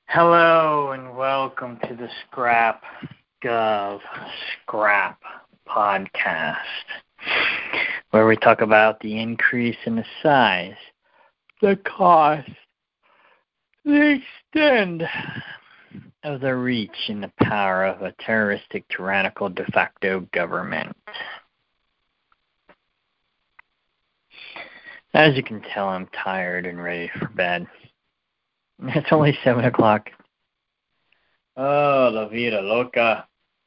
Hello and welcome to the Scrap podcast, where we talk about the increase in the size, the cost, the extent of the reach and the power of a terroristic, tyrannical de facto government. As you can tell, I'm tired and ready for bed. It's only 7 o'clock. Oh, la vida loca.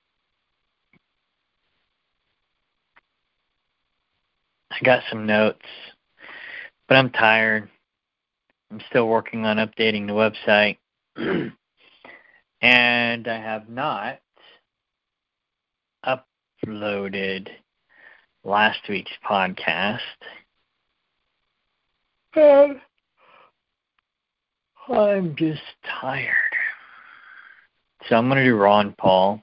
I got some notes, but I'm tired. I'm still working on updating the website. And I have not uploaded last week's podcast. And I'm just tired. So I'm going to do Ron Paul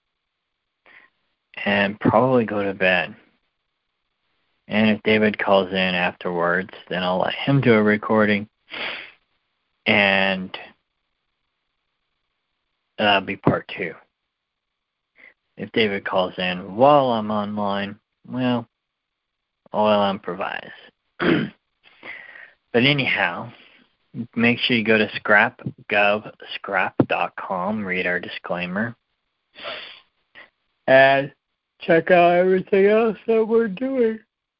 and probably go to bed. And if David calls in afterwards, then I'll let him do a recording. And that'll be part 2. If David calls in while I'm online, well, I'll improvise. But anyhow, make sure you go to scrap.com, read our disclaimer, and check out everything else that we're doing.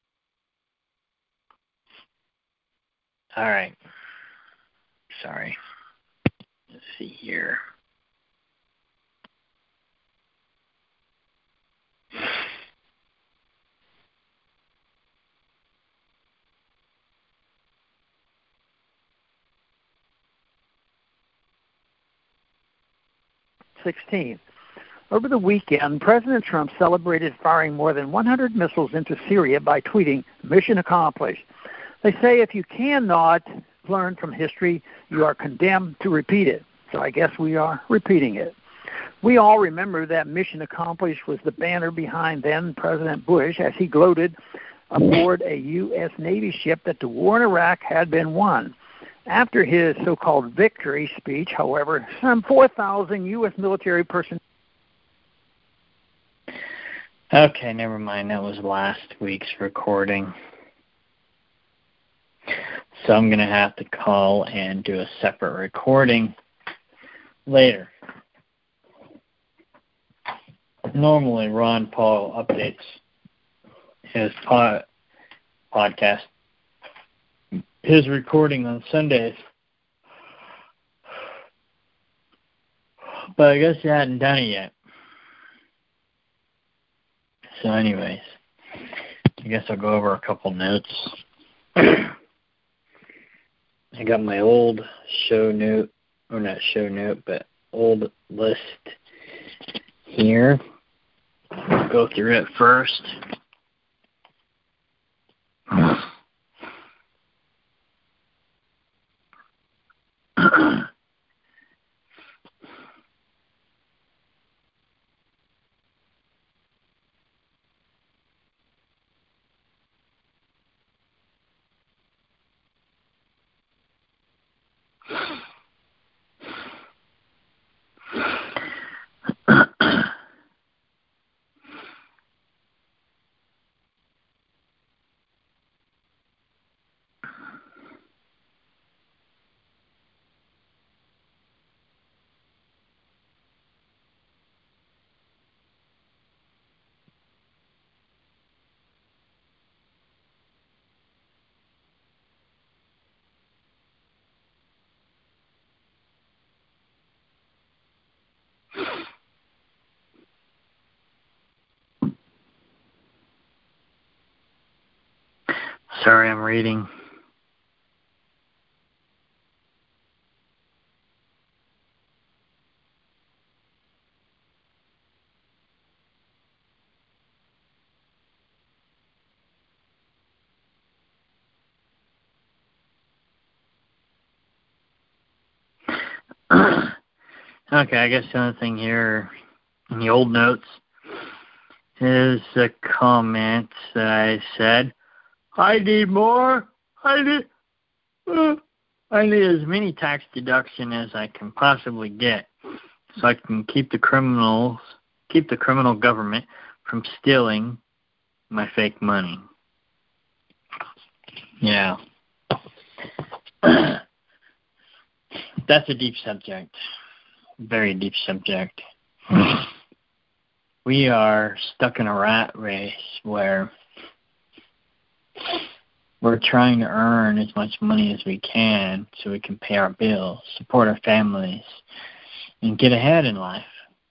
All right. Sorry. Let's see here. Over the weekend, President Trump celebrated firing more than 100 missiles into Syria by tweeting, "Mission accomplished." They say if you cannot learn from history, you are condemned to repeat it. So I guess we are repeating it. We all remember that mission accomplished was the banner behind then President Bush as he gloated aboard a U.S. Navy ship that the war in Iraq had been won. After his so-called victory speech, however, some 4,000 U.S. military personnel. Okay, never mind. That was last week's recording. So I'm going to have to call and do a separate recording later. Normally, Ron Paul updates his podcast, his recording on Sundays. But I guess he hadn't done it yet. So anyways, I guess I'll go over a couple notes. I got my old show note, or not show note, but old list here. I'll go through it first. Sorry, I'm reading. Okay, I guess the other thing here in the old notes is a comment that I said, I need more. I I need as many tax deduction as I can possibly get, so I can keep the criminal government from stealing my fake money. Yeah. That's a deep subject. Very deep subject. We are stuck in a rat race where we're trying to earn as much money as we can so we can pay our bills, support our families, and get ahead in life.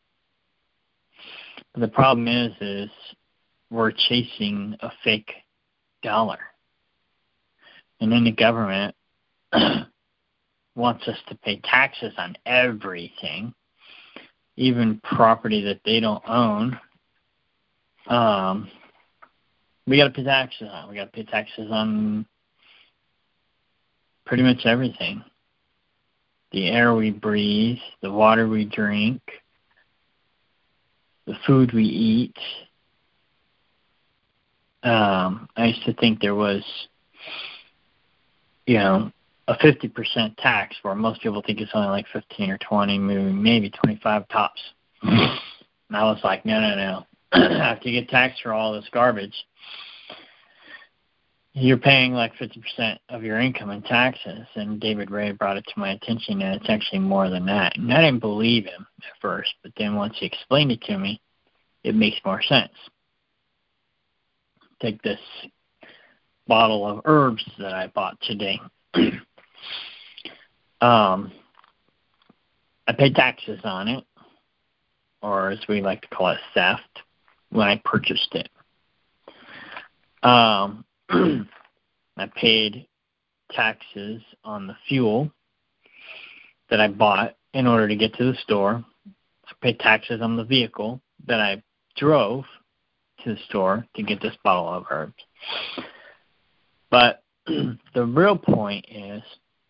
But the problem is we're chasing a fake dollar. And then the government wants us to pay taxes on everything, even property that they don't own. We got to pay taxes on. We got to pay taxes on pretty much everything. The air we breathe, the water we drink, the food we eat. I used to think there was, a 50% tax, where most people think it's only like 15 or 20, maybe 25 tops. And I was like, no. After you get taxed for all this garbage, you're paying like 50% of your income in taxes. And David Ray brought it to my attention that it's actually more than that. And I didn't believe him at first, but then once he explained it to me, it makes more sense. Take this bottle of herbs that I bought today. I paid taxes on it, or as we like to call it, theft, when I purchased it. I paid taxes on the fuel that I bought in order to get to the store. I paid taxes on the vehicle that I drove to the store to get this bottle of herbs. But the real point is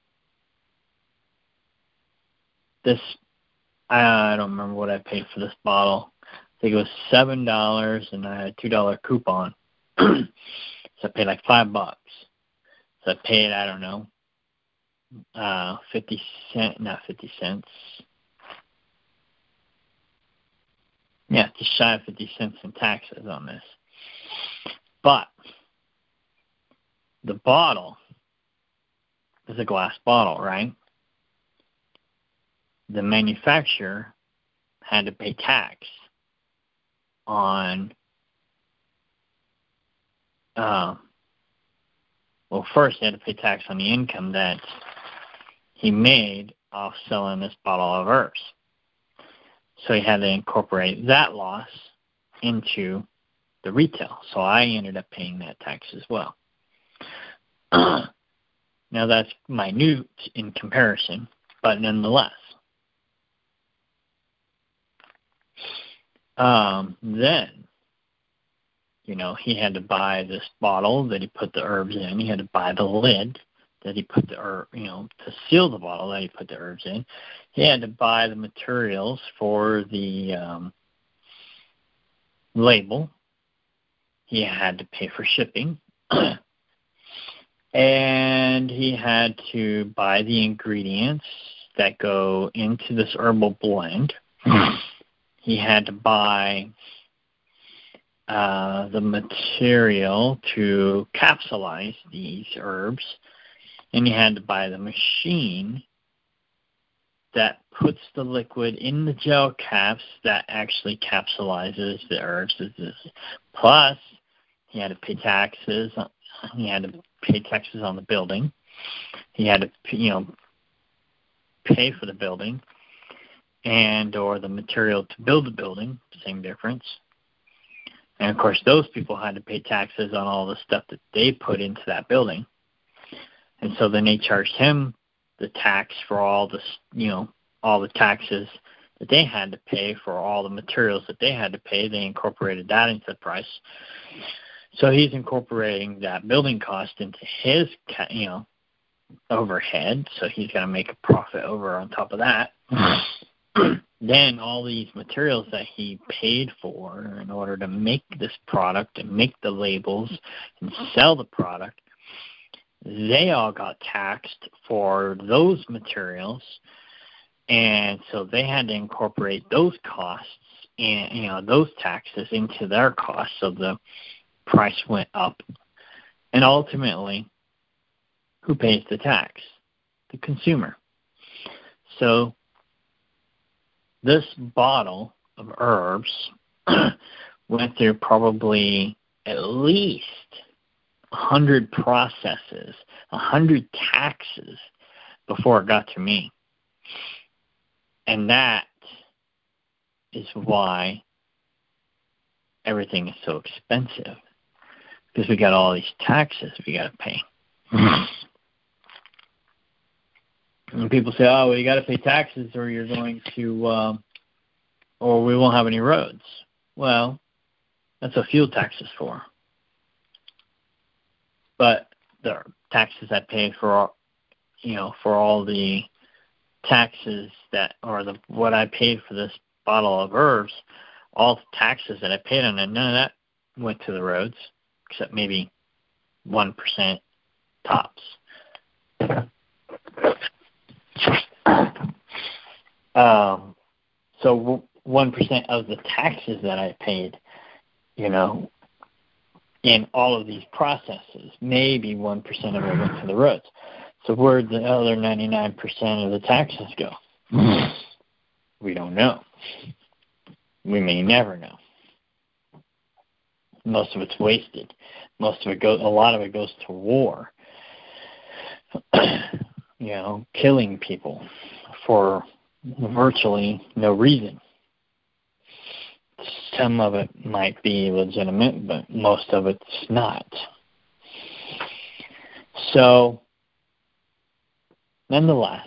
this. I don't remember what I paid for this bottle. I think it was $7, and I had a $2 coupon. So I paid like $5. So I paid, I don't know, 50 cents. Yeah, just shy of 50 cents in taxes on this. But the bottle is a glass bottle, right? The manufacturer had to pay tax on, first he had to pay tax on the income that he made off selling this bottle of herbs. So he had to incorporate that loss into the retail. So I ended up paying that tax as well. Now that's minute in comparison, but nonetheless. Then, he had to buy this bottle that he put the herbs in. He had to buy the lid that he put the to seal the bottle that he put the herbs in. He had to buy the materials for the label. He had to pay for shipping. And he had to buy the ingredients that go into this herbal blend. He had to buy the material to capsulize these herbs, and he had to buy the machine that puts the liquid in the gel caps that actually capsulizes the herbs. Plus, he had to pay taxes. He had to pay taxes on the building. He had to, pay for the building and or the material to build the building, same difference. And, of course, those people had to pay taxes on all the stuff that they put into that building. And so then they charged him the tax for all the, all the taxes that they had to pay for all the materials that they had to pay. They incorporated that into the price. So he's incorporating that building cost into his, overhead. So he's going to make a profit over on top of that. Then all these materials that he paid for in order to make this product and make the labels and sell the product, they all got taxed for those materials, and so they had to incorporate those costs and those taxes into their costs, so the price went up. And ultimately, who pays the tax? The consumer. So this bottle of herbs went through probably at least 100 processes, 100 taxes before it got to me. And that is why everything is so expensive, because we got all these taxes we got to pay. And people say, oh, well, you got to pay taxes or you're going to, or we won't have any roads. Well, that's what fuel tax is for. But the taxes I pay for, for all the taxes that, or what I paid for this bottle of herbs, all the taxes that I paid on it, none of that went to the roads, except maybe 1% tops. So 1% of the taxes that I paid, in all of these processes, maybe 1% of it went to the roads. So where'd the other 99% of the taxes go? We don't know. We may never know. Most of it's wasted. A lot of it goes to war. Killing people for virtually no reason. Some of it might be legitimate, but most of it's not. So, nonetheless,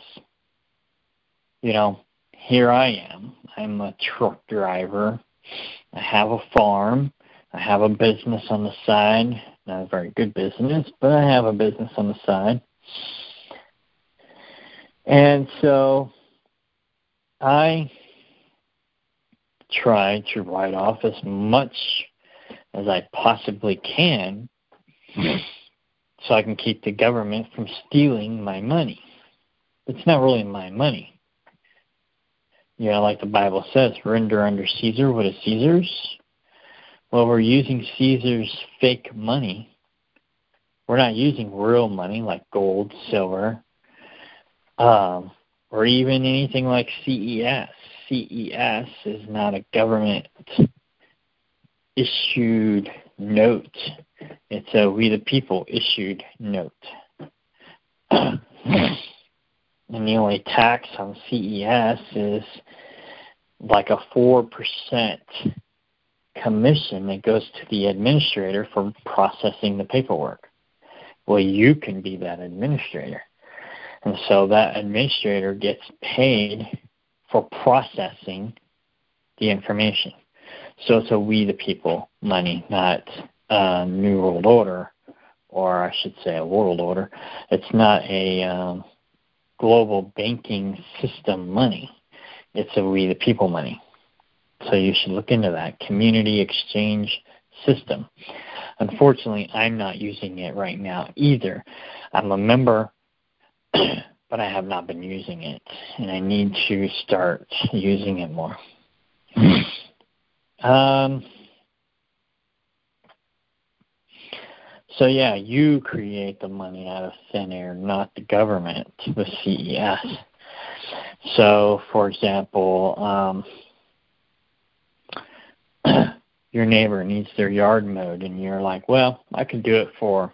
here I am. I'm a truck driver. I have a farm. I have a business on the side. Not a very good business, but I have a business on the side. And so I try to write off as much as I possibly can so I can keep the government from stealing my money. It's not really my money. Like the Bible says, render unto Caesar what is Caesar's. Well, we're using Caesar's fake money. We're not using real money like gold, silver, or even anything like CES. CES is not a government-issued note. It's a We the People issued note. And the only tax on CES is like a 4% commission that goes to the administrator for processing the paperwork. Well, you can be that administrator. And so that administrator gets paid for processing the information. So it's a We the People money, not a New World Order, or I should say a world order. It's not a global banking system money. It's a We the People money. So you should look into that community exchange system. Unfortunately, I'm not using it right now either. I'm a member, but I have not been using it, and I need to start using it more. So yeah, you create the money out of thin air, not the government with CES. So, for example, your neighbor needs their yard mowed, and you're like, well, I can do it for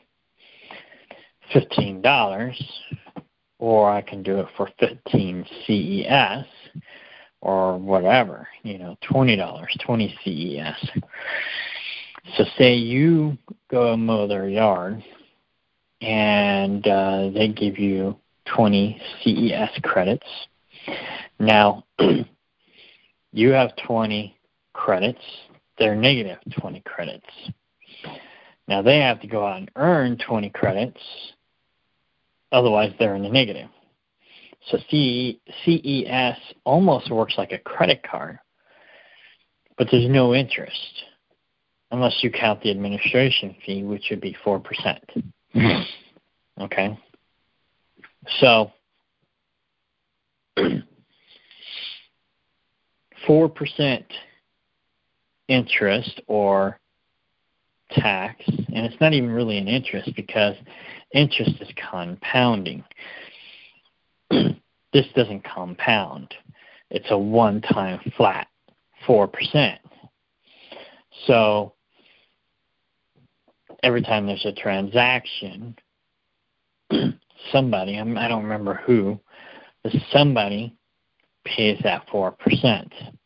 $15, or I can do it for 15 CES, or whatever, $20, 20 CES. So say you go and mow their yard, and they give you 20 CES credits. Now, you have 20 credits. They're negative 20 credits. Now, they have to go out and earn 20 credits. Otherwise, they're in the negative. So CES almost works like a credit card, but there's no interest unless you count the administration fee, which would be 4%. Okay? So 4% interest or tax, and it's not even really an interest because interest is compounding. This doesn't compound. It's a one-time flat 4%. So every time there's a transaction, somebody, I don't remember who, but somebody pays that 4%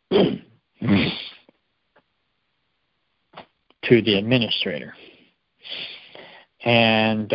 to the administrator. And,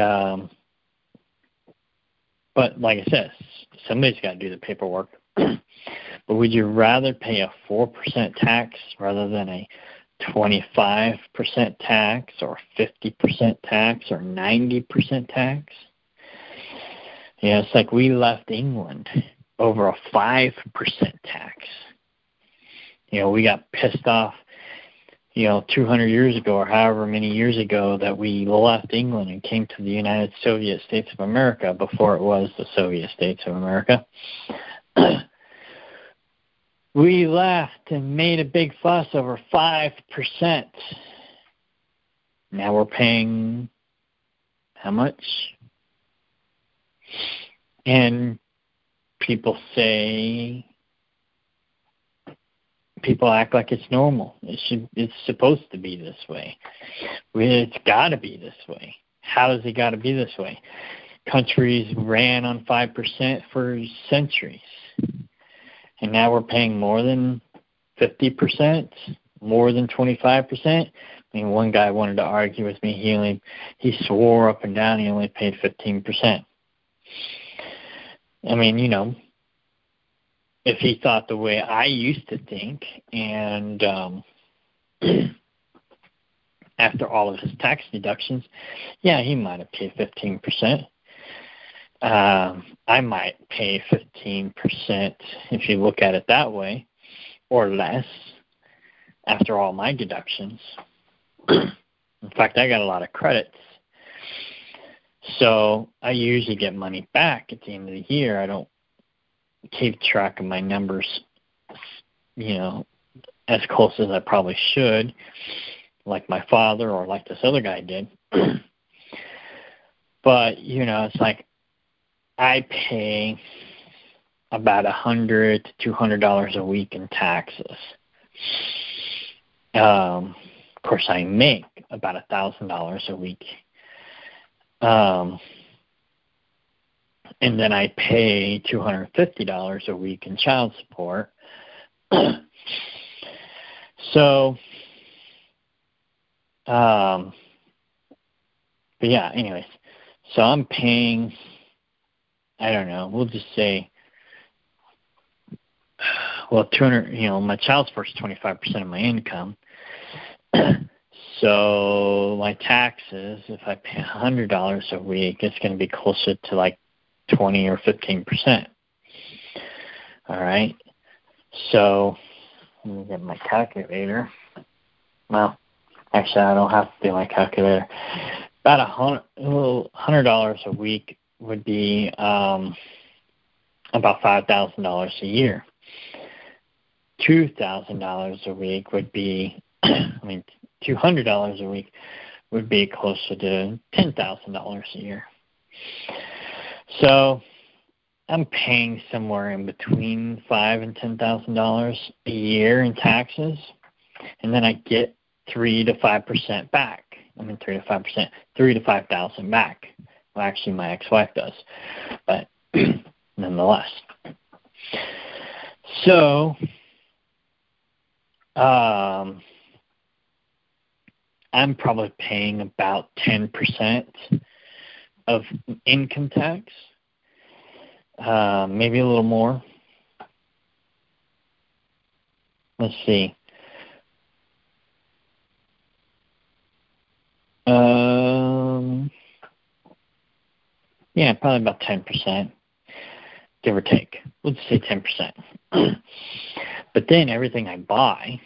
but like I said, somebody's got to do the paperwork. But would you rather pay a 4% tax rather than a 25% tax or 50% tax or 90% tax? Yeah, it's like we left England over a 5% tax. We got pissed off, 200 years ago or however many years ago that we left England and came to the United Soviet States of America before it was the Soviet States of America. We left and made a big fuss over 5%. Now we're paying how much? And people act like it's normal. It's supposed to be this way. It's got to be this way. How does it got to be this way? Countries ran on 5% for centuries. And now we're paying more than 50%, more than 25%. I mean, one guy wanted to argue with me. He swore up and down he only paid 15%. I mean, if he thought the way I used to think, and after all of his tax deductions, yeah, he might have paid 15%. I might pay 15% if you look at it that way, or less, after all my deductions. In fact, I got a lot of credits. So I usually get money back at the end of the year. I don't keep track of my numbers, as close as I probably should, like my father or like this other guy did. But, it's like I pay about $100 to $200 a week in taxes. Of course, I make about $1,000 a week. And then I pay $250 a week in child support. So, but yeah, anyways, so I'm paying, I don't know, we'll just say, well, 200, my child support is 25% of my income. So my taxes, if I pay $100 a week, it's going to be closer to like 20 or 15%. All right. So let me get my calculator. Well, actually, I don't have to do my calculator. About $100 a week would be about $5,000 a year. $2,000 a week would be, $200 a week would be closer to $10,000 a year. So I'm paying somewhere in between $5,000 and $10,000 a year in taxes, and then I get 3 to 5% back. 3 to 5%, 3 to 5,000 back. Well, actually, my ex-wife does, but nonetheless. So, I'm probably paying about 10% of income tax, maybe a little more. Let's see. Yeah, probably about 10%, give or take. Let's say 10%. But then everything I buy,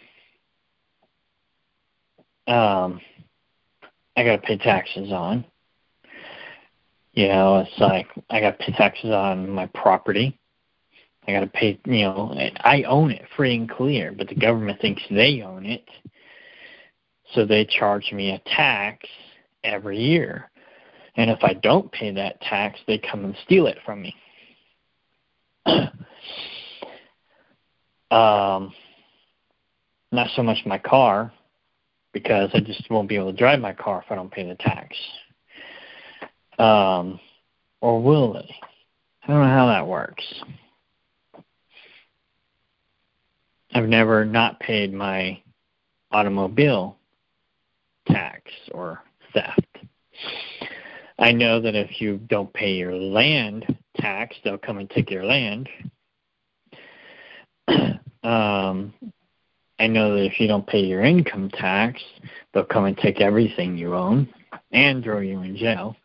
I got to pay taxes on. You know, it's like I got to pay taxes on my property. I got to pay, you know, I own it free and clear, but the government thinks they own it. So they charge me a tax every year. And if I don't pay that tax, they come and steal it from me. Not so much my car, because I just won't be able to drive my car if I don't pay the tax. Or will they? I don't know how that works. I've never not paid my automobile tax or theft. I know that if you don't pay your land tax, they'll come and take your land. I know that if you don't pay your income tax, they'll come and take everything you own and throw you in jail.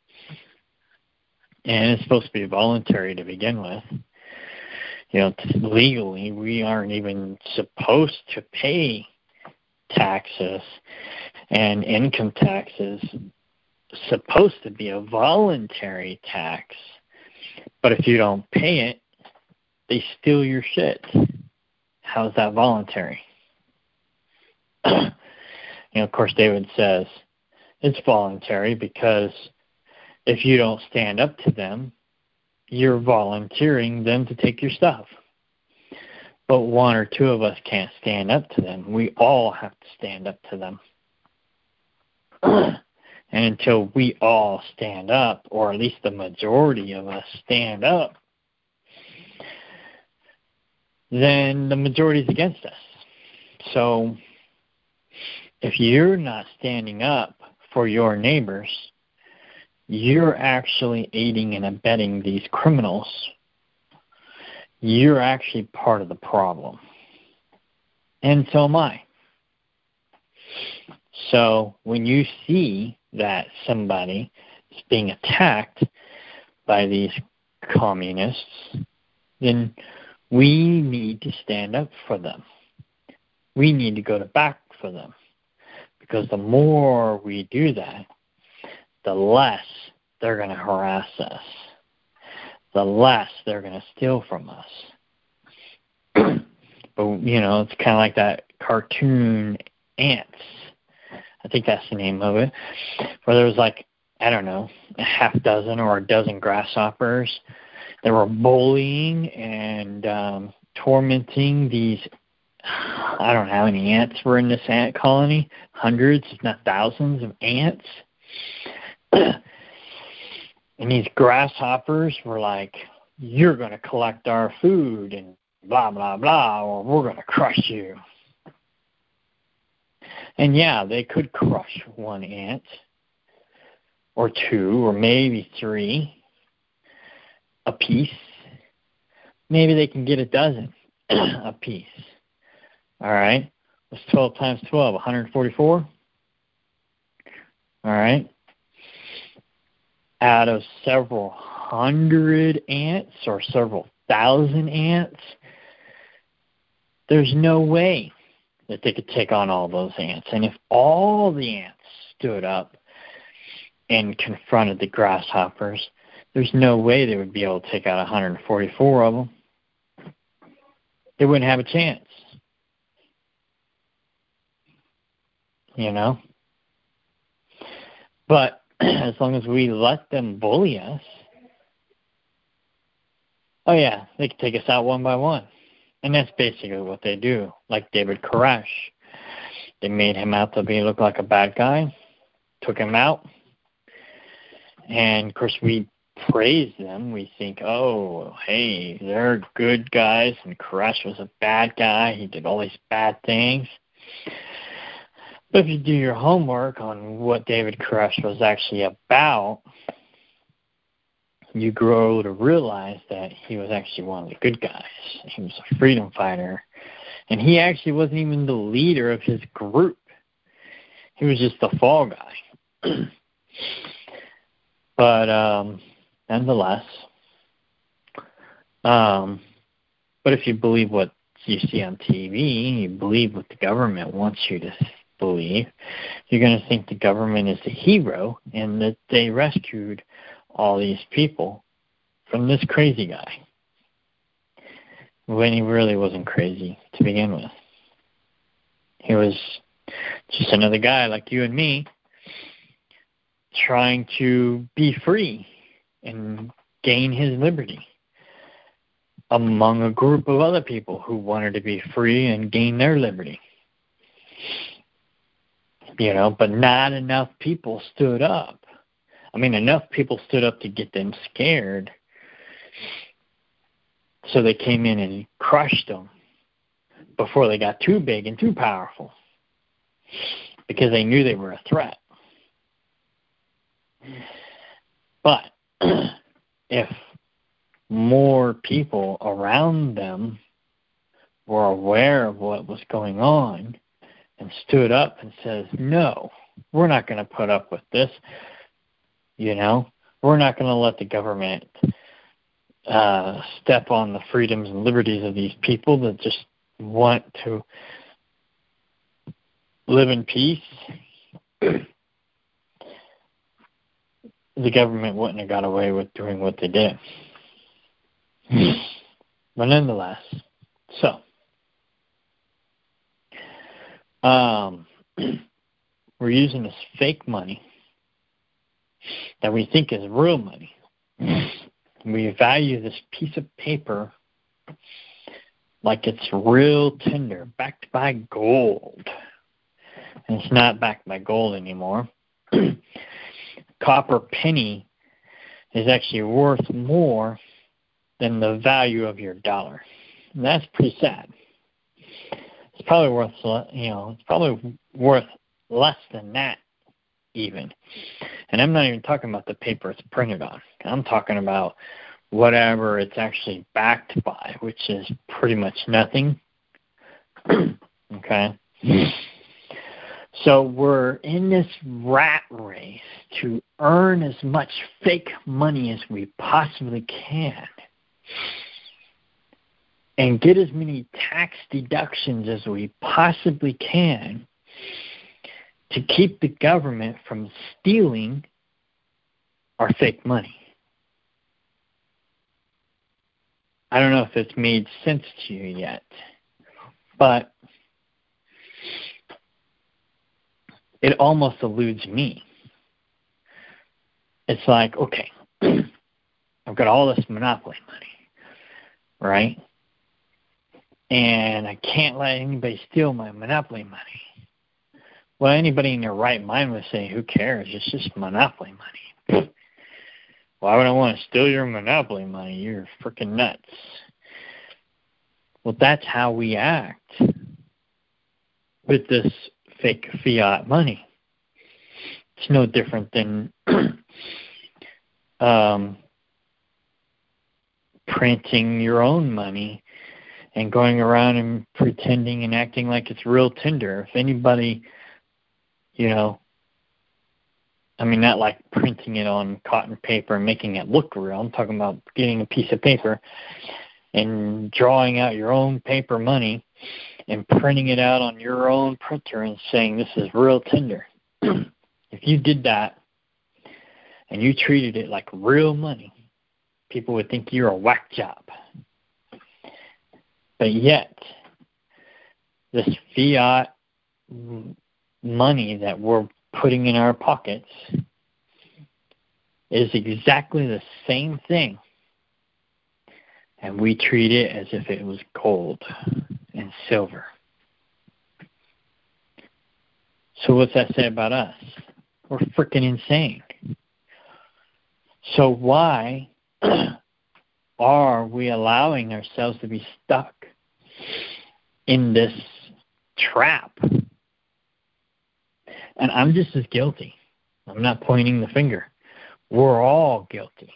And it's supposed to be voluntary to begin with. You know, legally, we aren't even supposed to pay taxes, and income tax is supposed to be a voluntary tax. But if you don't pay it, they steal your shit. How's that voluntary? You know, of course, David says it's voluntary because if you don't stand up to them, you're volunteering them to take your stuff. But one or two of us can't stand up to them. We all have to stand up to them. And until we all stand up, or at least the majority of us stand up, then the majority is against us. So if you're not standing up for your neighbors, you're actually aiding and abetting these criminals. You're actually part of the problem. And so am I. So when you see that somebody is being attacked by these communists, then we need to stand up for them. We need to go to bat for them. Because the more we do that, the less they're going to harass us. The less they're going to steal from us. But, you know, it's kind of like that cartoon Ants. I think that's the name of it. Where there was like, I don't know, a half dozen or a dozen grasshoppers that were bullying and tormenting these, I don't know how many ants were in this ant colony. Hundreds, if not thousands of ants. And these grasshoppers were like, you're going to collect our food and blah, blah, blah, or we're going to crush you. And yeah, they could crush one ant or two or maybe three a piece. Maybe they can get a dozen a piece. All right. What's 12 times 12? 144? All right. Out of several hundred ants or several thousand ants, there's no way that they could take on all those ants. And if all the ants stood up and confronted the grasshoppers, there's no way they would be able to take out 144 of them. They wouldn't have a chance. You know? But as long as we let them bully us, oh yeah, they can take us out one by one. And that's basically what they do. Like David Koresh. They made him out to look like a bad guy, took him out. And, of course, we praise them. We think, oh, hey, they're good guys, and Koresh was a bad guy. He did all these bad things. But if you do your homework on what David Koresh was actually about, you grow to realize that he was actually one of the good guys. He was a freedom fighter. And he actually wasn't even the leader of his group. He was just the fall guy. But nonetheless, but if you believe what you see on TV, you believe what the government wants you to believe, you're going to think the government is the hero and that they rescued all these people from this crazy guy when he really wasn't crazy to begin with. He was just another guy like you and me trying to be free and gain his liberty among a group of other people who wanted to be free and gain their liberty. But not enough people stood up. I mean, enough people stood up to get them scared. So they came in and crushed them before they got too big and too powerful, because they knew they were a threat. But if more people around them were aware of what was going on and stood up and says, no, we're not going to put up with this. We're not going to let the government step on the freedoms and liberties of these people that just want to live in peace. The government wouldn't have got away with doing what they did. But nonetheless, so we're using this fake money that we think is real money. We value this piece of paper like it's real tender, backed by gold. And it's not backed by gold anymore. Copper penny is actually worth more than the value of your dollar. And that's pretty sad. It's probably worth less than that even. And I'm not even talking about the paper it's printed on. I'm talking about whatever it's actually backed by, which is pretty much nothing. Okay? So we're in this rat race to earn as much fake money as we possibly can and get as many tax deductions as we possibly can to keep the government from stealing our fake money. I don't know if it's made sense to you yet, but it almost eludes me. It's like, okay, I've got all this monopoly money, right? And I can't let anybody steal my monopoly money. Well, anybody in their right mind would say, who cares? It's just monopoly money. Why would I want to steal your monopoly money? You're freaking nuts. Well, that's how we act with this fake fiat money. It's no different than printing your own money and going around and pretending and acting like it's real tender. If anybody, not like printing it on cotton paper and making it look real. I'm talking about getting a piece of paper and drawing out your own paper money and printing it out on your own printer and saying this is real tender. If you did that and you treated it like real money, people would think you're a whack job. But yet, this fiat money that we're putting in our pockets is exactly the same thing. And we treat it as if it was gold and silver. So what's that say about us? We're freaking insane. So why are we allowing ourselves to be stuck in this trap? And I'm just as guilty. I'm not pointing the finger. We're all guilty.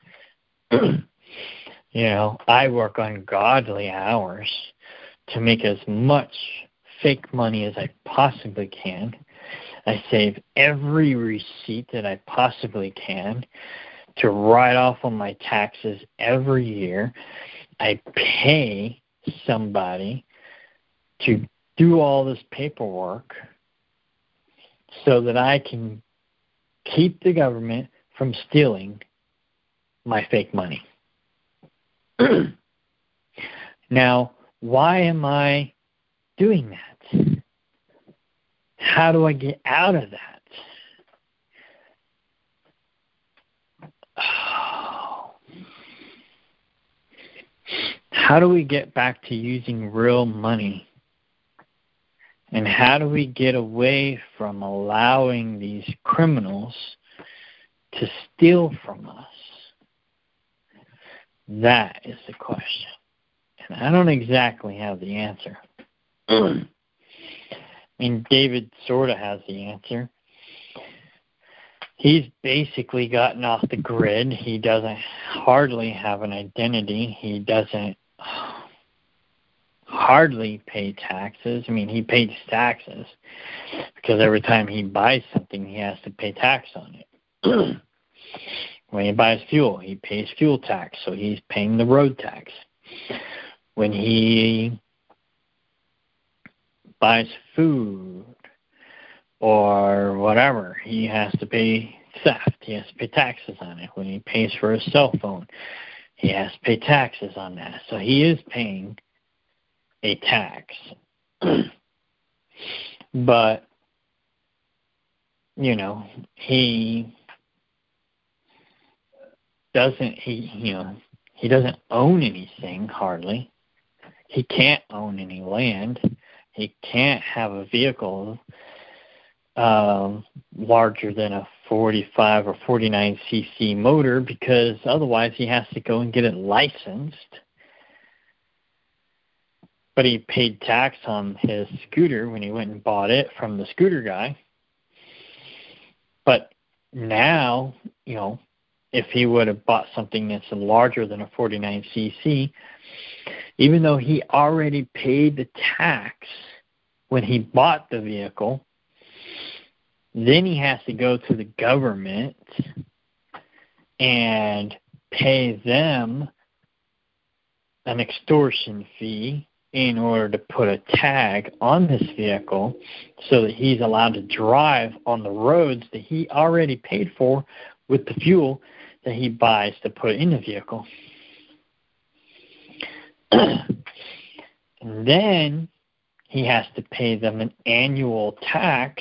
I work ungodly hours to make as much fake money as I possibly can. I save every receipt that I possibly can to write off on my taxes every year. I pay somebody to do all this paperwork so that I can keep the government from stealing my fake money. Now, why am I doing that? How do I get out of that? How do we get back to using real money? And how do we get away from allowing these criminals to steal from us? That is the question. And I don't exactly have the answer. I mean, David sort of has the answer. He's basically gotten off the grid. He doesn't hardly have an identity. He doesn't hardly pay taxes. I mean, he pays taxes because every time he buys something, he has to pay tax on it. When he buys fuel, he pays fuel tax, so he's paying the road tax. When he buys food or whatever, he has to pay theft. He has to pay taxes on it. When he pays for his cell phone, he has to pay taxes on that. So he is paying a tax. But, you know, he doesn't own anything hardly. He can't own any land. He can't have a vehicle larger than a 45 or 49 cc motor, because otherwise he has to go and get it licensed. But he paid tax on his scooter when he went and bought it from the scooter guy. But now, you know, if he would have bought something that's larger than a 49 cc, even though he already paid the tax when he bought the vehicle, then he has to go to the government and pay them an extortion fee in order to put a tag on this vehicle so that he's allowed to drive on the roads that he already paid for with the fuel that he buys to put in the vehicle. And then he has to pay them an annual tax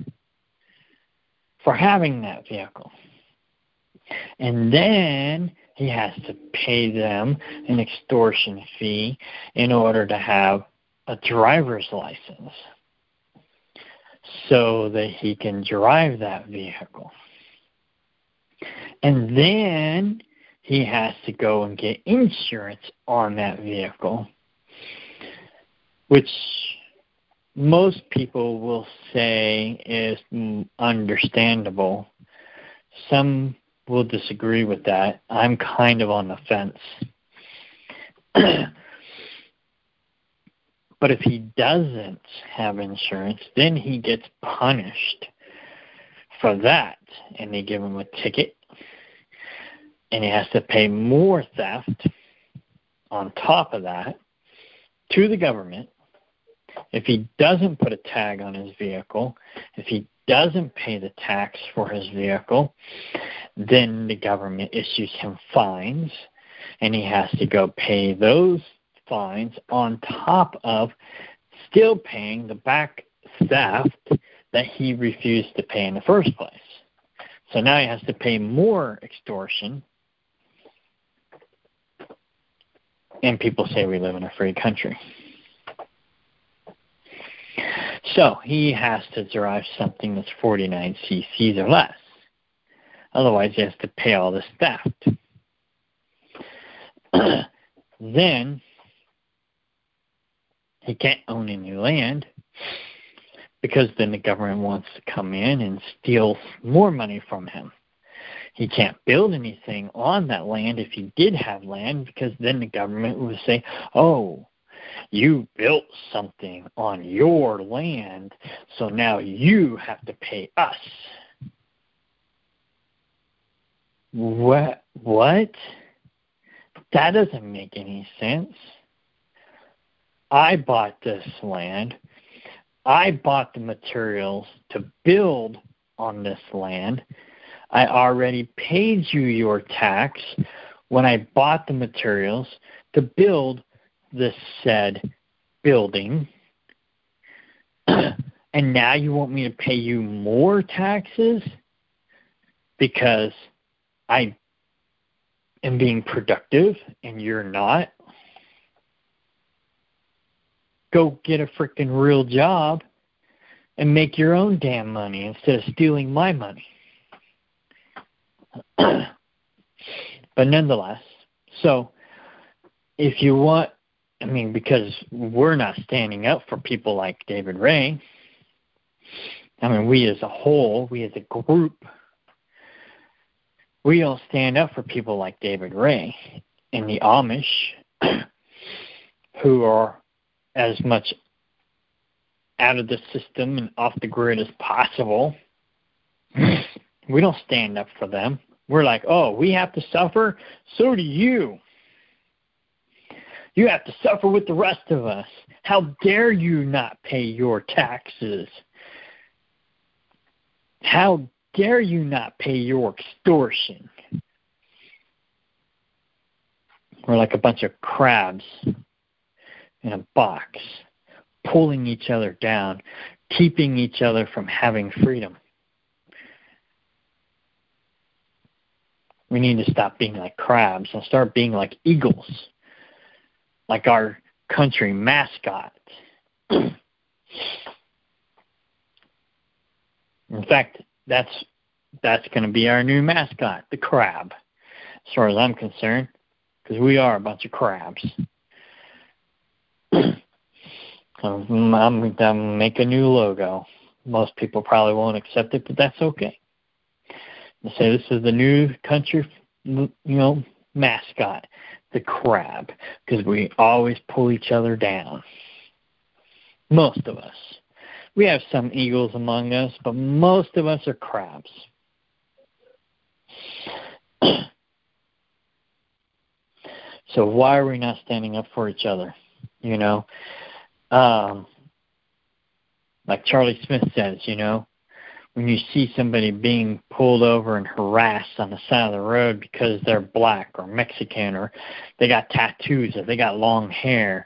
for having that vehicle. And then he has to pay them an extortion fee in order to have a driver's license so that he can drive that vehicle. And then he has to go and get insurance on that vehicle, which most people will say is understandable. Some will disagree with that. I'm kind of on the fence. But if he doesn't have insurance, then he gets punished for that, and they give him a ticket, and he has to pay more theft on top of that to the government. If he doesn't put a tag on his vehicle, if he doesn't pay the tax for his vehicle, then the government issues him fines, and he has to go pay those fines on top of still paying the back theft that he refused to pay in the first place. So now he has to pay more extortion. And people say we live in a free country. So he has to drive something that's 49 cc's or less. Otherwise, he has to pay all this theft. Then he can't own any land, because then the government wants to come in and steal more money from him. He can't build anything on that land if he did have land, because then the government would say, oh, you built something on your land, so now you have to pay us. What? That doesn't make any sense. I bought this land. I bought the materials to build on this land. I already paid you your tax when I bought the materials to build the said building. And now you want me to pay you more taxes because I am being productive and you're not? Go get a freaking real job and make your own damn money instead of stealing my money. But nonetheless, so if you want, because we're not standing up for people like David Ray. We as a whole, we as a group, we don't stand up for people like David Ray and the Amish who are as much out of the system and off the grid as possible. We don't stand up for them. We're like, oh, we have to suffer? So do you. You have to suffer with the rest of us. How dare you not pay your taxes? How dare you not pay your extortion? We're like a bunch of crabs in a box, pulling each other down, keeping each other from having freedom. We need to stop being like crabs and start being like eagles, like our country mascot. In fact, that's going to be our new mascot, the crab, as far as I'm concerned, because we are a bunch of crabs. I'm going to make a new logo. Most people probably won't accept it, but that's okay. They say this is the new country, mascot, the crab, because we always pull each other down. Most of us. We have some eagles among us, but most of us are crabs. So why are we not standing up for each other? Like Charlie Smith says, when you see somebody being pulled over and harassed on the side of the road because they're black or Mexican or they got tattoos or they got long hair,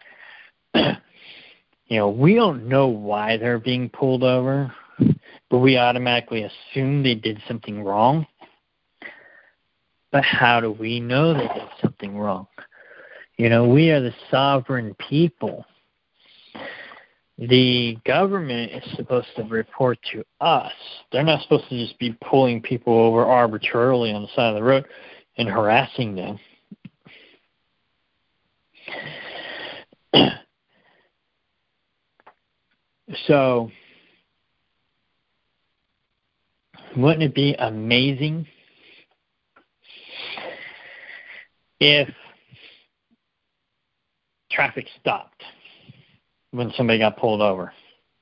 we don't know why they're being pulled over, but we automatically assume they did something wrong. But how do we know they did something wrong? We are the sovereign people. The government is supposed to report to us. They're not supposed to just be pulling people over arbitrarily on the side of the road and harassing them. So, wouldn't it be amazing if traffic stopped when somebody got pulled over?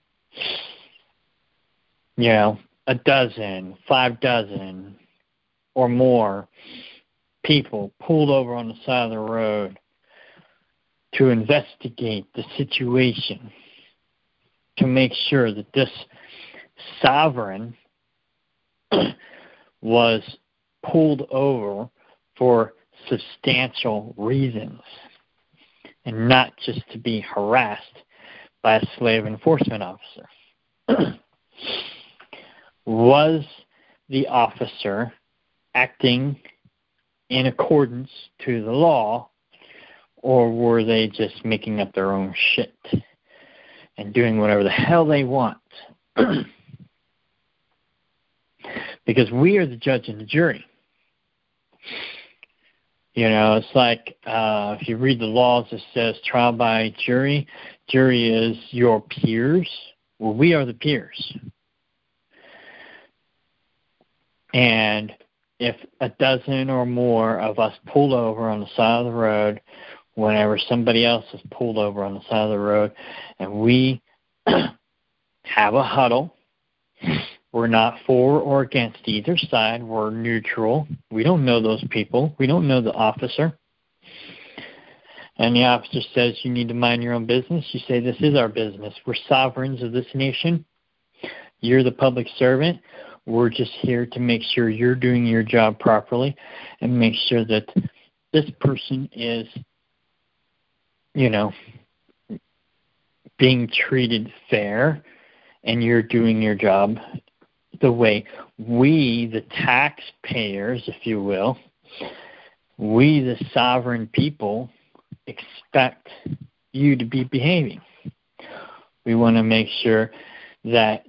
A dozen, 5 dozen, or more people pulled over on the side of the road to investigate the situation, to make sure that this sovereign was pulled over for substantial reasons and not just to be harassed by a slave enforcement officer. Was the officer acting in accordance to the law, or were they just making up their own shit and doing whatever the hell they want? Because we are the judge and the jury. It's like if you read the laws, it says trial by jury. Jury is your peers. Well, we are the peers. And if a dozen or more of us pull over on the side of the road, whenever somebody else is pulled over on the side of the road, and we have a huddle, we're not for or against either side. We're neutral. We don't know those people. We don't know the officer. And the officer says you need to mind your own business. You say this is our business. We're sovereigns of this nation. You're the public servant. We're just here to make sure you're doing your job properly and make sure that this person is, being treated fair and you're doing your job the way we, the taxpayers, if you will, we, the sovereign people, expect you to be behaving. We want to make sure that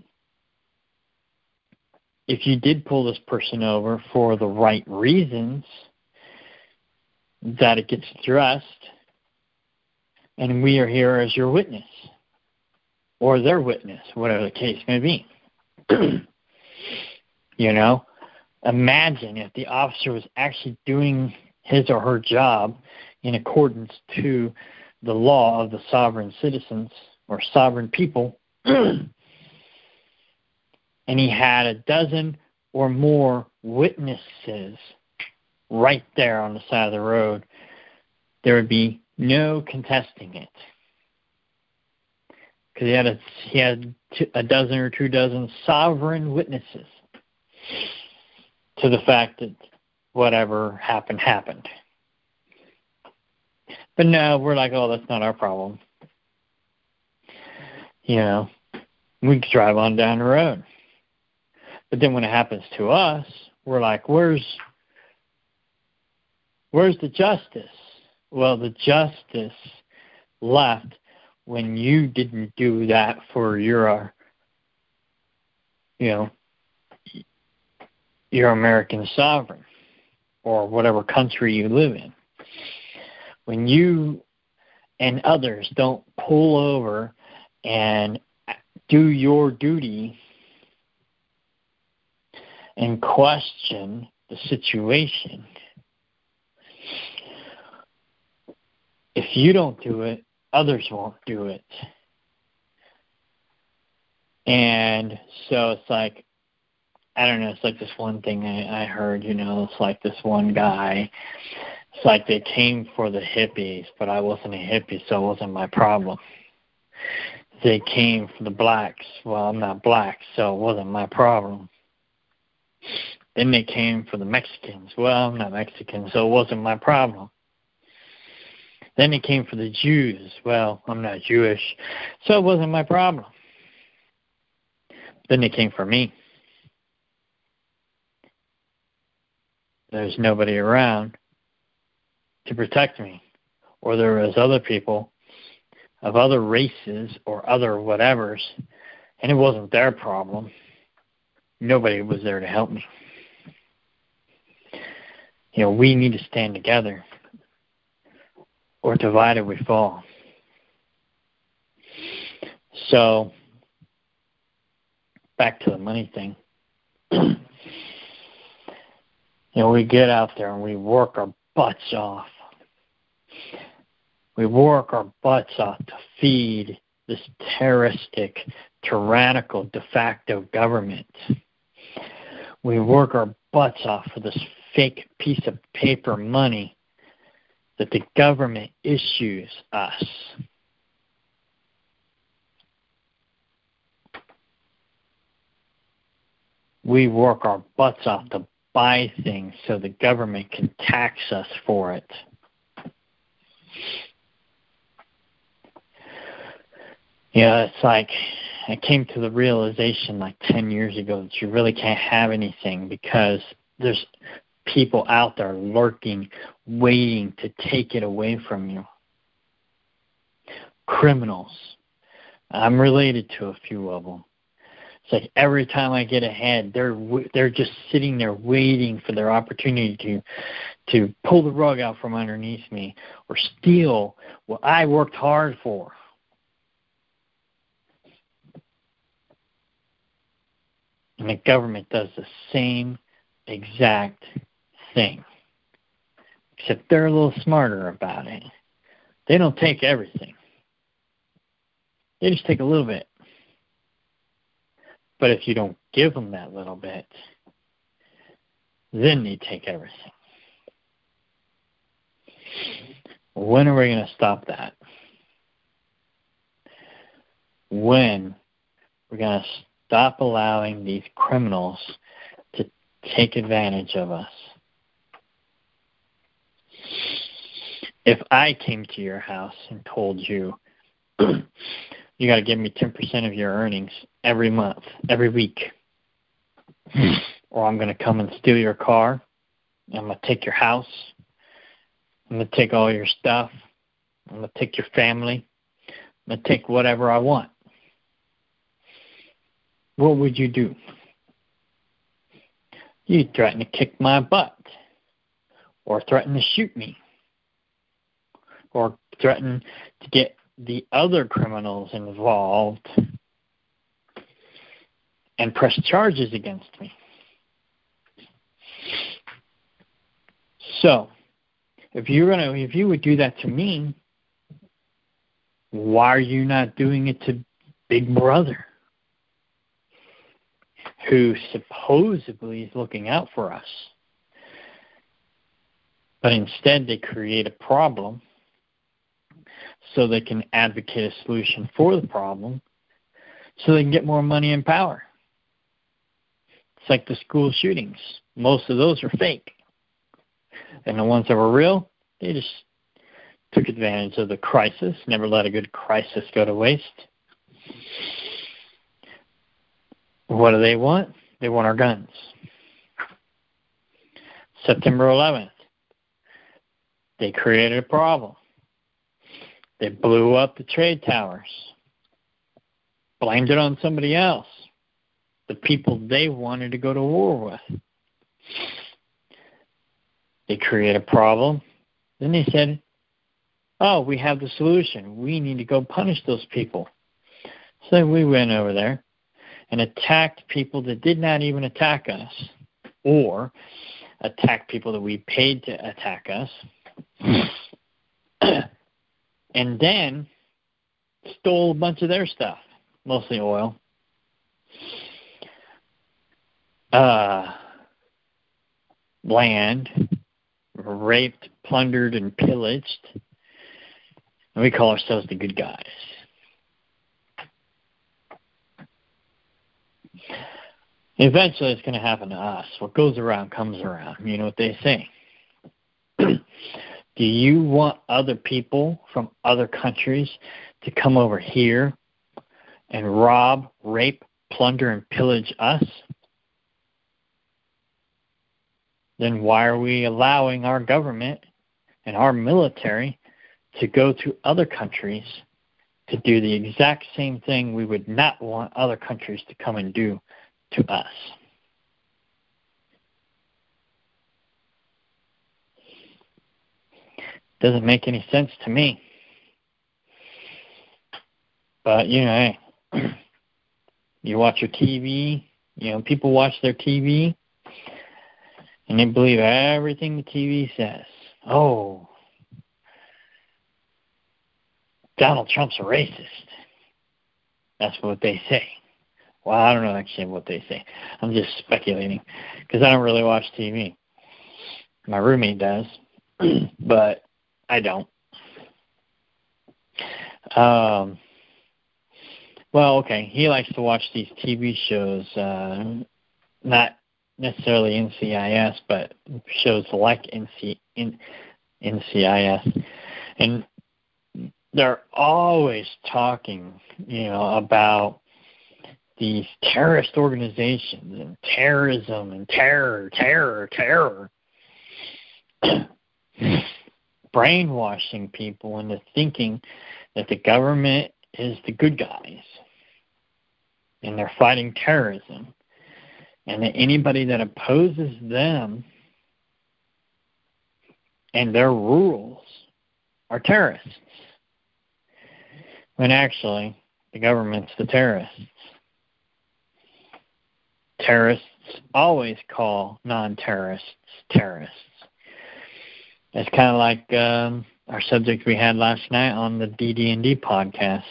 if you did pull this person over for the right reasons, that it gets addressed, and we are here as your witness, or their witness, whatever the case may be. Imagine if the officer was actually doing his or her job in accordance to the law of the sovereign citizens or sovereign people, and he had a dozen or more witnesses right there on the side of the road. There would be no contesting it, because he had a dozen or 2 dozen sovereign witnesses to the fact that whatever happened. But no, we're like, oh, that's not our problem. We can drive on down the road. But then when it happens to us, we're like, where's the justice? Well, the justice left when you didn't do that for your American sovereign or whatever country you live in. When you and others don't pull over and do your duty and question the situation, if you don't do it, others won't do it. And so it's like, I don't know, it's like this one thing I heard, it's like this one guy, it's like they came for the hippies, but I wasn't a hippie, so it wasn't my problem. They came for the blacks, well, I'm not black, so it wasn't my problem. Then they came for the Mexicans, well, I'm not Mexican, so it wasn't my problem. Then they came for the Jews, well, I'm not Jewish, so it wasn't my problem. Then they came for me. There's nobody around to protect me. Or there was other people of other races or other whatevers, and it wasn't their problem. Nobody was there to help me. We need to stand together, or divided we fall. So, back to the money thing. We get out there and we work our butts off. We work our butts off to feed this terroristic, tyrannical, de facto government. We work our butts off for this fake piece of paper money that the government issues us. We work our butts off to buy things so the government can tax us for it. It's like I came to the realization like 10 years ago that you really can't have anything because there's people out there lurking, waiting to take it away from you. Criminals. I'm related to a few of them. It's like every time I get ahead, they're just sitting there waiting for their opportunity to pull the rug out from underneath me or steal what I worked hard for. And the government does the same exact thing, except they're a little smarter about it. They don't take everything. They just take a little bit. But if you don't give them that little bit, then they take everything. When are we going to stop that? When we're going to stop allowing these criminals take advantage of us. If I came to your house and told you, you got to give me 10% of your earnings every month, every week, or I'm going to come and steal your car, I'm going to take your house, I'm going to take all your stuff, I'm going to take your family, I'm going to take whatever I want, what would you do? You'd threaten to kick my butt, or threaten to shoot me, or threaten to get the other criminals involved and press charges against me. So, if you would do that to me, why are you not doing it to Big Brother, who supposedly is looking out for us? But instead they create a problem so they can advocate a solution for the problem so they can get more money and power. It's like the school shootings. Most of those are fake. And the ones that were real, they just took advantage of the crisis, never let a good crisis go to waste. What do they want? They want our guns. September 11th, they created a problem. They blew up the trade towers, blamed it on somebody else, the people they wanted to go to war with. They create a problem. Then they said, oh, we have the solution. We need to go punish those people. So we went over there and attacked people that did not even attack us, or attacked people that we paid to attack us, and then stole a bunch of their stuff, mostly oil. Land, raped, plundered, and pillaged. And we call ourselves the good guys. Eventually it's going to happen to us. What goes around comes around. You know what they say. Do you want other people from other countries to come over here and rob, rape, plunder, and pillage us? Then why are we allowing our government and our military to go to other countries to do the exact same thing we would not want other countries to come and do to us? Doesn't make any sense to me. But, hey, you watch your TV, people watch their TV, and they believe everything the TV says. Oh, Donald Trump's a racist. That's what they say. Well, I don't know actually what they say. I'm just speculating because I don't really watch TV. My roommate does, but I don't. Well, okay, he likes to watch these TV shows, not necessarily NCIS, but shows like NCIS. And they're always talking, about these terrorist organizations and terrorism and terror. Brainwashing people into thinking that the government is the good guys and they're fighting terrorism, and that anybody that opposes them and their rules are terrorists. When actually, the government's the terrorists. Terrorists always call non-terrorists terrorists. It's kind of like our subject we had last night on the DD&D podcast.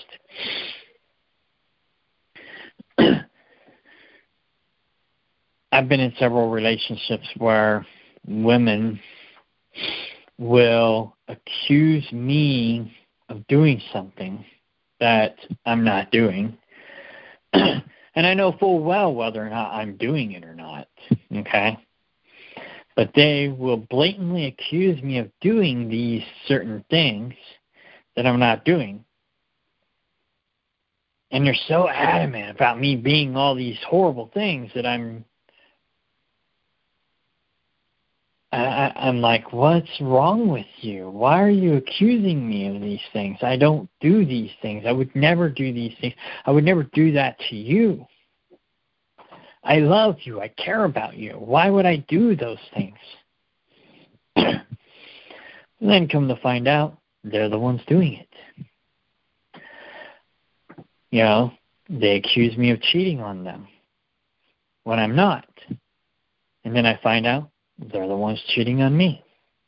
I've been in several relationships where women will accuse me of doing something that I'm not doing. And And I know full well whether or not I'm doing it or not, okay? But they will blatantly accuse me of doing these certain things that I'm not doing. And they're so adamant about me being all these horrible things that I'm like, what's wrong with you? Why are you accusing me of these things? I don't do these things. I would never do these things. I would never do that to you. I love you. I care about you. Why would I do those things? And then come to find out, they're the ones doing it. You know, they accuse me of cheating on them when I'm not. And then I find out they're the ones cheating on me.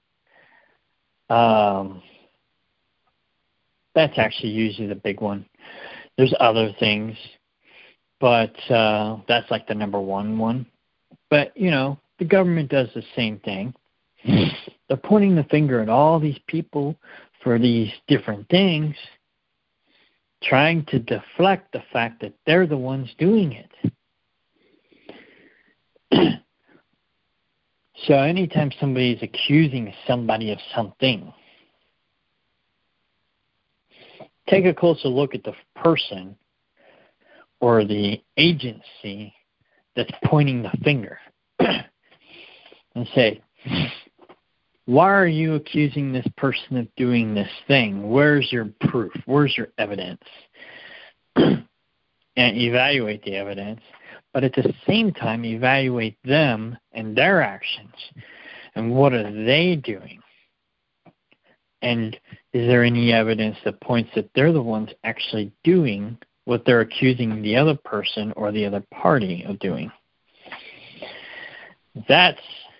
That's actually usually the big one. There's other things, but that's like the number one. But, you know, the government does the same thing. They're pointing the finger at all these people for these different things, trying to deflect the fact that they're the ones doing it. So anytime somebody is accusing somebody of something, take a closer look at the person or the agency that's pointing the finger and say, why are you accusing this person of doing this thing? Where's your proof? Where's your evidence? And evaluate the evidence, but at the same time evaluate them and their actions. And what are they doing? And is there any evidence that points that they're the ones actually doing what they're accusing the other person or the other party of doing? That's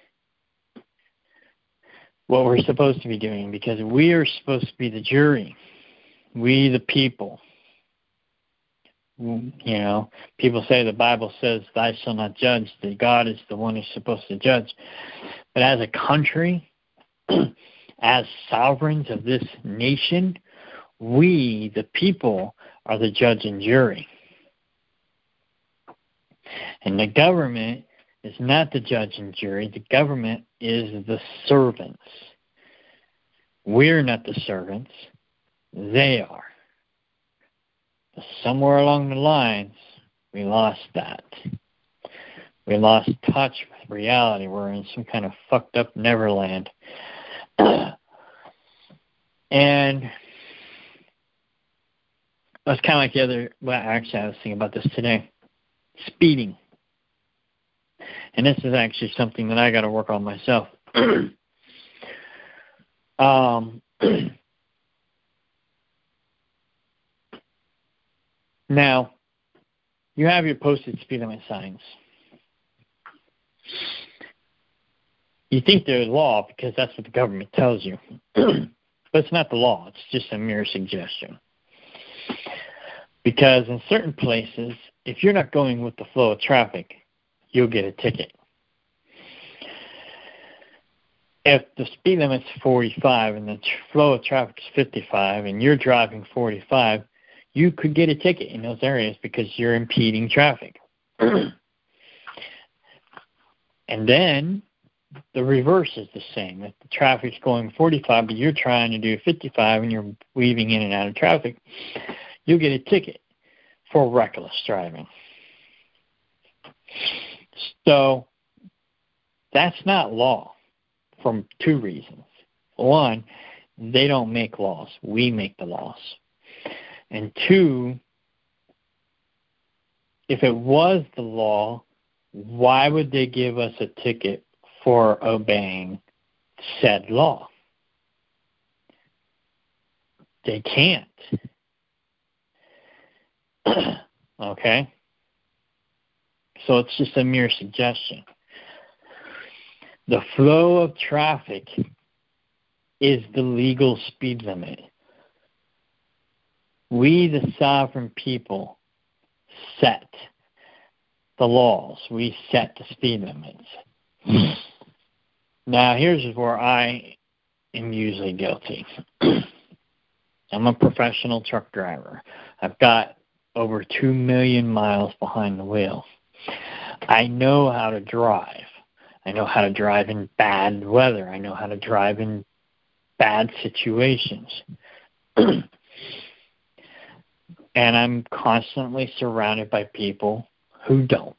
what we're supposed to be doing, because we are supposed to be the jury. We, the people. You know, people say the Bible says, "Thou shalt not judge," that God is the one who's supposed to judge. But as a country, as sovereigns of this nation, we, the people, are the judge and jury. And the government is not the judge and jury. The government is the servants. We're not the servants. They are. But somewhere along the lines, we lost that. We lost touch with reality. We're in some kind of fucked up Neverland. And that's kind of like the other, well, actually I was thinking about this today. Speeding. And this is actually something that I got to work on myself. Now, you have your posted speed limit signs. You think they're law because that's what the government tells you. But it's not the law. It's just a mere suggestion. Because in certain places, if you're not going with the flow of traffic, you'll get a ticket. If the speed limit's 45 and the flow of traffic is 55 and you're driving 45, you could get a ticket in those areas because you're impeding traffic. And then the reverse is the same. If the traffic's going 45 but you're trying to do 55 and you're weaving in and out of traffic, you'll get a ticket for reckless driving. So that's not law for two reasons. One, they don't make laws. We make the laws. And two, if it was the law, why would they give us a ticket for obeying said law? They can't. Okay? So it's just a mere suggestion. The flow of traffic is the legal speed limit. We, the sovereign people, set the laws. We set the speed limits. Now, here's where I am usually guilty. I'm a professional truck driver. I've got over 2 million miles behind the wheel. I know how to drive. I know how to drive in bad weather. I know how to drive in bad situations. And I'm constantly surrounded by people who don't.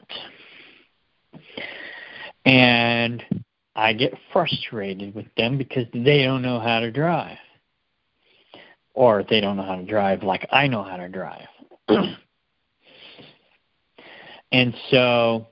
And I get frustrated with them because they don't know how to drive. Or they don't know how to drive like I know how to drive. And so,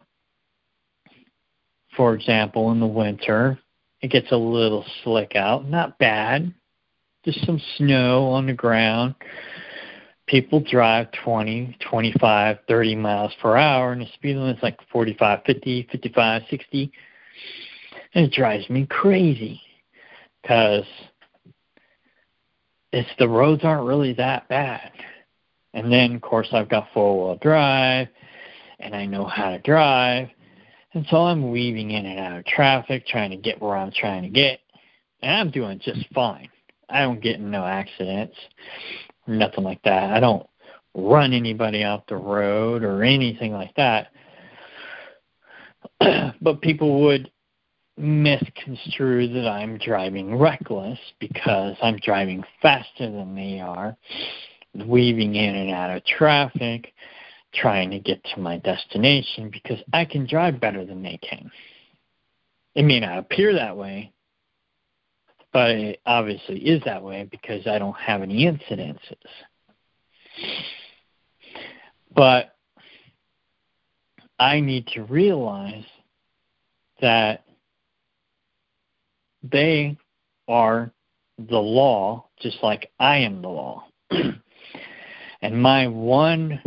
for example, in the winter, it gets a little slick out. Not bad. Just some snow on the ground. People drive 20, 25, 30 miles per hour, and the speed limit's like 45, 50, 55, 60. And it drives me crazy because the roads aren't really that bad. And then, of course, I've got four-wheel drive, and I know how to drive. And so I'm weaving in and out of traffic, trying to get where I'm trying to get. And I'm doing just fine. I don't get in no accidents, nothing like that. I don't run anybody off the road or anything like that. But people would misconstrue that I'm driving reckless because I'm driving faster than they are, weaving in and out of traffic, trying to get to my destination because I can drive better than they can. It may not appear that way, but it obviously is that way because I don't have any incidences. But I need to realize that they are the law just like I am the law. And my one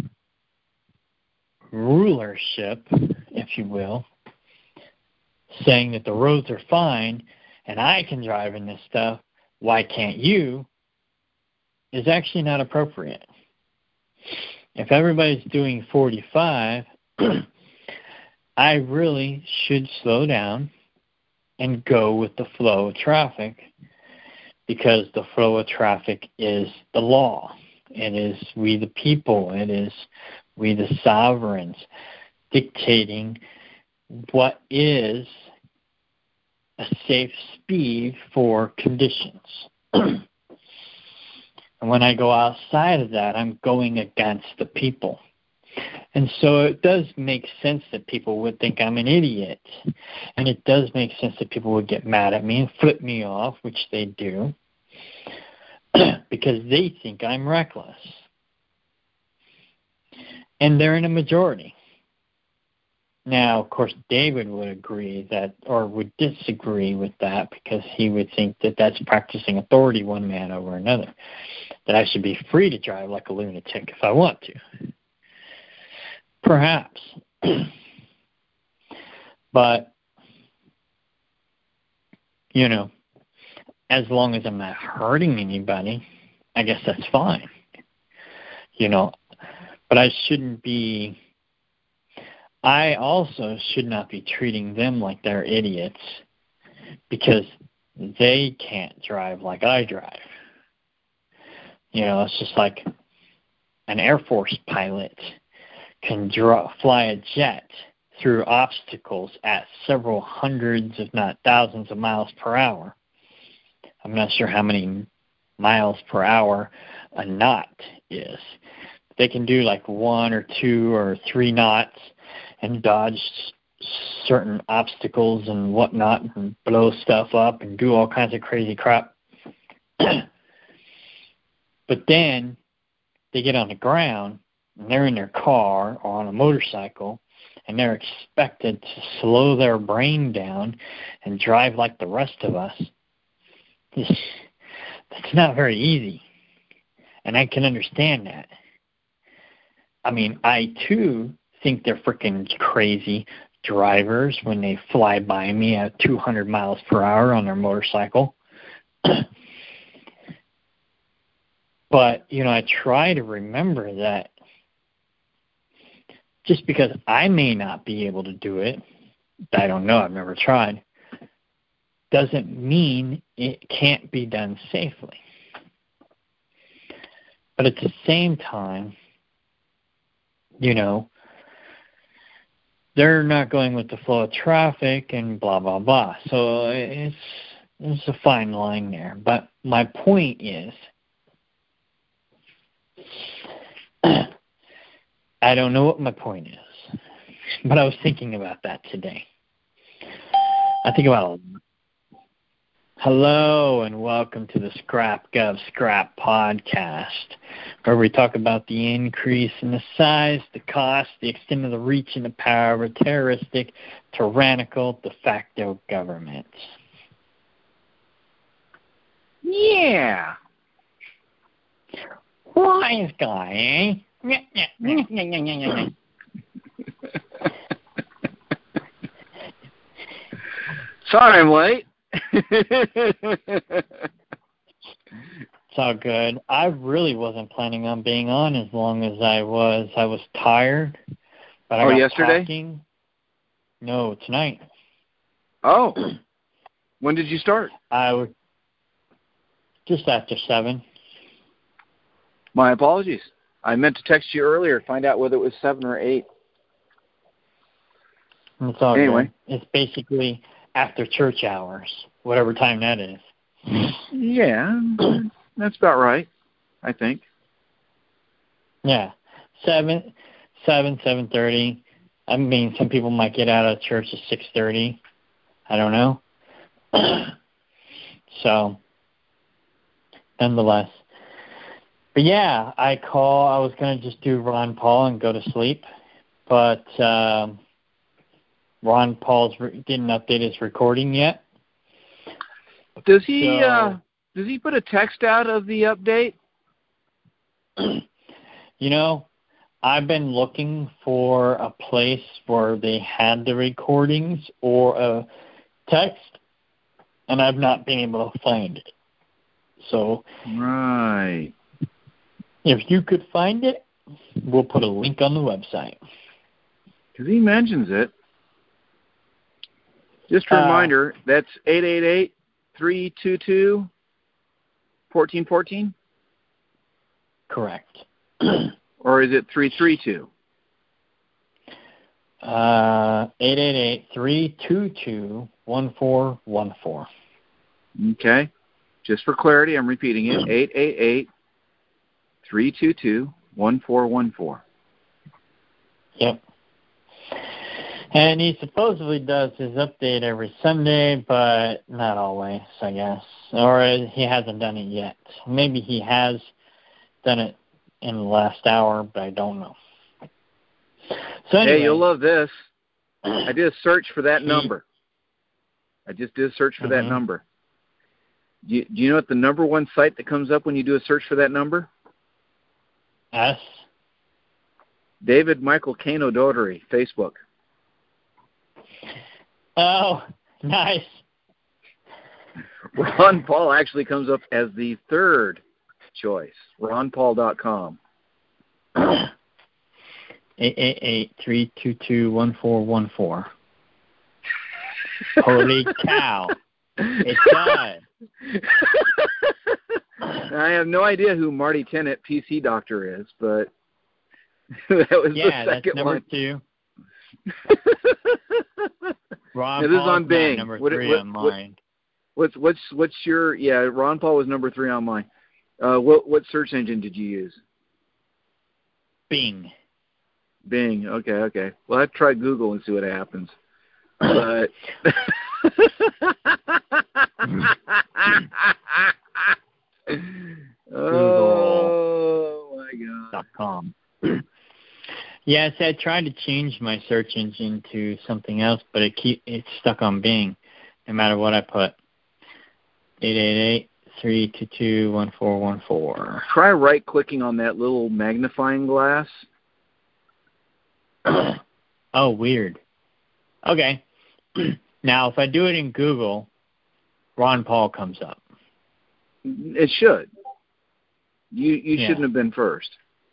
rulership, if you will, saying that the roads are fine and I can drive in this stuff, why can't you, is actually not appropriate. If everybody's doing 45, I really should slow down and go with the flow of traffic because the flow of traffic is the law. It is we the people. It is we the sovereigns dictating what is a safe speed for conditions. And when I go outside of that, I'm going against the people. And so it does make sense that people would think I'm an idiot. And it does make sense that people would get mad at me and flip me off, which they do, because they think I'm reckless. And they're in a majority. Now, of course, David would agree that, or would disagree with that, because he would think that that's practicing authority one man over another, that I should be free to drive like a lunatic if I want to. Perhaps. But, you know, as long as I'm not hurting anybody, I guess that's fine. You know, but I also should not be treating them like they're idiots because they can't drive like I drive. You know, it's just like an Air Force pilot can fly a jet through obstacles at several hundreds, if not thousands of miles per hour. I'm not sure how many miles per hour a knot is. They can do like 1 or 2 or 3 knots and dodge certain obstacles and whatnot and blow stuff up and do all kinds of crazy crap. But then they get on the ground and they're in their car or on a motorcycle and they're expected to slow their brain down and drive like the rest of us. That's not very easy. And I can understand that. I mean, I too think they're freaking crazy drivers when they fly by me at 200 miles per hour on their motorcycle. But, you know, I try to remember that just because I may not be able to do it, I don't know, I've never tried, doesn't mean it can't be done safely. But at the same time, they're not going with the flow of traffic and blah, blah, blah. So it's a fine line there. But my point is, I don't know what my point is, but I was thinking about that today. I think about hello and welcome to the Scrap Gov Scrap podcast, where we talk about the increase in the size, the cost, the extent of the reach and the power of a terroristic, tyrannical, de facto government. Yeah. Wise guy, eh? Sorry I'm late. It's all good. I really wasn't planning on being on as long as I was. I was tired. But I got yesterday? Talking. No, tonight. Oh. When did you start? I was just after 7. My apologies. I meant to text you earlier to find out whether it was 7 or 8. It's all Anyway. good. It's basically after church hours, whatever time that is. Yeah, that's about right, I think. Yeah, 7:30. I mean, some people might get out of church at 6:30. I don't know. So, nonetheless. But yeah, I was going to just do Ron Paul and go to sleep. But Ron Paul didn't update his recording yet. Does he put a text out of the update? I've been looking for a place where they had the recordings or a text, and I've not been able to find it. So, right. If you could find it, we'll put a link on the website. Because he mentions it. Just a reminder, that's 888-322-1414? Correct. Or is it 332? 888-322-1414. Okay. Just for clarity, I'm repeating it. 888-322-1414. Yep. And he supposedly does his update every Sunday, but not always, I guess. Or he hasn't done it yet. Maybe he has done it in the last hour, but I don't know. So anyway, hey, you'll love this. I did a search for that number. I just did a search for that number. Do you know what the number one site that comes up when you do a search for that number? S. David Michael Kano Dotary, Facebook. Oh, nice. Ron Paul actually comes up as the third choice. RonPaul.com. 888-322-1414. Holy cow. It does. I have no idea who Marty Tennant, PC Doctor, is, but that was the second that's number one. 2. Ron this is Paul's on Bing. Number 3 on mine. What's your Ron Paul was number 3 on mine. What search engine did you use? Bing. Bing. Okay. Well, I'd try Google and see what happens. But oh my God. .com. Yes, I tried to change my search engine to something else, but it's stuck on Bing, no matter what I put. 888-322-1414. Try right-clicking on that little magnifying glass. Oh, weird. Okay. Now, if I do it in Google, Ron Paul comes up. It should. You shouldn't have been first.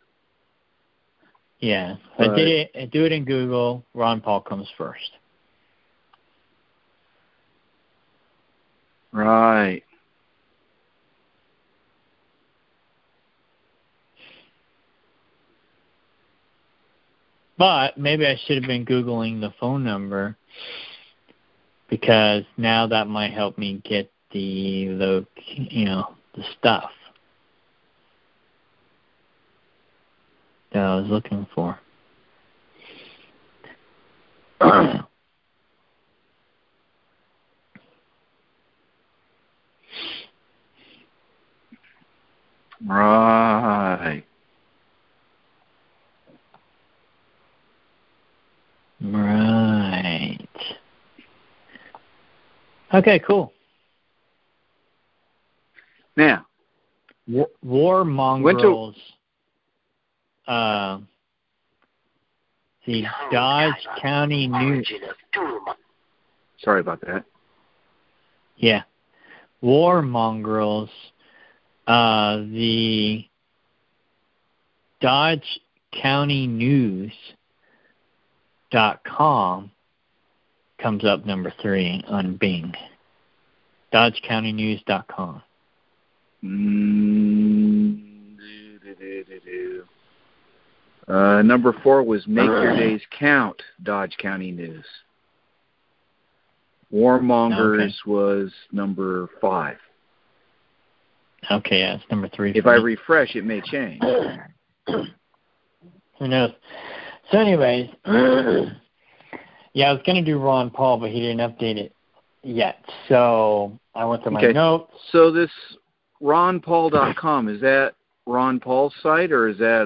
Yeah. If I do it in Google, Ron Paul comes first. Right. But maybe I should have been Googling the phone number, because now that might help me get the stuff that I was looking for. Right. Right. Okay, cool. Now, War mongrels. The Dodge County News. Sorry about that. Yeah. War mongrels. The Dodge County News.com comes up number 3 on Bing. DodgeCountyNews.com. Number 4 was Make Your Days Count, Dodge County News. Warmongers was number 5. Okay, yeah, it's number 3. If I refresh, it may change. Who knows? So anyways, yeah, I was going to do Ron Paul, but he didn't update it yet. So I went to my notes. So this RonPaul.com, is that Ron Paul's site, or is that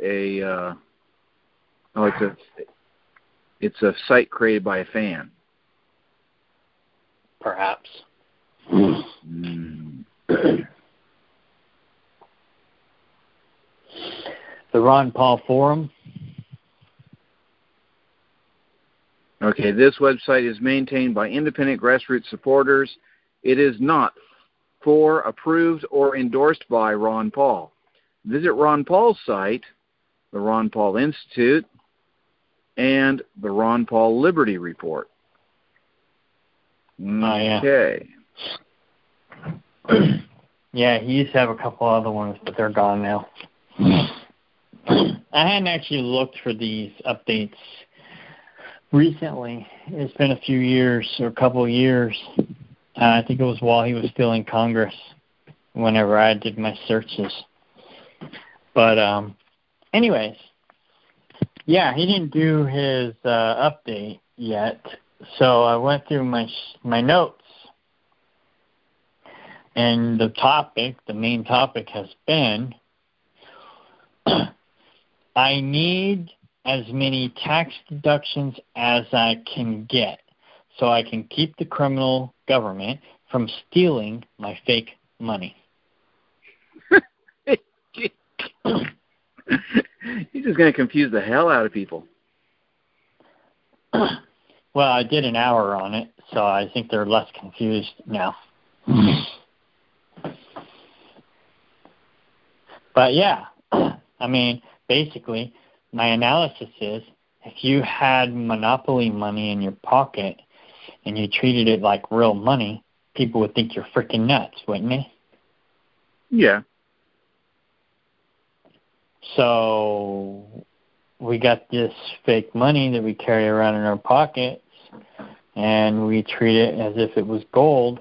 it's a site created by a fan? Perhaps. The Ron Paul Forum. Okay, this website is maintained by independent grassroots supporters. It is not for, approved, or endorsed by Ron Paul. Visit Ron Paul's site, the Ron Paul Institute, and the Ron Paul Liberty Report. Okay. Yeah, he used to have a couple other ones, but they're gone now. I hadn't actually looked for these updates recently. It's been a few years, or a couple of years. I think it was while he was still in Congress, whenever I did my searches. But anyways, yeah, he didn't do his update yet, so I went through my notes, and the main topic has been, I need as many tax deductions as I can get, so I can keep the criminal government from stealing my fake money. He's just going to confuse the hell out of people. Well, I did an hour on it, so I think they're less confused now. But yeah, I mean, basically, my analysis is, if you had monopoly money in your pocket and you treated it like real money, people would think you're freaking nuts, wouldn't they? Yeah. So we got this fake money that we carry around in our pockets, and we treat it as if it was gold,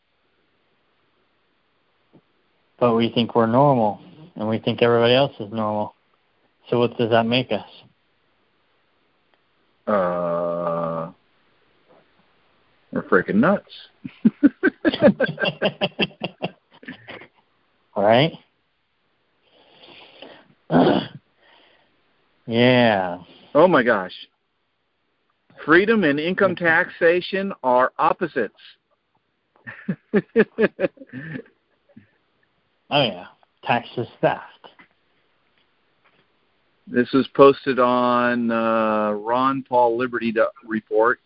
but we think we're normal, and we think everybody else is normal. So what does that make us? We're freaking nuts. All right? Yeah. Oh my gosh. Freedom and income taxation are opposites. Oh yeah. Tax is theft. This was posted on Ron Paul Liberty Report.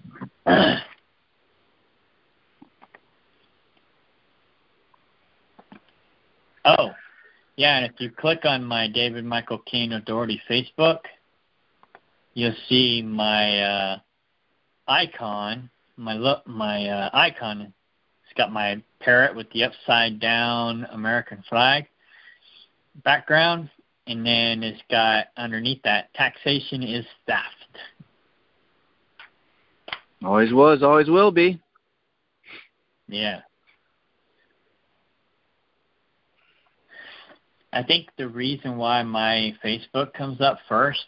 Oh, yeah, and if you click on my David Michael Kane O'Doherty Facebook, you'll see my icon. My icon. It's got my parrot with the upside down American flag background. and then it's got underneath that, taxation is theft. Always was, always will be. Yeah. I think the reason why my Facebook comes up first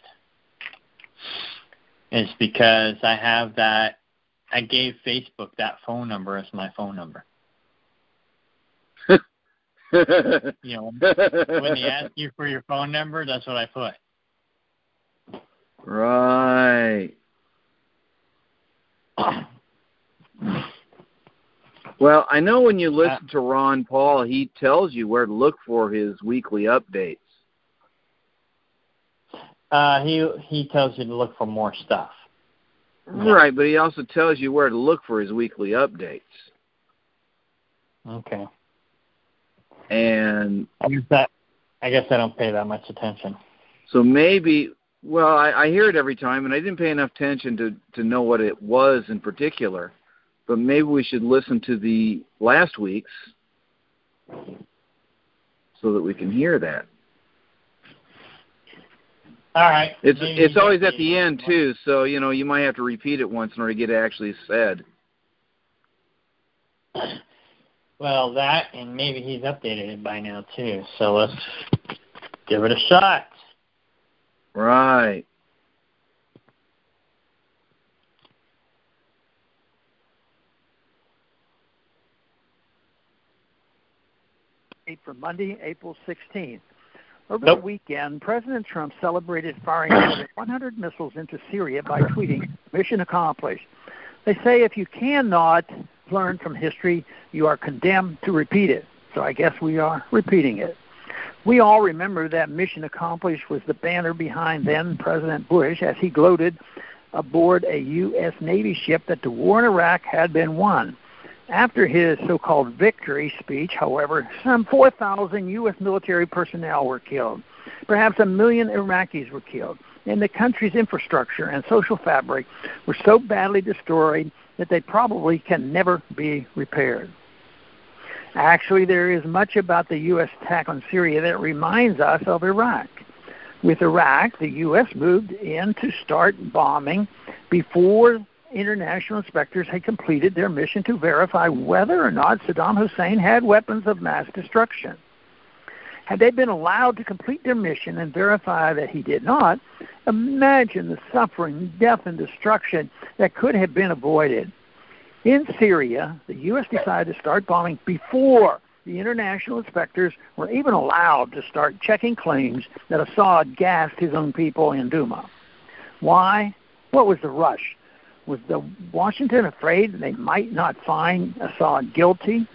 is because I gave Facebook that phone number as my phone number. You know, when they ask you for your phone number, that's what I put. Right. Well, I know when you listen to Ron Paul, he tells you where to look for his weekly updates. He tells you to look for more stuff. Right, but he also tells you where to look for his weekly updates. Okay. And I guess I don't pay that much attention. So maybe, well, I hear it every time, and I didn't pay enough attention to know what it was in particular. But maybe we should listen to the last week's so that we can hear that. All right. It's always at the end, too, so, you know, you might have to repeat it once in order to get it actually said. Well, that, and maybe he's updated it by now, too. So let's give it a shot. Right. For Monday, April 16th. Over the weekend, President Trump celebrated firing more than 100 missiles into Syria by tweeting, "Mission accomplished." They say if you cannot learn from history, you are condemned to repeat it. So I guess we are repeating it. We all remember that mission accomplished was the banner behind then President Bush as he gloated aboard a U.S. Navy ship that the war in Iraq had been won. After his so-called victory speech, however, some 4,000 U.S. military personnel were killed. Perhaps 1 million Iraqis were killed. And the country's infrastructure and social fabric were so badly destroyed that they probably can never be repaired. Actually, there is much about the U.S. attack on Syria that reminds us of Iraq. With Iraq, the U.S. moved in to start bombing before international inspectors had completed their mission to verify whether or not Saddam Hussein had weapons of mass destruction. Had they been allowed to complete their mission and verify that he did not, imagine the suffering, death, and destruction that could have been avoided. In Syria, the U.S. decided to start bombing before the international inspectors were even allowed to start checking claims that Assad gassed his own people in Douma. Why? What was the rush? Was Washington afraid they might not find Assad guilty?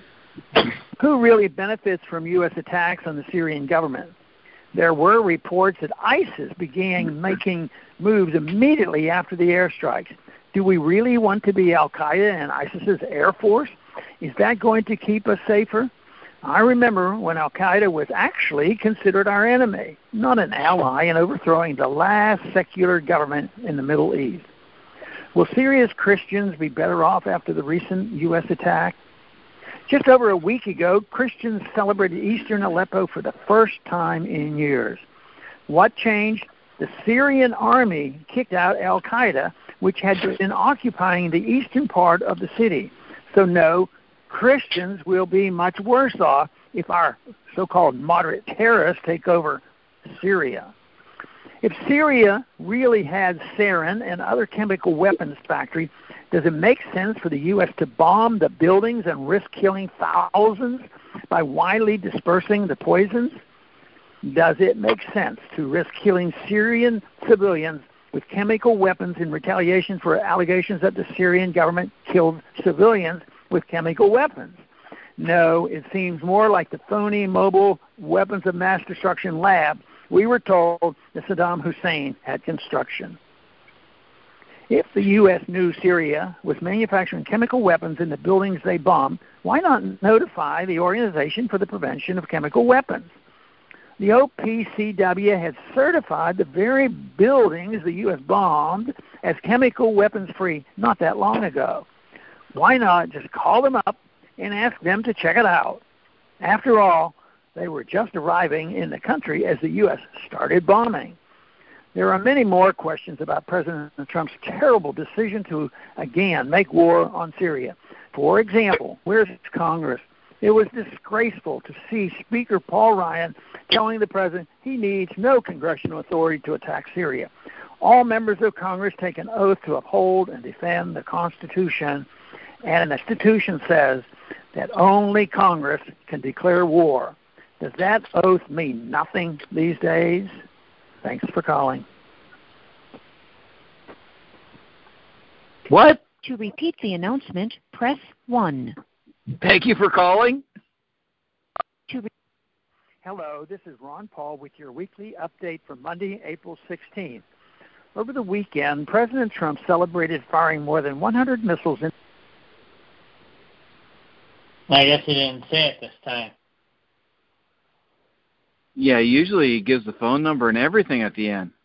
Who really benefits from U.S. attacks on the Syrian government? There were reports that ISIS began making moves immediately after the airstrikes. Do we really want to be al-Qaeda and ISIS's air force? Is that going to keep us safer? I remember when al-Qaeda was actually considered our enemy, not an ally in overthrowing the last secular government in the Middle East. Will Syria's Christians be better off after the recent U.S. attack? Just over a week ago, Christians celebrated Easter in Aleppo for the first time in years. What changed? The Syrian army kicked out al-Qaeda, which had been occupying the eastern part of the city. So no, Christians will be much worse off if our so-called moderate terrorists take over Syria. If Syria really had sarin and other chemical weapons factories, does it make sense for the U.S. to bomb the buildings and risk killing thousands by widely dispersing the poisons? Does it make sense to risk killing Syrian civilians with chemical weapons in retaliation for allegations that the Syrian government killed civilians with chemical weapons? No, it seems more like the phony mobile weapons of mass destruction lab we were told that Saddam Hussein had construction. If the U.S. knew Syria was manufacturing chemical weapons in the buildings they bombed, why not notify the Organization for the Prevention of Chemical Weapons? The OPCW had certified the very buildings the U.S. bombed as chemical weapons free not that long ago. Why not just call them up and ask them to check it out? After all, They were just arriving in the country as the U.S. started bombing. There are many more questions about President Trump's terrible decision to, again, make war on Syria. For example, where's Congress? It was disgraceful to see Speaker Paul Ryan telling the president he needs no congressional authority to attack Syria. All members of Congress take an oath to uphold and defend the Constitution, and the Constitution says that only Congress can declare war. Does that oath mean nothing these days? Thanks for calling. What? To repeat the announcement, press 1. Thank you for calling. Hello, this is Ron Paul with your weekly update for Monday, April 16th. Over the weekend, President Trump celebrated firing more than 100 missiles in... I guess he didn't say it this time. Yeah, usually he gives the phone number and everything at the end.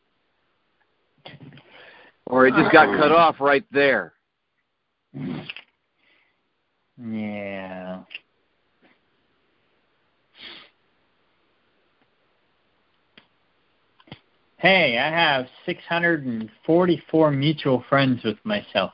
Or it just got cut off right there. Yeah. Hey, I have 644 mutual friends with myself.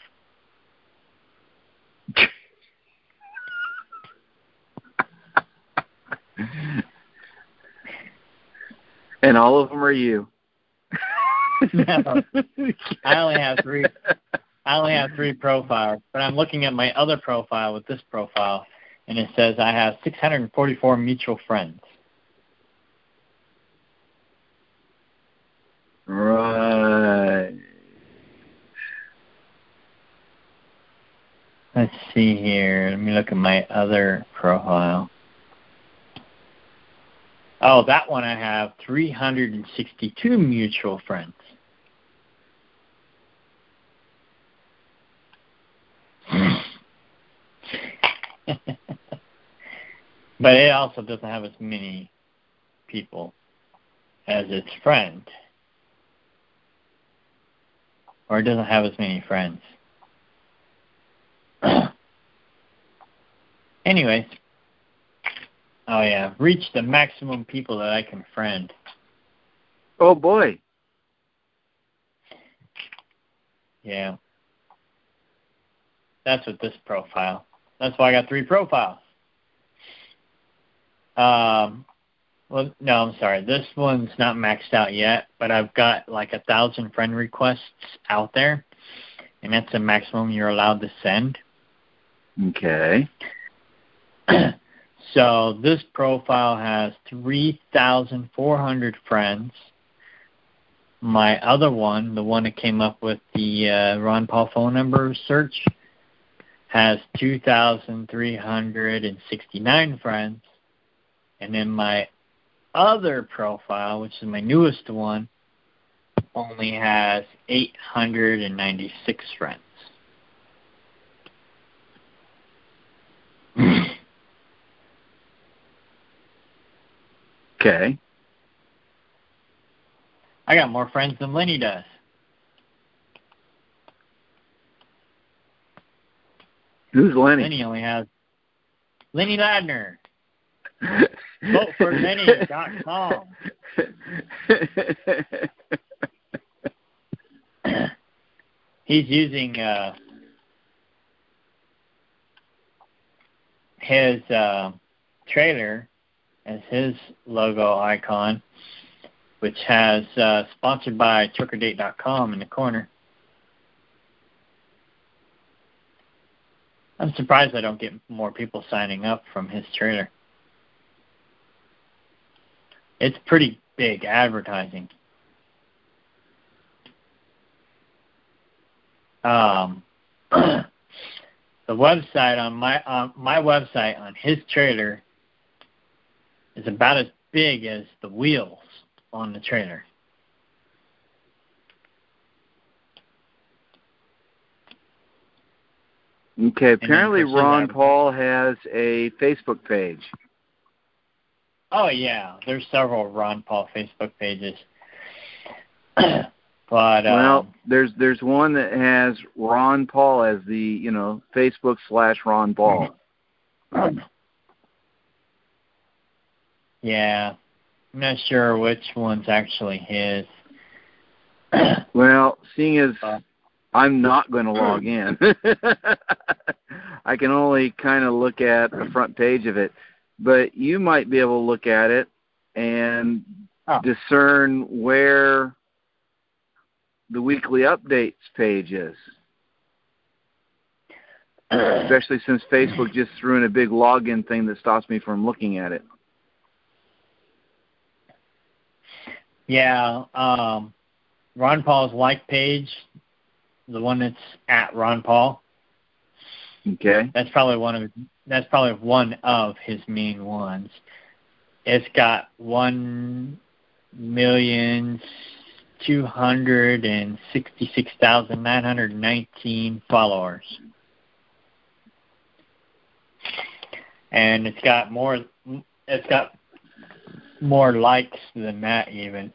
And all of them are you. No, I only have three. I only have 3 profiles, but I'm looking at my other profile with this profile, and it says I have 644 mutual friends. Right. Let's see here. Let me look at my other profile. Oh, that one I have 362 mutual friends. But it also doesn't have as many people as its friend. Or it doesn't have as many friends. Anyways. Oh, yeah. Reach the maximum people that I can friend. Oh, boy. Yeah. That's what this profile. That's why I got 3 profiles. Well, no, I'm sorry. This one's not maxed out yet, but I've got like 1,000 friend requests out there, and that's the maximum you're allowed to send. Okay. So this profile has 3,400 friends. My other one, the one that came up with the Ron Paul phone number search, has 2,369 friends. And then my other profile, which is my newest one, only has 896 friends. Okay. I got more friends than Lenny does. Who's Lenny? Lenny only has Lenny Ladner. Vote for Lenny.com. He's using his trailer as his logo icon, which has sponsored by truckerdate.com in the corner. I'm surprised I don't get more people signing up from his trailer. It's pretty big advertising. The website on my website on his trailer is about as big as the wheels on the trailer. Okay, apparently Ron Paul has a Facebook page. Oh, yeah. There's several Ron Paul Facebook pages. But well, there's one that has Ron Paul as the, Facebook /Ron Paul. Yeah. I'm not sure which one's actually his. Well, seeing as I'm not going to log in, I can only kind of look at the front page of it. But you might be able to look at it and discern where the weekly updates page is. Especially since Facebook just threw in a big login thing that stops me from looking at it. Yeah, Ron Paul's like page, the one that's at Ron Paul. Okay. That's probably one of his main ones. It's got 1,266,919 followers. And it's got more likes than that even.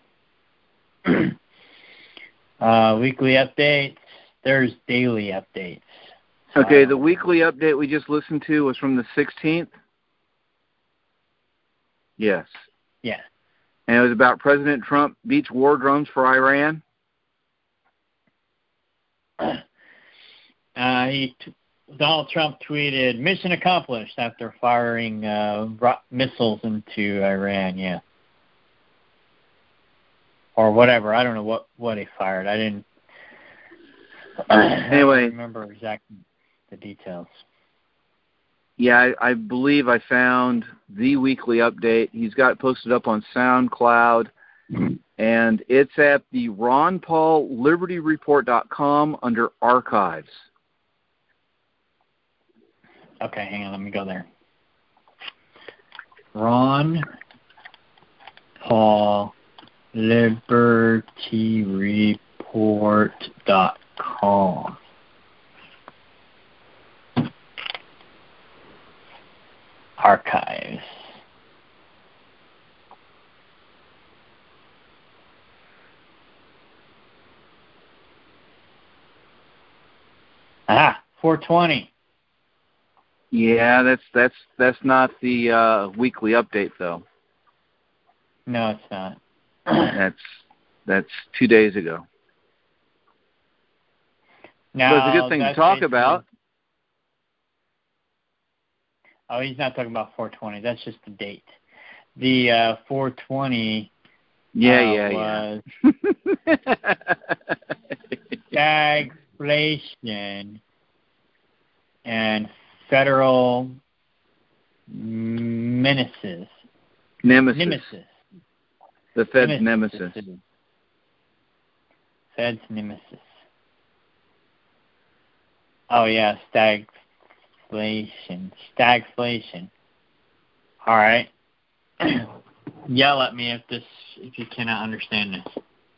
Weekly updates. There's daily updates. Okay, the weekly update we just listened to was from the 16th? Yes. Yeah. And it was about President Trump beats war drums for Iran? Donald Trump tweeted, "Mission accomplished," after firing missiles into Iran, yeah. Or whatever. I don't know what he fired. I didn't anyway, remember exactly the details. Yeah, I believe I found the weekly update. He's got it posted up on SoundCloud, and it's at the RonPaulLibertyReport.com under Archives. Okay, hang on, let me go there. RonPaulLibertyReport.com. Archives. Aha, 420. Yeah, that's not the weekly update though. No, it's not. That's 2 days ago. Now, so it's a good thing to talk about. Oh, he's not talking about 420. That's just the date. The 420 was stagflation and federal nemesis. The Fed's nemesis. Fed's nemesis. Oh, yeah, stagflation. All right. Yell at me if you cannot understand this.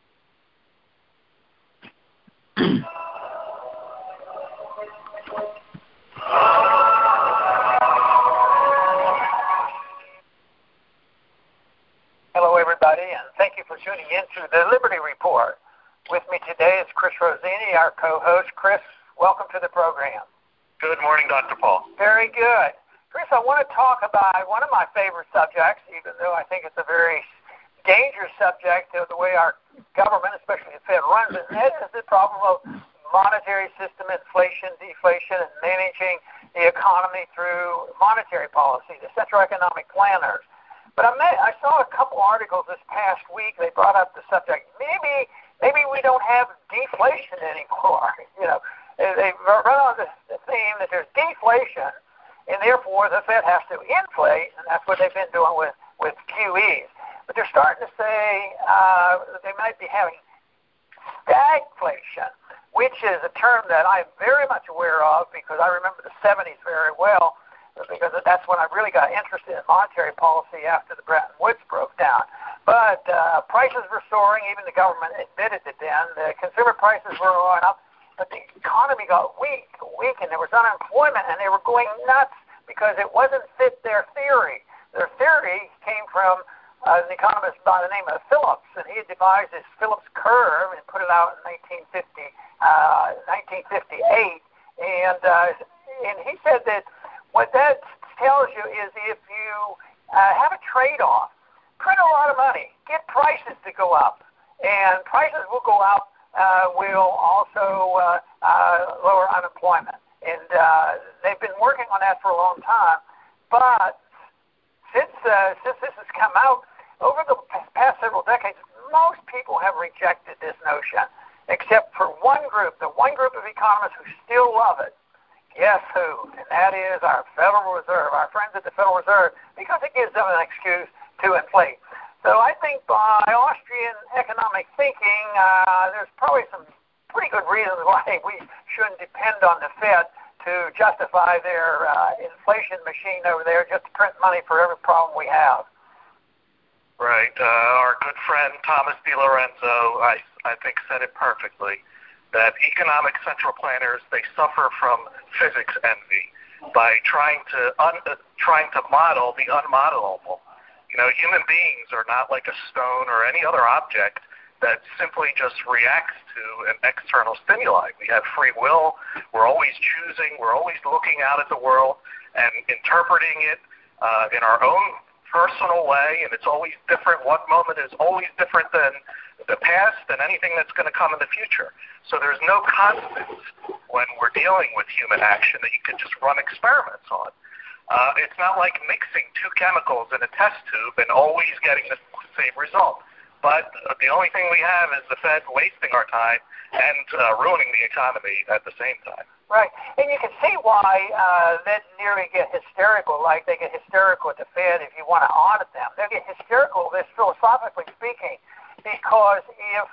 Hello, everybody, and thank you for tuning in to the Liberty Report. With me today is Chris Rossini, our co-host. Chris, welcome to the program. Good morning, Dr. Paul. Very good. Chris, I want to talk about one of my favorite subjects, even though I think it's a very dangerous subject of the way our government, especially the Fed, runs it, and that is the problem of monetary system inflation, deflation, and managing the economy through monetary policy, the central economic planners. But I saw a couple articles this past week. They brought up the subject. Maybe we don't have deflation anymore. They run on the theme that there's deflation, and therefore the Fed has to inflate, and that's what they've been doing with QEs. But they're starting to say that they might be having stagflation, which is a term that I'm very much aware of because I remember the 70s very well, because that's when I really got interested in monetary policy after the Bretton Woods broke down. But prices were soaring. Even the government admitted it then. The consumer prices were going up, but the economy got weak, and there was unemployment, and they were going nuts because it wasn't fit their theory. Their theory came from an economist by the name of Phillips, and he had devised this Phillips curve and put it out in 1958. And he said that what that tells you is if you have a trade-off print a lot of money, get prices to go up, and prices will go up, will also lower unemployment. And they've been working on that for a long time. But since this has come out, over the past several decades, most people have rejected this notion, except for one group, the one group of economists who still love it. Guess who? And that is our Federal Reserve, our friends at the Federal Reserve, because it gives them an excuse to inflate. So I think by Austrian economic thinking, there's probably some pretty good reasons why we shouldn't depend on the Fed to justify their inflation machine over there, just to print money for every problem we have. Right. Our good friend Thomas DiLorenzo, I think, said it perfectly, that economic central planners, they suffer from physics envy by trying to model the unmodelable. You know, human beings are not like a stone or any other object that simply just reacts to an external stimuli. We have free will. We're always choosing. We're always looking out at the world and interpreting it in our own personal way, and it's always different. One moment is always different than the past and anything that's going to come in the future. So there's no constants when we're dealing with human action that you can just run experiments on. It's not like mixing two chemicals in a test tube and always getting the same result. But the only thing we have is the Fed wasting our time and ruining the economy at the same time. Right. And you can see why they nearly get hysterical, like they get hysterical at the Fed if you want to audit them. They'll get hysterical, this philosophically speaking, because if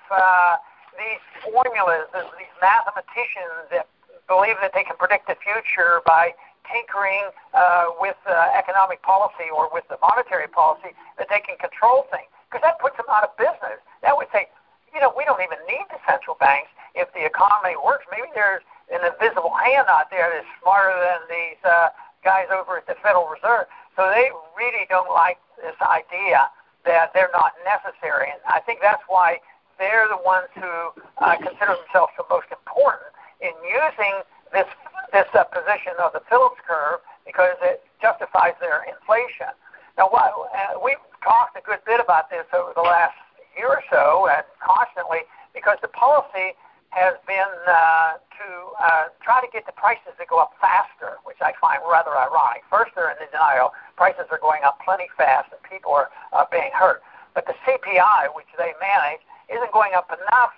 these formulas, these mathematicians that believe that they can predict the future by tinkering with economic policy or with the monetary policy, that they can control things, because that puts them out of business. That would say, you know, we don't even need the central banks if the economy works. Maybe there's an invisible hand out there that's smarter than these guys over at the Federal Reserve. So they really don't like this idea that they're not necessary. And I think that's why they're the ones who consider themselves the most important in using this position of the Phillips curve, because it justifies their inflation. Now, we've talked a good bit about this over the last year or so, and constantly, because the policy has been to try to get the prices to go up faster, which I find rather ironic. First, they're in denial. Prices are going up plenty fast, and people are being hurt. But the CPI, which they manage, isn't going up enough,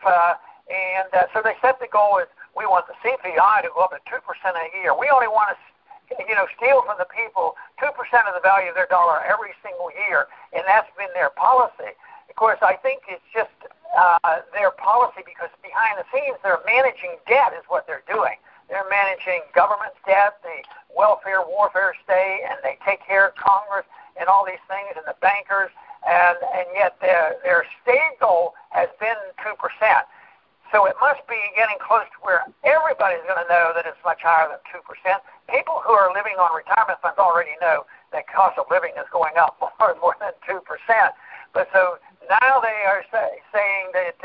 and so they set the goal as, we want the CPI to go up at 2% a year. We only want to steal from the people 2% of the value of their dollar every single year, and that's been their policy. Of course, I think it's just their policy because behind the scenes they're managing debt is what they're doing. They're managing government's debt, the welfare, warfare state, and they take care of Congress and all these things and the bankers, and yet their stated goal has been 2%. So it must be getting close to where everybody's going to know that it's much higher than 2%. People who are living on retirement funds already know that cost of living is going up more than 2%. But so now they are saying that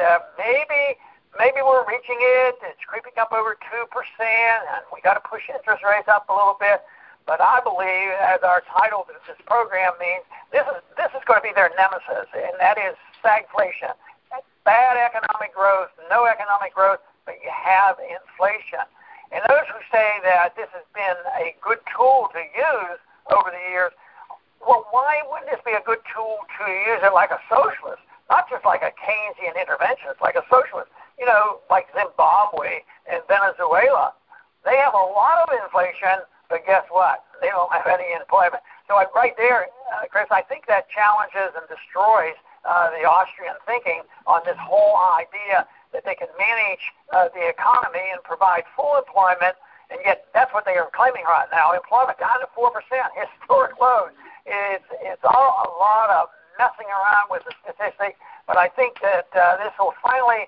maybe we're reaching it. It's creeping up over 2%, and we got to push interest rates up a little bit. But I believe, as our title of this program means, this is going to be their nemesis, and that is stagflation. Bad economic growth, no economic growth, but you have inflation. And those who say that this has been a good tool to use over the years, well, why wouldn't this be a good tool to use it like a socialist? Not just like a Keynesian interventionist, like a socialist, like Zimbabwe and Venezuela. They have a lot of inflation, but guess what? They don't have any employment. So right there, Chris, I think that challenges and destroys the Austrian thinking on this whole idea that they can manage the economy and provide full employment, and yet that's what they are claiming right now. Employment down to 4%, historic lows. It's all a lot of messing around with the statistics, but I think that this will finally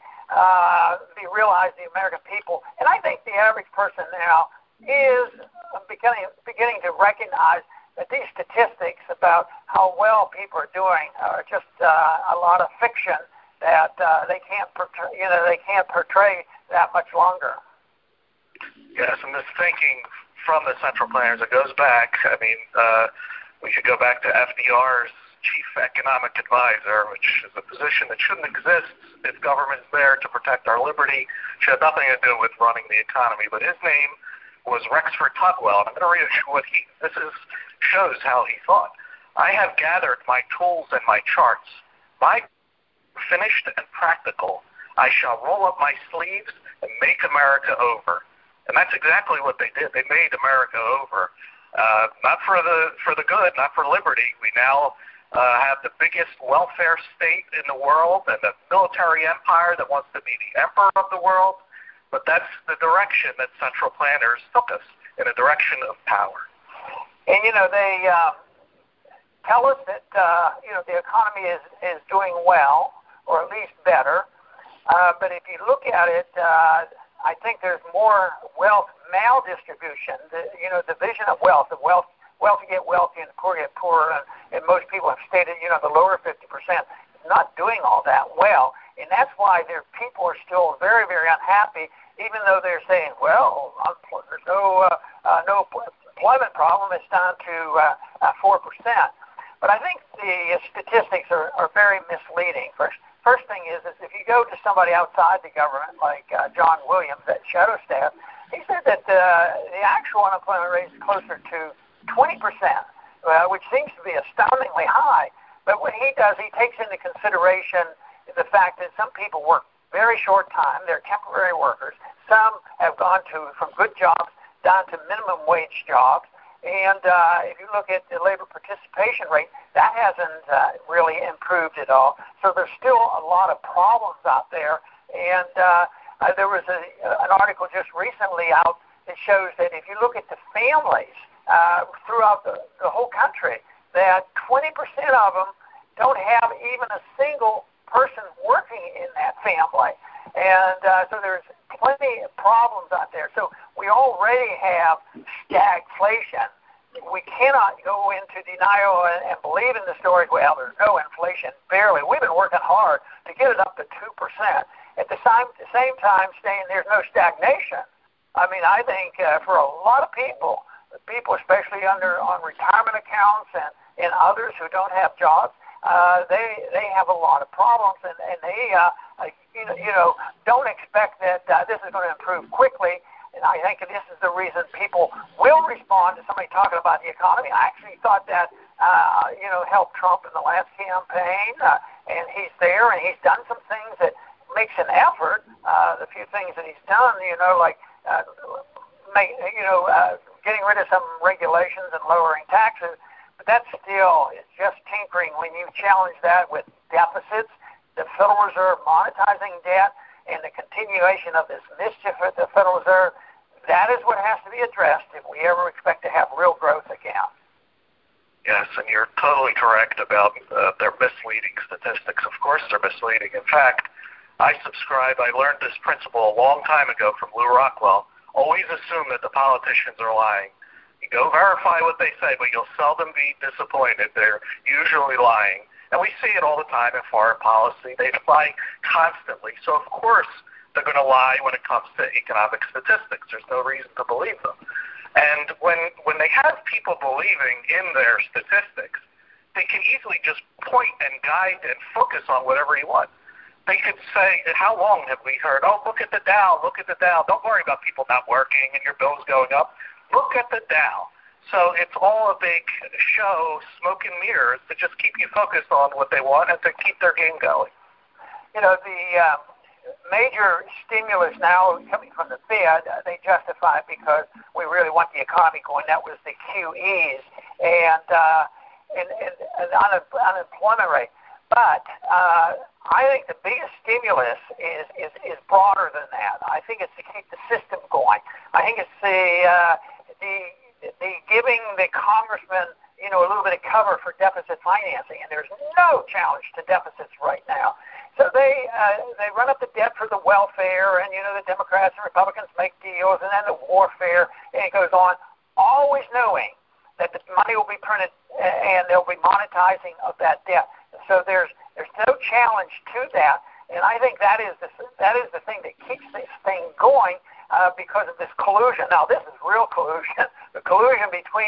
be realized, the American people, and I think the average person now is beginning to recognize that these statistics about how well people are doing are just a lot of fiction that they can't portray that much longer. Yes, and this thinking from the central planners, it goes back. I mean, we should go back to FDR's chief economic advisor, which is a position that shouldn't exist if government is there to protect our liberty. Should have nothing to do with running the economy. But his name was Rexford Tugwell, and I'm going to read you what shows how he thought. I have gathered my tools and my charts. My finished and practical. I shall roll up my sleeves and make America over. And that's exactly what they did. They made America over. Not for the good, not for liberty. We now have the biggest welfare state in the world and a military empire that wants to be the emperor of the world. But that's the direction that central planners took us, in a direction of power. And, they tell us that, the economy is doing well, or at least better. But if you look at it, I think there's more wealth maldistribution. The division of wealth. The wealthy get wealthy and the poor get poorer. And most people have stated, the lower 50% is not doing all that well. And that's why people are still very, very unhappy, even though they're saying, well, there's no employment problem. It's down to 4%. But I think the statistics are very misleading. First thing is if you go to somebody outside the government, like John Williams at Shadow Staff, he said that the actual unemployment rate is closer to 20%, which seems to be astoundingly high. But what he does, he takes into consideration the fact that some people work very short time. They're temporary workers. Some have gone from good jobs down to minimum wage jobs. And if you look at the labor participation rate, that hasn't really improved at all. So there's still a lot of problems out there. And there was an article just recently out that shows that if you look at the families throughout the whole country, that 20% of them don't have even a single person working in that family. And so there's plenty of problems out there. So we already have stagflation. We cannot go into denial and believe in the story, well, there's no inflation, barely. We've been working hard to get it up to 2%. At the same time saying there's no stagnation. I mean, I think for a lot of people especially on retirement accounts and others who don't have jobs, they have a lot of problems, and they don't expect that this is going to improve quickly. And I think this is the reason people will respond to somebody talking about the economy. I actually thought that helped Trump in the last campaign, and he's there and he's done some things that makes an effort. The few things that he's done, like getting rid of some regulations and lowering taxes. But that still is just tinkering when you challenge that with deficits, the Federal Reserve monetizing debt, and the continuation of this mischief at the Federal Reserve. That is what has to be addressed if we ever expect to have real growth again. Yes, and you're totally correct about their misleading statistics. Of course they're misleading. In fact, I learned this principle a long time ago from Lew Rockwell. Always assume that the politicians are lying. You go verify what they say, but you'll seldom be disappointed. They're usually lying. And we see it all the time in foreign policy. They lie constantly. So, of course, they're going to lie when it comes to economic statistics. There's no reason to believe them. And when they have people believing in their statistics, they can easily just point and guide and focus on whatever you want. They could say, how long have we heard, oh, look at the Dow, look at the Dow. Don't worry about people not working and your bills going up. Look at the Dow. So it's all a big show, smoke and mirrors, to just keep you focused on what they want and to keep their game going. The major stimulus now coming from the Fed, they justify it because we really want the economy going. That was the QEs and unemployment rate. But I think the biggest stimulus is broader than that. I think it's to keep the system going. I think it's the giving the congressman, a little bit of cover for deficit financing, and there's no challenge to deficits right now. So they run up the debt for the welfare, and the Democrats and Republicans make deals, and then the warfare, and it goes on, always knowing that the money will be printed and they'll be monetizing of that debt. So there's no challenge to that, and I think that is the thing that keeps this thing going because of this collusion. Now, this is real collusion, the collusion between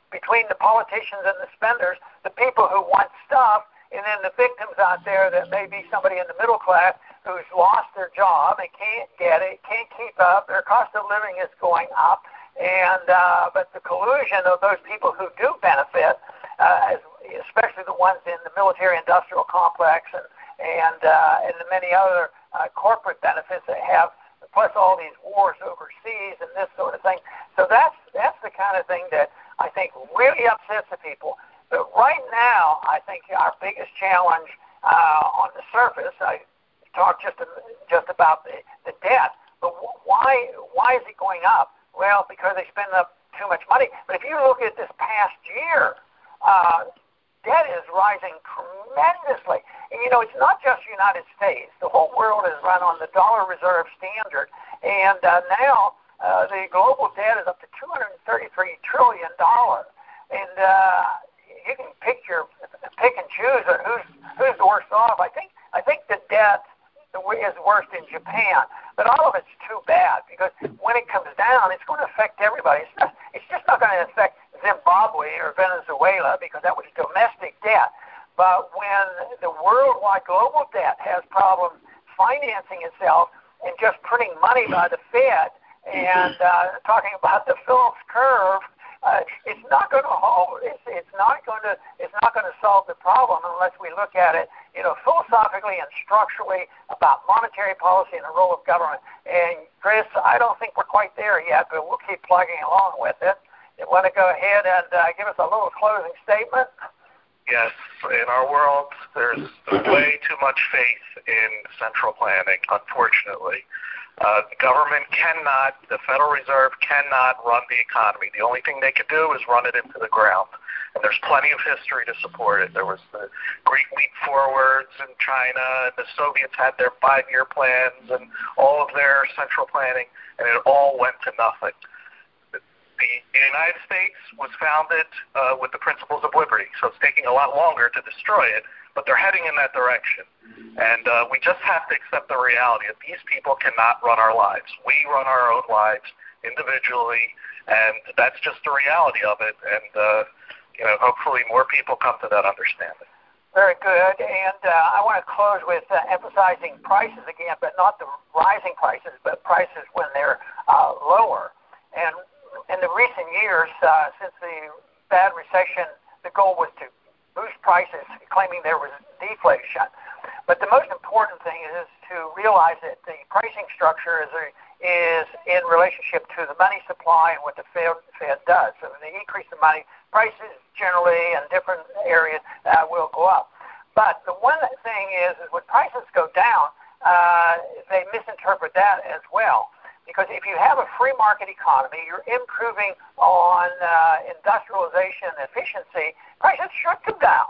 between the politicians and the spenders, the people who want stuff, and then the victims out there that may be somebody in the middle class who's lost their job and can't get it, can't keep up, their cost of living is going up, and but the collusion of those people who do benefit, especially the ones in the military-industrial complex and the many other corporate benefits they have, plus all these wars overseas and this sort of thing. So that's the kind of thing that I think really upsets the people. But right now, I think our biggest challenge on the surface, I talked just about the debt, but why is it going up? Well, because they spend up too much money. But if you look at this past year, debt is rising tremendously. And, it's not just the United States. The whole world is run on the dollar reserve standard. And now the global debt is up to $233 trillion. And you can pick and choose who's the worst off. I think the debt is worst in Japan, but all of it's too bad because when it comes down, it's going to affect everybody. It's just not going to affect Zimbabwe or Venezuela because that was domestic debt. But when the worldwide global debt has problems financing itself and just printing money by the Fed and talking about the Phillips curve, it's not going to hold. It's not going to solve the problem unless we look at it, philosophically and structurally about monetary policy and the role of government. And Chris, I don't think we're quite there yet, but we'll keep plugging along with it. You want to go ahead and give us a little closing statement? Yes, in our world, there's way too much faith in central planning, unfortunately. The Federal Reserve cannot run the economy. The only thing they can do is run it into the ground. And there's plenty of history to support it. There was the Great Leap Forwards in China, and the Soviets had their 5-year plans and all of their central planning, and it all went to nothing. The United States was founded with the principles of liberty, so it's taking a lot longer to destroy it, but they're heading in that direction. And we just have to accept the reality that these people cannot run our lives. We run our own lives individually, and that's just the reality of it. And, hopefully more people come to that understanding. Very good. And I want to close with emphasizing prices again, but not the rising prices, but prices when they're lower. And in the recent years, since the bad recession, the goal was to boost prices, claiming there was deflation. But the most important thing is to realize that the pricing structure is in relationship to the money supply and what the Fed does. So when they increase the money, prices generally in different areas will go up. But the one thing is when prices go down, they misinterpret that as well. Because if you have a free market economy, you're improving on industrialization and efficiency, prices should come down.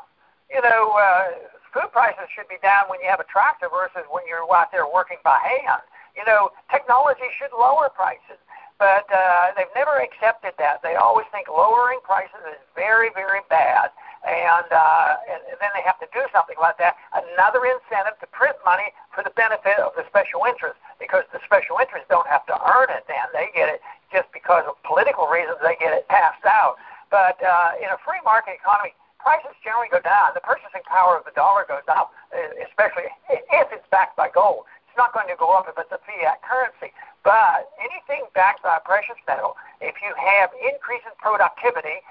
Food prices should be down when you have a tractor versus when you're out there working by hand. Technology should lower prices, but they've never accepted that. They always think lowering prices is very, very bad, and then they have to do something like that. Another incentive to print money for the benefit of the special interests, because the special interests don't have to earn it then. They get it just because of political reasons. They get it passed out. But in a free market economy, prices generally go down. The purchasing power of the dollar goes up, especially if it's backed by gold. It's not going to go up if it's a fiat currency. But anything backed by a precious metal, if you have increase in productivity,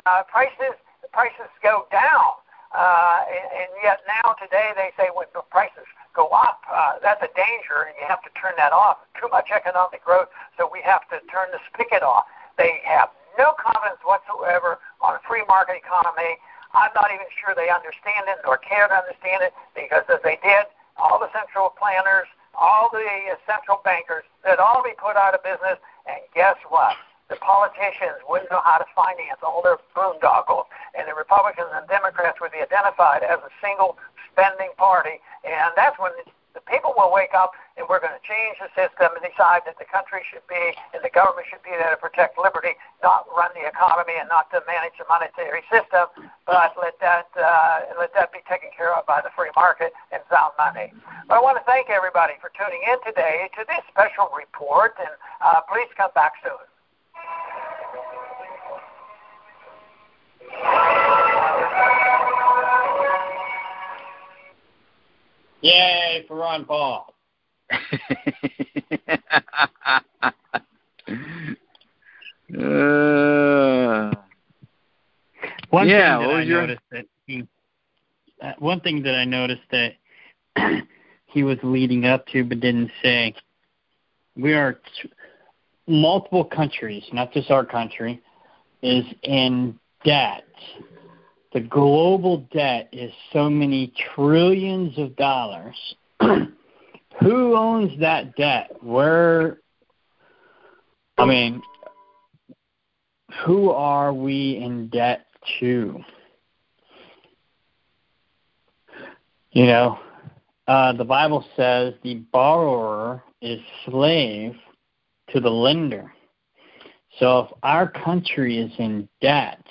prices go down. And yet now today they say when the prices go up, that's a danger, and you have to turn that off. Too much economic growth, so we have to turn the spigot off. They have no confidence whatsoever on a free market economy. I'm not even sure they understand it or care to understand it, because if they did, all the central planners, all the central bankers, they'd all be put out of business, and guess what? The politicians wouldn't know how to finance all their boondoggles, and the Republicans and Democrats would be identified as a single spending party, and that's when the people will wake up, and we're going to change the system and decide that the country should be and the government should be there to protect liberty, not run the economy and not to manage the monetary system, but let that be taken care of by the free market and sound money. But I want to thank everybody for tuning in today to this special report, and please come back soon. Yay for Ron Paul. One thing that I noticed that he was leading up to but didn't say, we are multiple countries, not just our country, is in debt. The global debt is so many trillions of dollars. Who owns that debt? Who are we in debt to? The Bible says the borrower is slave to the lender. So if our country is in debt,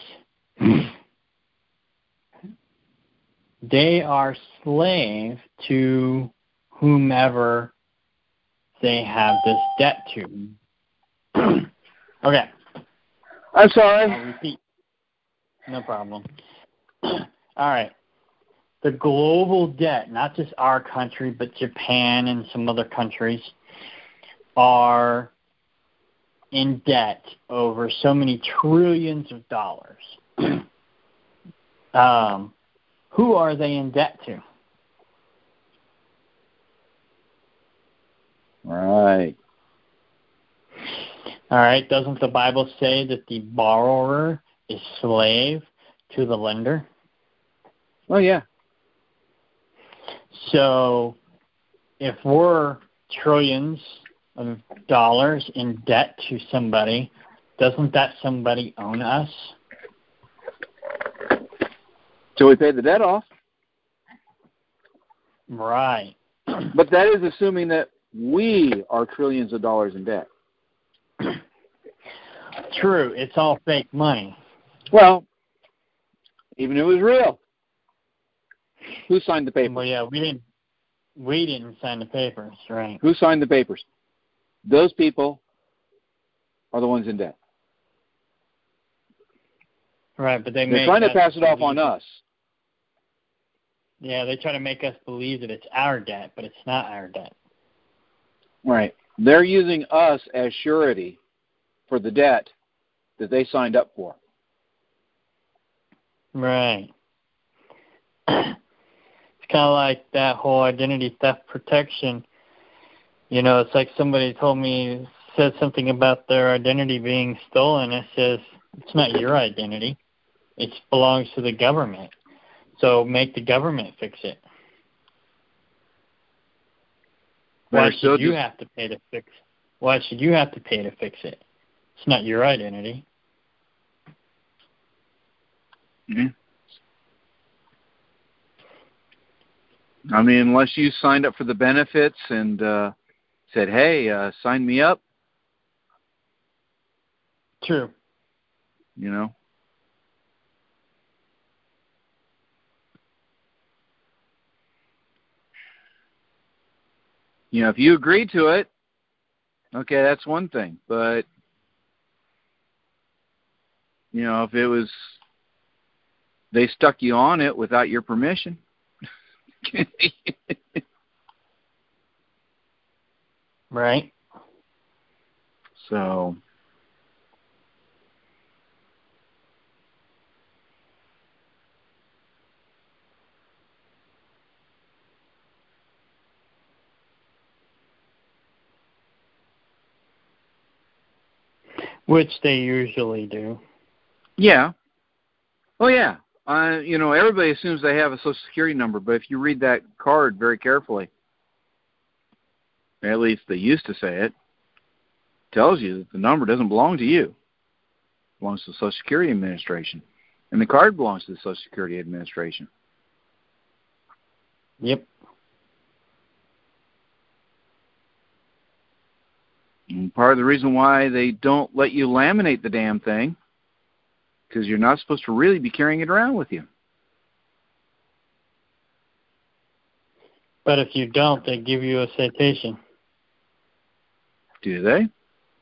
they are slave to whomever they have this debt to. Okay. I'm sorry. I'll repeat. No problem. All right. The global debt, not just our country, but Japan and some other countries, are in debt over so many trillions of dollars. Who are they in debt to? Right. All right. Doesn't the Bible say that the borrower is slave to the lender? Oh, yeah. So if we're trillions of dollars in debt to somebody, doesn't that somebody own us? So we pay the debt off. Right. But that is assuming that we are trillions of dollars in debt. True. It's all fake money. Well, even if it was real, who signed the papers? Well, yeah, we didn't sign the papers, right? Who signed the papers? Those people are the ones in debt. Right, but they're trying to pass it off on us. Yeah, they try to make us believe that it's our debt, but it's not our debt. Right. They're using us as surety for the debt that they signed up for. Right. It's kind of like that whole identity theft protection. It's like somebody said something about their identity being stolen. It says, it's not your identity. It belongs to the government. So make the government fix it. Why should you have to pay to fix it? It's not your identity. Mm-hmm. I mean, unless you signed up for the benefits and said, hey, sign me up. True. If you agree to it, okay, that's one thing. But, if it was, they stuck you on it without your permission. Right. So, which they usually do. Yeah. Oh, yeah. Everybody assumes they have a Social Security number, but if you read that card very carefully, at least they used to say it tells you that the number doesn't belong to you. It belongs to the Social Security Administration. And the card belongs to the Social Security Administration. Yep. And part of the reason why they don't let you laminate the damn thing, because you're not supposed to really be carrying it around with you. But if you don't, they give you a citation. Do they?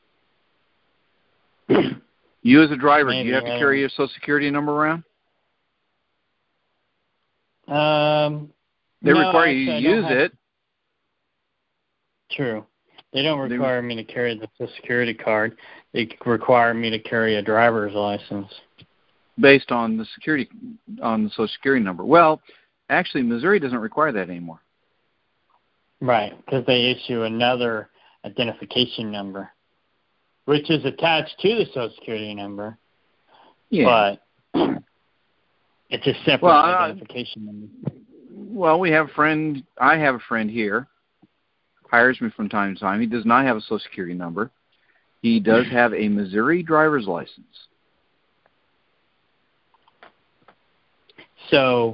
You as a driver, Maybe, do you have to carry your Social Security number around? They require you to use it. True. They don't require me to carry the Social Security card. They require me to carry a driver's license. Based on the Social Security number. Well, actually, Missouri doesn't require that anymore. Right, because they issue another identification number, which is attached to the Social Security number. Yeah. But it's a separate identification number. Well, I have a friend here, hires me from time to time. He does not have a Social Security number. He does have a Missouri driver's license. So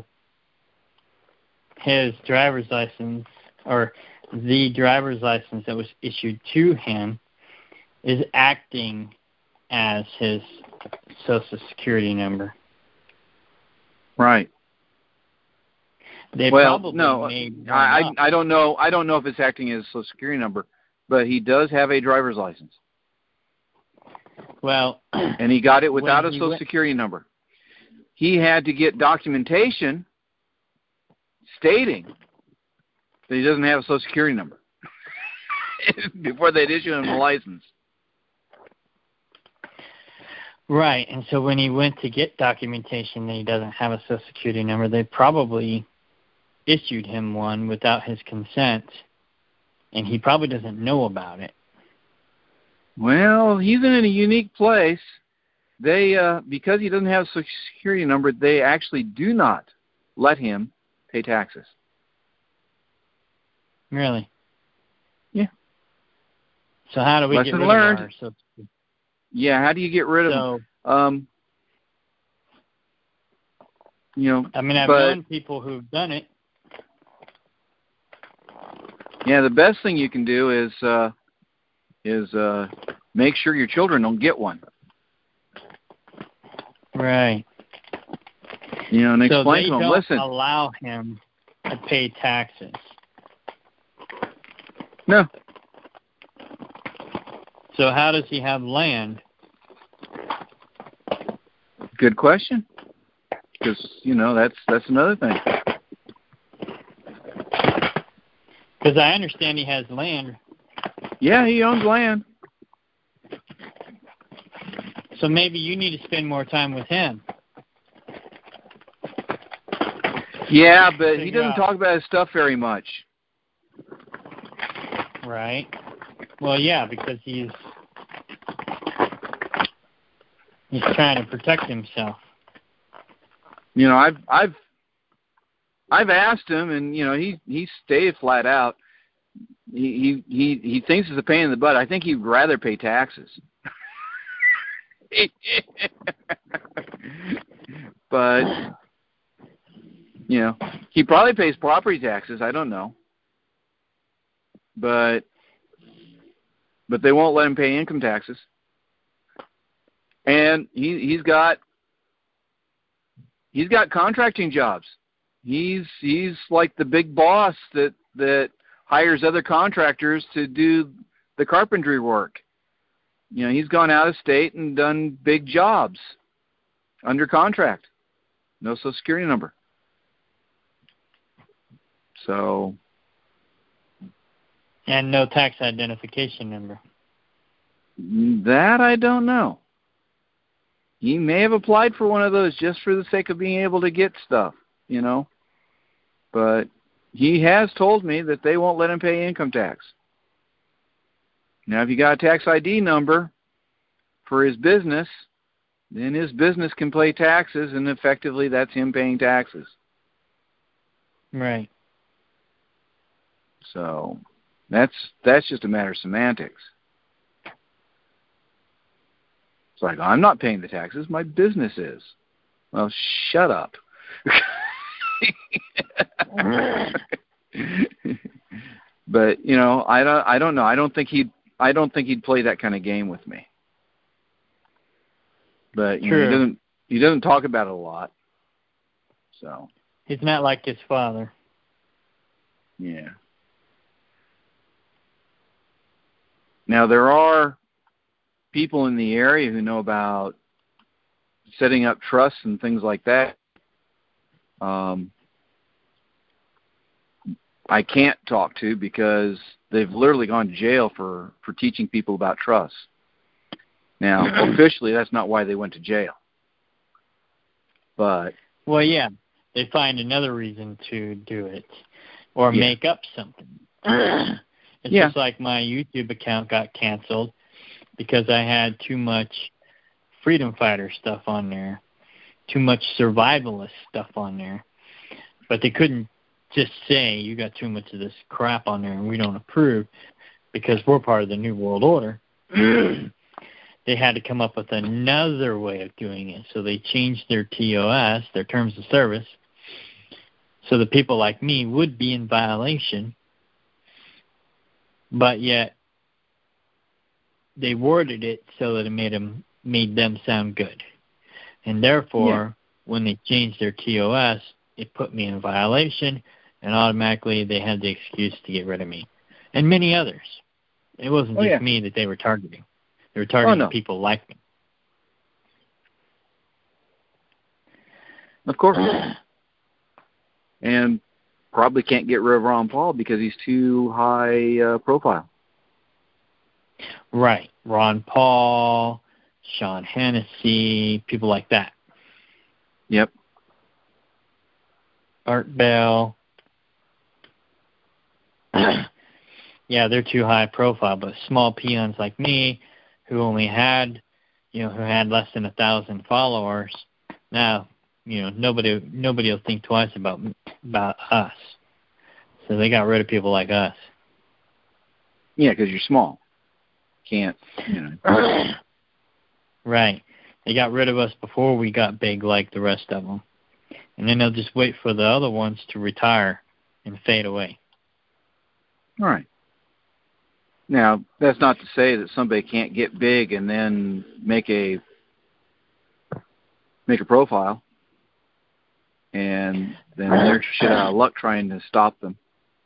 his driver's license, or the driver's license that was issued to him, is acting as his Social Security number. Right. I don't know. I don't know if it's acting as a Social Security number, but he does have a driver's license. Well, and he got it without a Social Security number. He had to get documentation stating that he doesn't have a Social Security number before they'd issue him a license. Right, and so when he went to get documentation that he doesn't have a Social Security number, they probably issued him one without his consent, and he probably doesn't know about it. Well, he's in a unique place. They, because he doesn't have a Social Security number, they actually do not let him pay taxes. Really? Yeah. So how do we get rid of our Social Security? Yeah, how do you get rid of them? I mean, I've known people who've done it. Yeah, the best thing you can do is make sure your children don't get one. Right. And explain to them, listen. So they don't allow him to pay taxes. No. So how does he have land? Good question. Because, that's another thing. Because I understand he has land. Yeah, he owns land. So maybe you need to spend more time with him. Yeah, but he doesn't talk about his stuff very much. Right. Well, yeah, because he's trying to protect himself. I've asked him, and he stated flat out. He thinks it's a pain in the butt. I think he'd rather pay taxes. But he probably pays property taxes. I don't know, but they won't let him pay income taxes. And he's got contracting jobs. He's like the big boss that hires other contractors to do the carpentry work. He's gone out of state and done big jobs under contract. No Social Security number. So. And no tax identification number. That I don't know. He may have applied for one of those just for the sake of being able to get stuff, But he has told me that they won't let him pay income tax. Now, if you got a tax ID number for his business, then his business can pay taxes, and effectively that's him paying taxes. Right. So that's just a matter of semantics. It's like, I'm not paying the taxes, my business is. Well, shut up. But I don't know. I don't think he'd play that kind of game with me. But he doesn't talk about it a lot. So he's not like his father. Yeah. Now there are people in the area who know about setting up trusts and things like that. I can't talk to because they've literally gone to jail for teaching people about trust. Now, officially, that's not why they went to jail. But well, yeah, they find another reason to do it or make up something. It's just like my YouTube account got canceled because I had too much freedom fighter stuff on there, too much survivalist stuff on there. But they couldn't just say, you got too much of this crap on there and we don't approve because we're part of the New World Order. They had to come up with another way of doing it. So they changed their TOS, their terms of service, so the people like me would be in violation, but yet they worded it so that it made them sound good. And therefore, when they changed their TOS, it put me in violation, and automatically they had the excuse to get rid of me. And many others. It wasn't just me that they were targeting. They were targeting people like me. Of course. And probably can't get rid of Ron Paul because he's too high profile. Right. Ron Paul, Sean Hannity, people like that. Yep. Art Bell. Yeah, they're too high profile, but small peons like me who only had, who had less than 1,000 followers, now, nobody will think twice about us. So they got rid of people like us. Yeah, because you're small. Can't, Right. They got rid of us before we got big like the rest of them. And then they'll just wait for the other ones to retire and fade away. All right. Now, that's not to say that somebody can't get big and then make a profile, and then they're shit out of luck trying to stop them.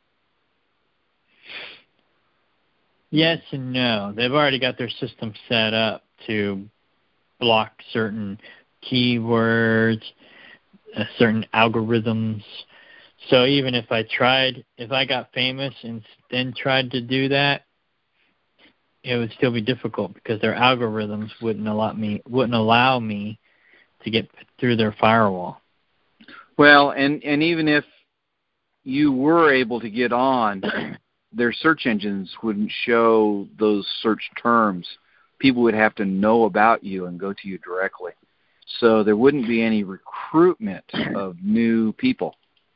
Yes and no. They've already got their system set up to block certain keywords, certain algorithms. So even if I got famous and then tried to do that, it would still be difficult because their algorithms wouldn't allow me to get through their firewall. Well, and even if you were able to get on, their search engines wouldn't show those search terms. People would have to know about you and go to you directly. So there wouldn't be any recruitment of new people.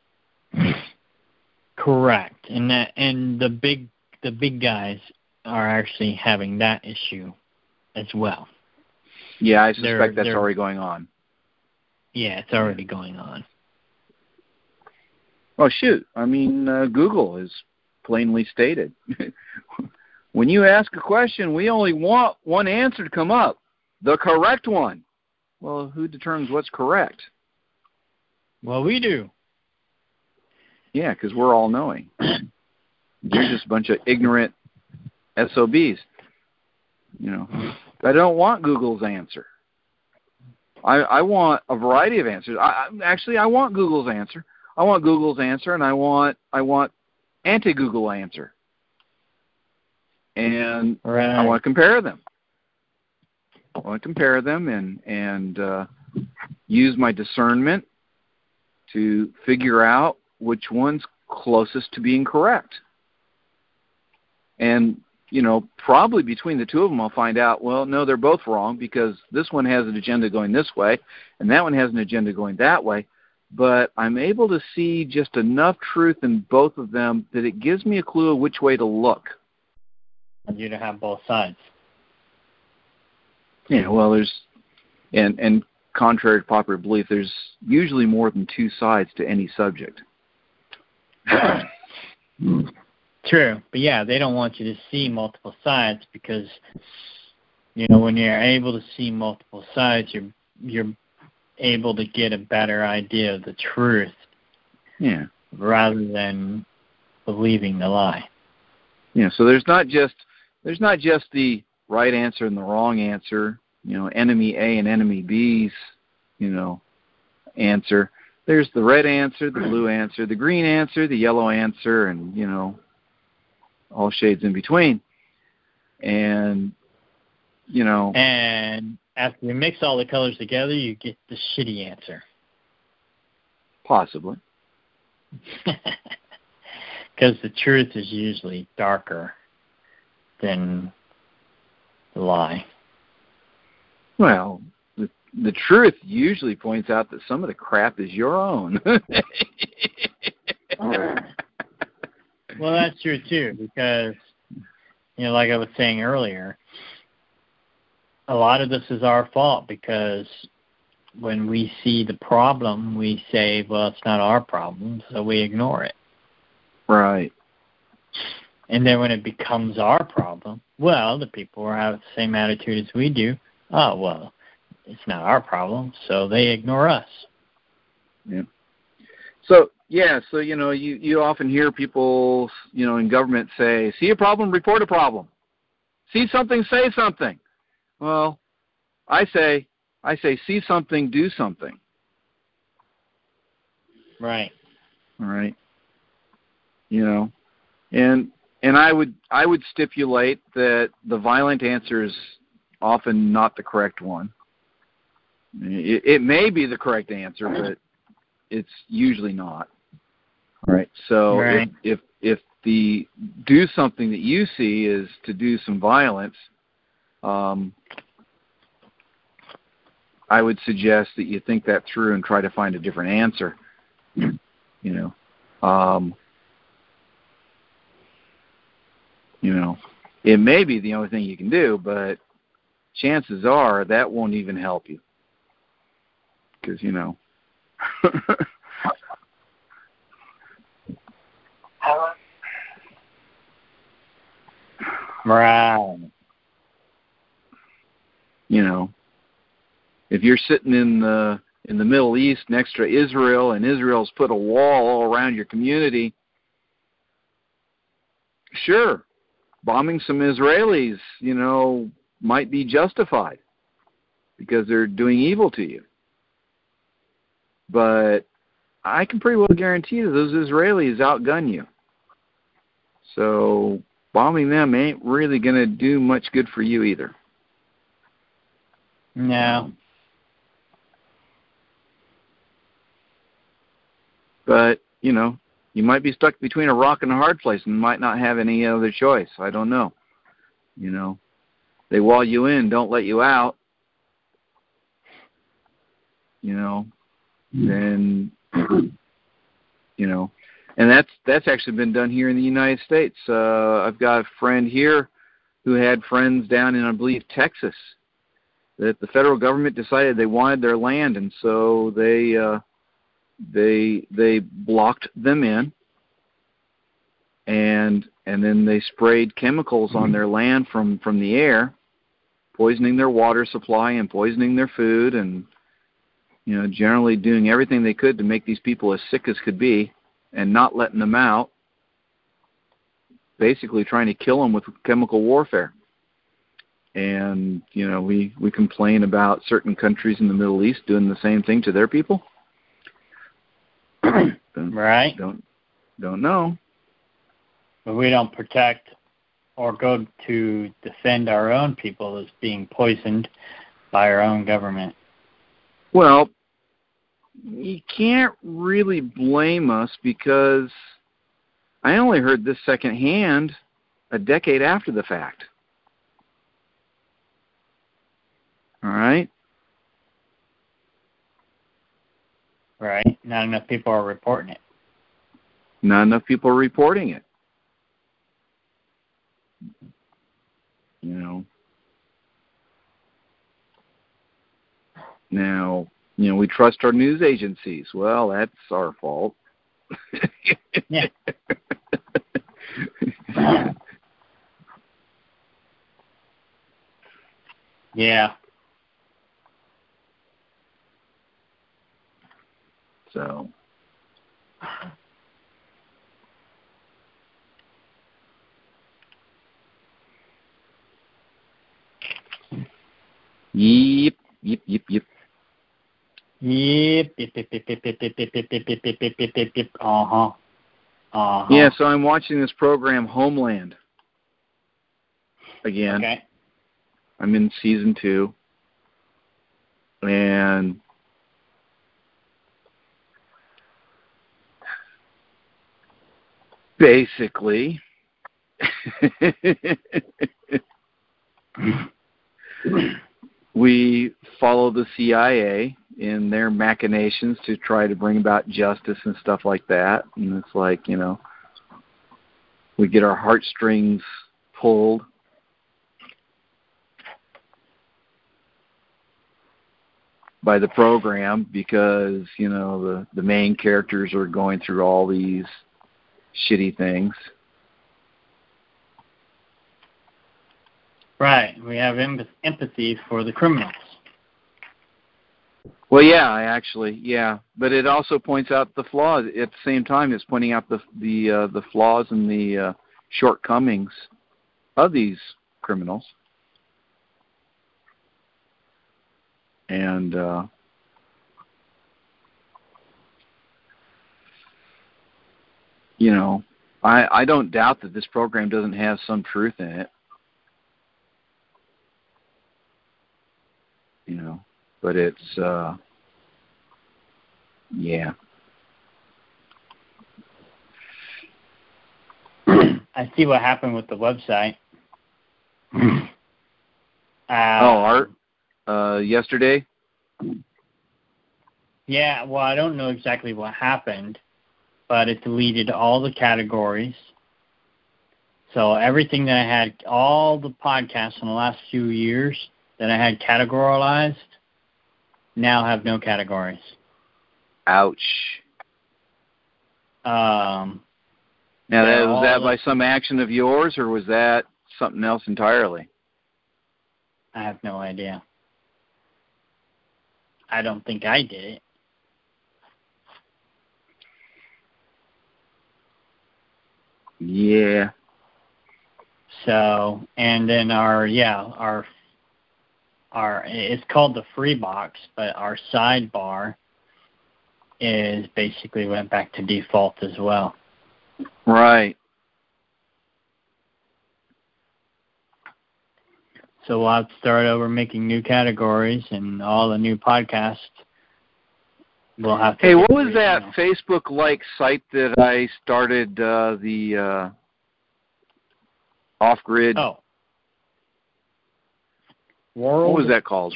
Correct. And the big guys are actually having that issue as well. Yeah, I suspect that's already going on. Yeah, it's already going on. Oh, shoot. I mean, Google is plainly stated. When you ask a question, we only want one answer to come up, the correct one. Well, who determines what's correct? Well, we do. Yeah, because we're all knowing. You're just a bunch of ignorant SOBs. I don't want Google's answer. I want a variety of answers. I want Google's answer. I want Google's answer, and I want anti-Google answer. And I want to compare them. I want to compare them and use my discernment to figure out which one's closest to being correct. And, probably between the two of them I'll find out, well, no, they're both wrong because this one has an agenda going this way and that one has an agenda going that way. But I'm able to see just enough truth in both of them that it gives me a clue of which way to look. And you to have both sides. Yeah, well, and contrary to popular belief, there's usually more than two sides to any subject. True, but yeah, they don't want you to see multiple sides because, when you're able to see multiple sides, you're able to get a better idea of the truth. Yeah. Rather than believing the lie. Yeah. So there's not just the right answer and the wrong answer. Enemy A and enemy B's, answer. there's the red answer, the blue answer, the green answer, the yellow answer, and, all shades in between. And, And after you mix all the colors together, you get the shitty answer. Possibly. Because the truth is usually darker than the lie. Well, the truth usually points out that some of the crap is your own. Well, that's true, too, because, like I was saying earlier, a lot of this is our fault because when we see the problem, we say, well, it's not our problem, so we ignore it. Right. And then when it becomes our problem, well, the people who have the same attitude as we do, oh, well, it's not our problem, so they ignore us. Yeah. So, you often hear people, in government say, see a problem, report a problem. See something, say something. Well, I say, see something, do something. Right. All right. And I would stipulate that the violent answer is often not the correct one. It may be the correct answer, but it's usually not. All right. So right. if the do something that you see is to do some violence, I would suggest that you think that through and try to find a different answer. It may be the only thing you can do, but chances are that won't even help you. Because, Right. If you're sitting in the Middle East next to Israel and Israel's put a wall all around your community, sure, bombing some Israelis, might be justified because they're doing evil to you. But I can pretty well guarantee that those Israelis outgun you. So bombing them ain't really going to do much good for you either. No. But, you might be stuck between a rock and a hard place and might not have any other choice. I don't know. They wall you in, don't let you out. Then, and that's actually been done here in the United States. I've got a friend here who had friends down in, I believe, Texas, that the federal government decided they wanted their land, and so they blocked them in, and then they sprayed chemicals on their land from the air, poisoning their water supply and poisoning their food, and generally doing everything they could to make these people as sick as could be, and not letting them out. Basically, trying to kill them with chemical warfare. And we complain about certain countries in the Middle East doing the same thing to their people. Right. Don't know. But we don't protect or go to defend our own people as being poisoned by our own government. Well, you can't really blame us because I only heard this secondhand a decade after the fact. All right? Right. Not enough people are reporting it. Not enough people are reporting it. Now, we trust our news agencies. Well, that's our fault. Yeah. Yeah. So. Yep. Yep. Uh-huh. Uh-huh. Yeah, so I'm watching this program, Homeland, again. Okay. I'm in season 2. And basically, we follow the CIA in their machinations to try to bring about justice and stuff like that. And it's like, you know, we get our heartstrings pulled. By the program because, you know, the main characters are going through all these shitty things. Right. We have empathy for the criminals. Well, yeah, but it also points out the flaws. At the same time, it's pointing out the flaws and the shortcomings of these criminals. And you know, I don't doubt that this program doesn't have some truth in it. You know, but it's yeah. I see what happened with the website. Art? Yesterday? Yeah, well, I don't know exactly what happened, but it deleted all the categories. So everything that I had, all the podcasts in the last few years that I had categorized, now have no categories. Ouch. Now, was that by some action of yours, or was that something else entirely? I have no idea. I don't think I did it. Yeah. So, and then our it's called the free box, but our sidebar is basically went back to default as well. Right. So we'll have to start over making new categories, and all the new podcasts will have to. Hey, what was that Facebook-like site that I started, the off-grid? Oh. What was that called?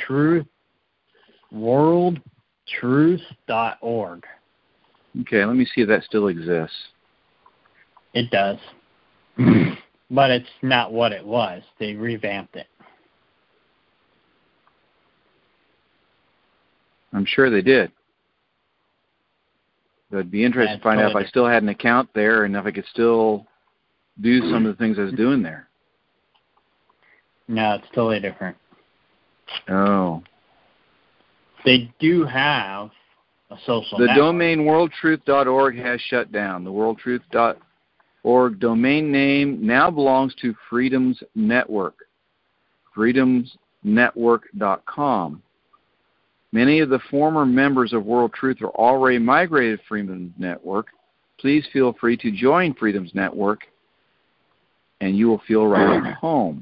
WorldTruth.org. Okay, let me see if that still exists. It does. But it's not what it was. They revamped it. I'm sure they did. But it'd be interesting to find out if I still had an account there and if I could still do some of the things I was doing there. No, it's totally different. Oh. They do have a social network. The domain worldtruth.org has shut down. The worldtruth.org domain name now belongs to Freedom's Network, freedomsnetwork.com. Many of the former members of World Truth are already migrated to Freedom's Network. Please feel free to join Freedom's Network, and you will feel right at home.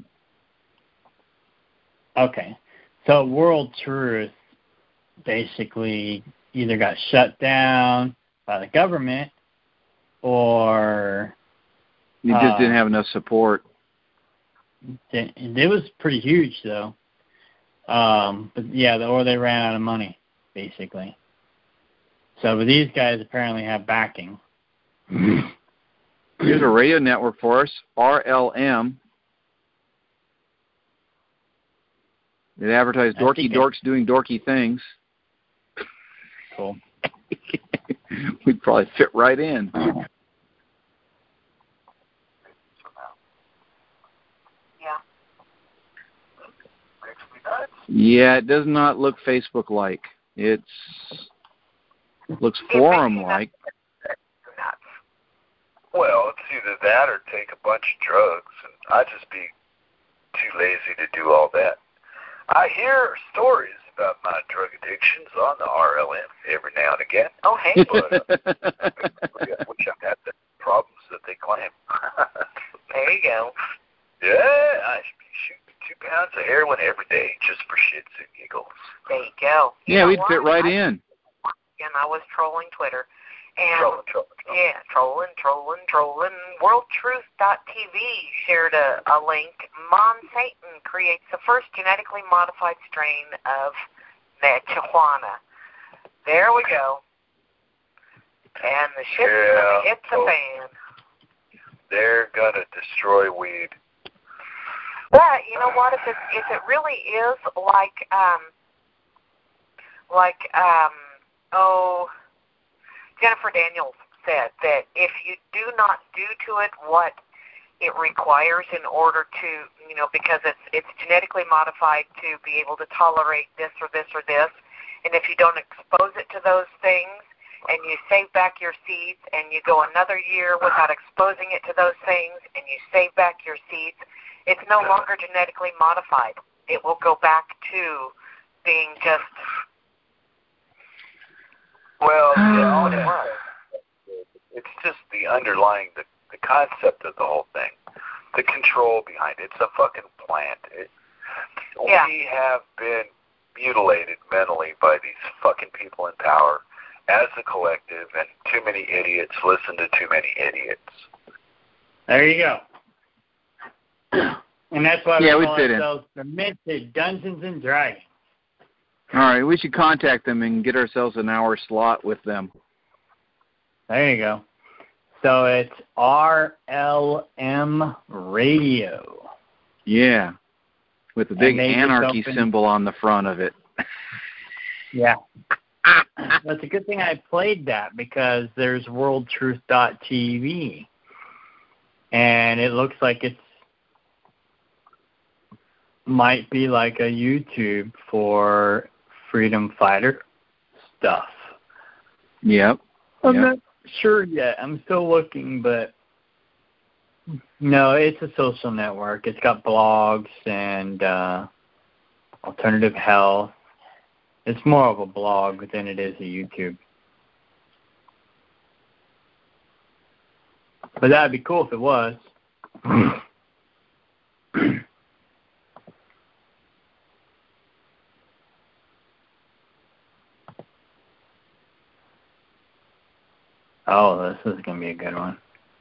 Okay. So World Truth basically either got shut down by the government or... You just didn't have enough support. It was pretty huge, though. But yeah, or they ran out of money, basically. So, but these guys apparently have backing. Here's a radio network for us, RLM. It advertised dorky dorks doing dorky things. Cool. We'd probably fit right in. Yeah, it does not look Facebook-like. It looks forum-like. Well, it's either that or take a bunch of drugs, and I'd just be too lazy to do all that. I hear stories about my drug addictions on the RLM every now and again. Oh, hey. But which I've had the problems that they claim. There you go. Yeah, I should be shooting 2 pounds of heroin every day just for shits and giggles. There you go. Yeah, we'd fit right in. And I was trolling Twitter. And Trolling. yeah, trolling. WorldTruth.tv shared a link. Monsanto creates the first genetically modified strain of marijuana. There we go. And the shit's gonna hit the fan. They're gonna destroy weed. But you know what? If it really is Jennifer Daniels said that if you do not do to it what it requires in order to, because it's genetically modified to be able to tolerate this or this or this, and if you don't expose it to those things and you save back your seeds and you go another year without exposing it to those things and you save back your seeds, it's no longer genetically modified. It will go back to being just... Well, it's just the underlying, the concept of the whole thing, the control behind it. It's a fucking plant. We have been mutilated mentally by these fucking people in power as a collective, and too many idiots listen to too many idiots. There you go. And that's why we call fit ourselves the Minted Dungeons and Dragons. All right, we should contact them and get ourselves an hour slot with them. There you go. So it's RLM Radio. Yeah, with the big anarchy symbol on the front of it. Yeah. That's a good thing I played that because there's WorldTruth.tv. And it looks like it's might be like a YouTube for freedom fighter stuff. Yep. I'm not sure yet. I'm still looking, but no, it's a social network. It's got blogs and alternative health. It's more of a blog than it is a YouTube. But that'd be cool if it was. Oh, this is going to be a good one.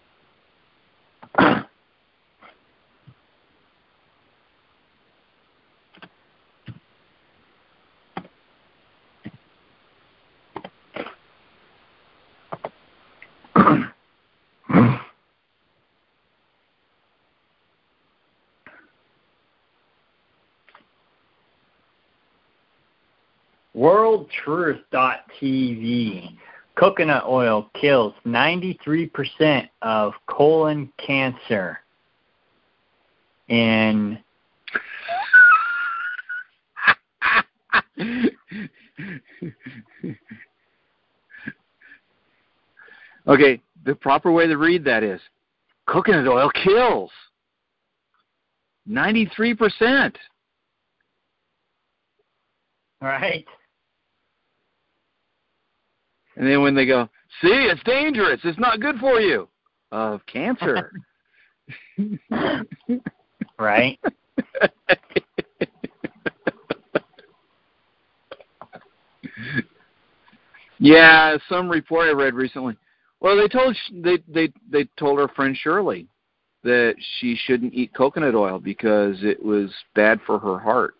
WorldTruth.tv. Coconut oil kills 93% of colon cancer in... Okay, the proper way to read that is, coconut oil kills 93%. Right. And then when they go, see, it's dangerous. It's not good for you. Of cancer. Right. Yeah, some report I read recently. Well, they told our friend Shirley that she shouldn't eat coconut oil because it was bad for her heart.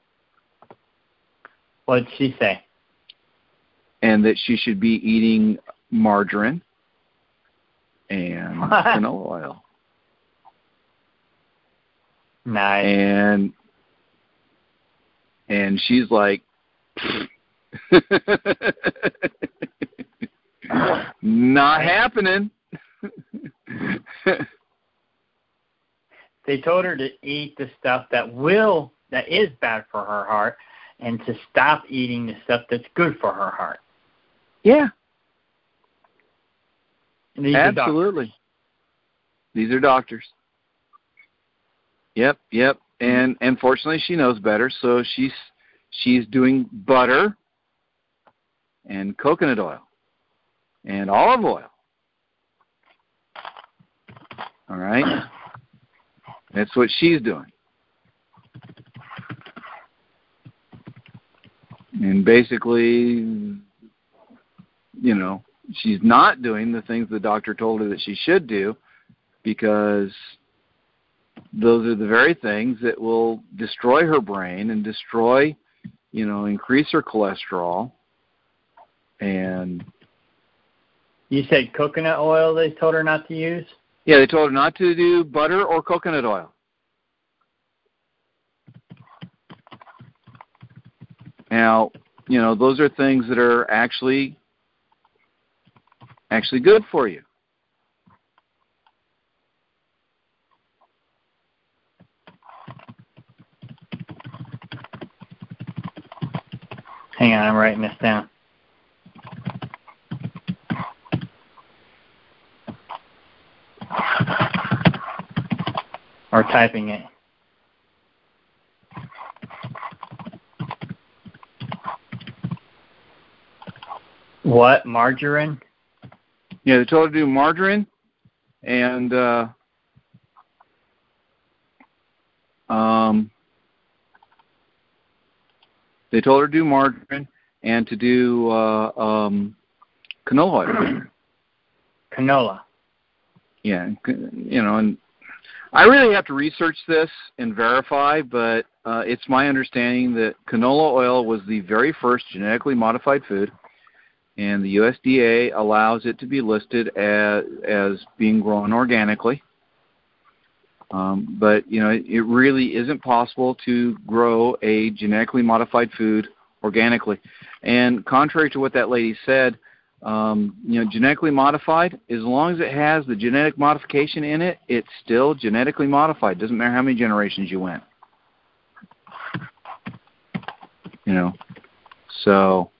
What did she say? And that she should be eating margarine and canola oil. Nice. And she's like, not happening. They told her to eat the stuff that is bad for her heart and to stop eating the stuff that's good for her heart. Yeah. Absolutely. These are doctors. Yep. And fortunately, she knows better, so she's doing butter and coconut oil and olive oil. All right? That's what she's doing. And basically, she's not doing the things the doctor told her that she should do, because those are the very things that will destroy her brain and destroy, increase her cholesterol. And you said coconut oil they told her not to use? Yeah, they told her not to do butter or coconut oil. Now, those are things that are actually good for you. Hang on, I'm writing this down. Or typing it. What? Margarine? Yeah, they told her to do margarine, and they told her to do margarine and to do canola oil. Canola. Yeah, and I really have to research this and verify, but it's my understanding that canola oil was the very first genetically modified food, and the USDA allows it to be listed as being grown organically. But, it really isn't possible to grow a genetically modified food organically. And contrary to what that lady said, genetically modified, as long as it has the genetic modification in it, it's still genetically modified. Doesn't matter how many generations you went. So,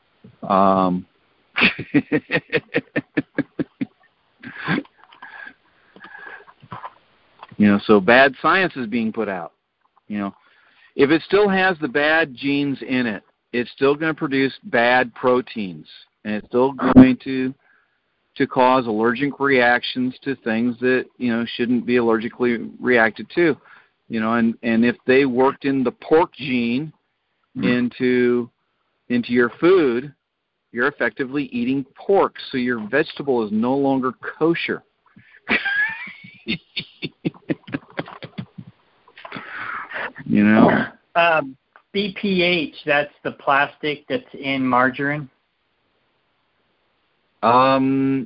so bad science is being put out. If it still has the bad genes in it, it's still going to produce bad proteins, and it's still going to cause allergic reactions to things that shouldn't be allergically reacted to. And if they worked in the pork gene into your food, you're effectively eating pork, so your vegetable is no longer kosher. BPH, that's the plastic that's in margarine? I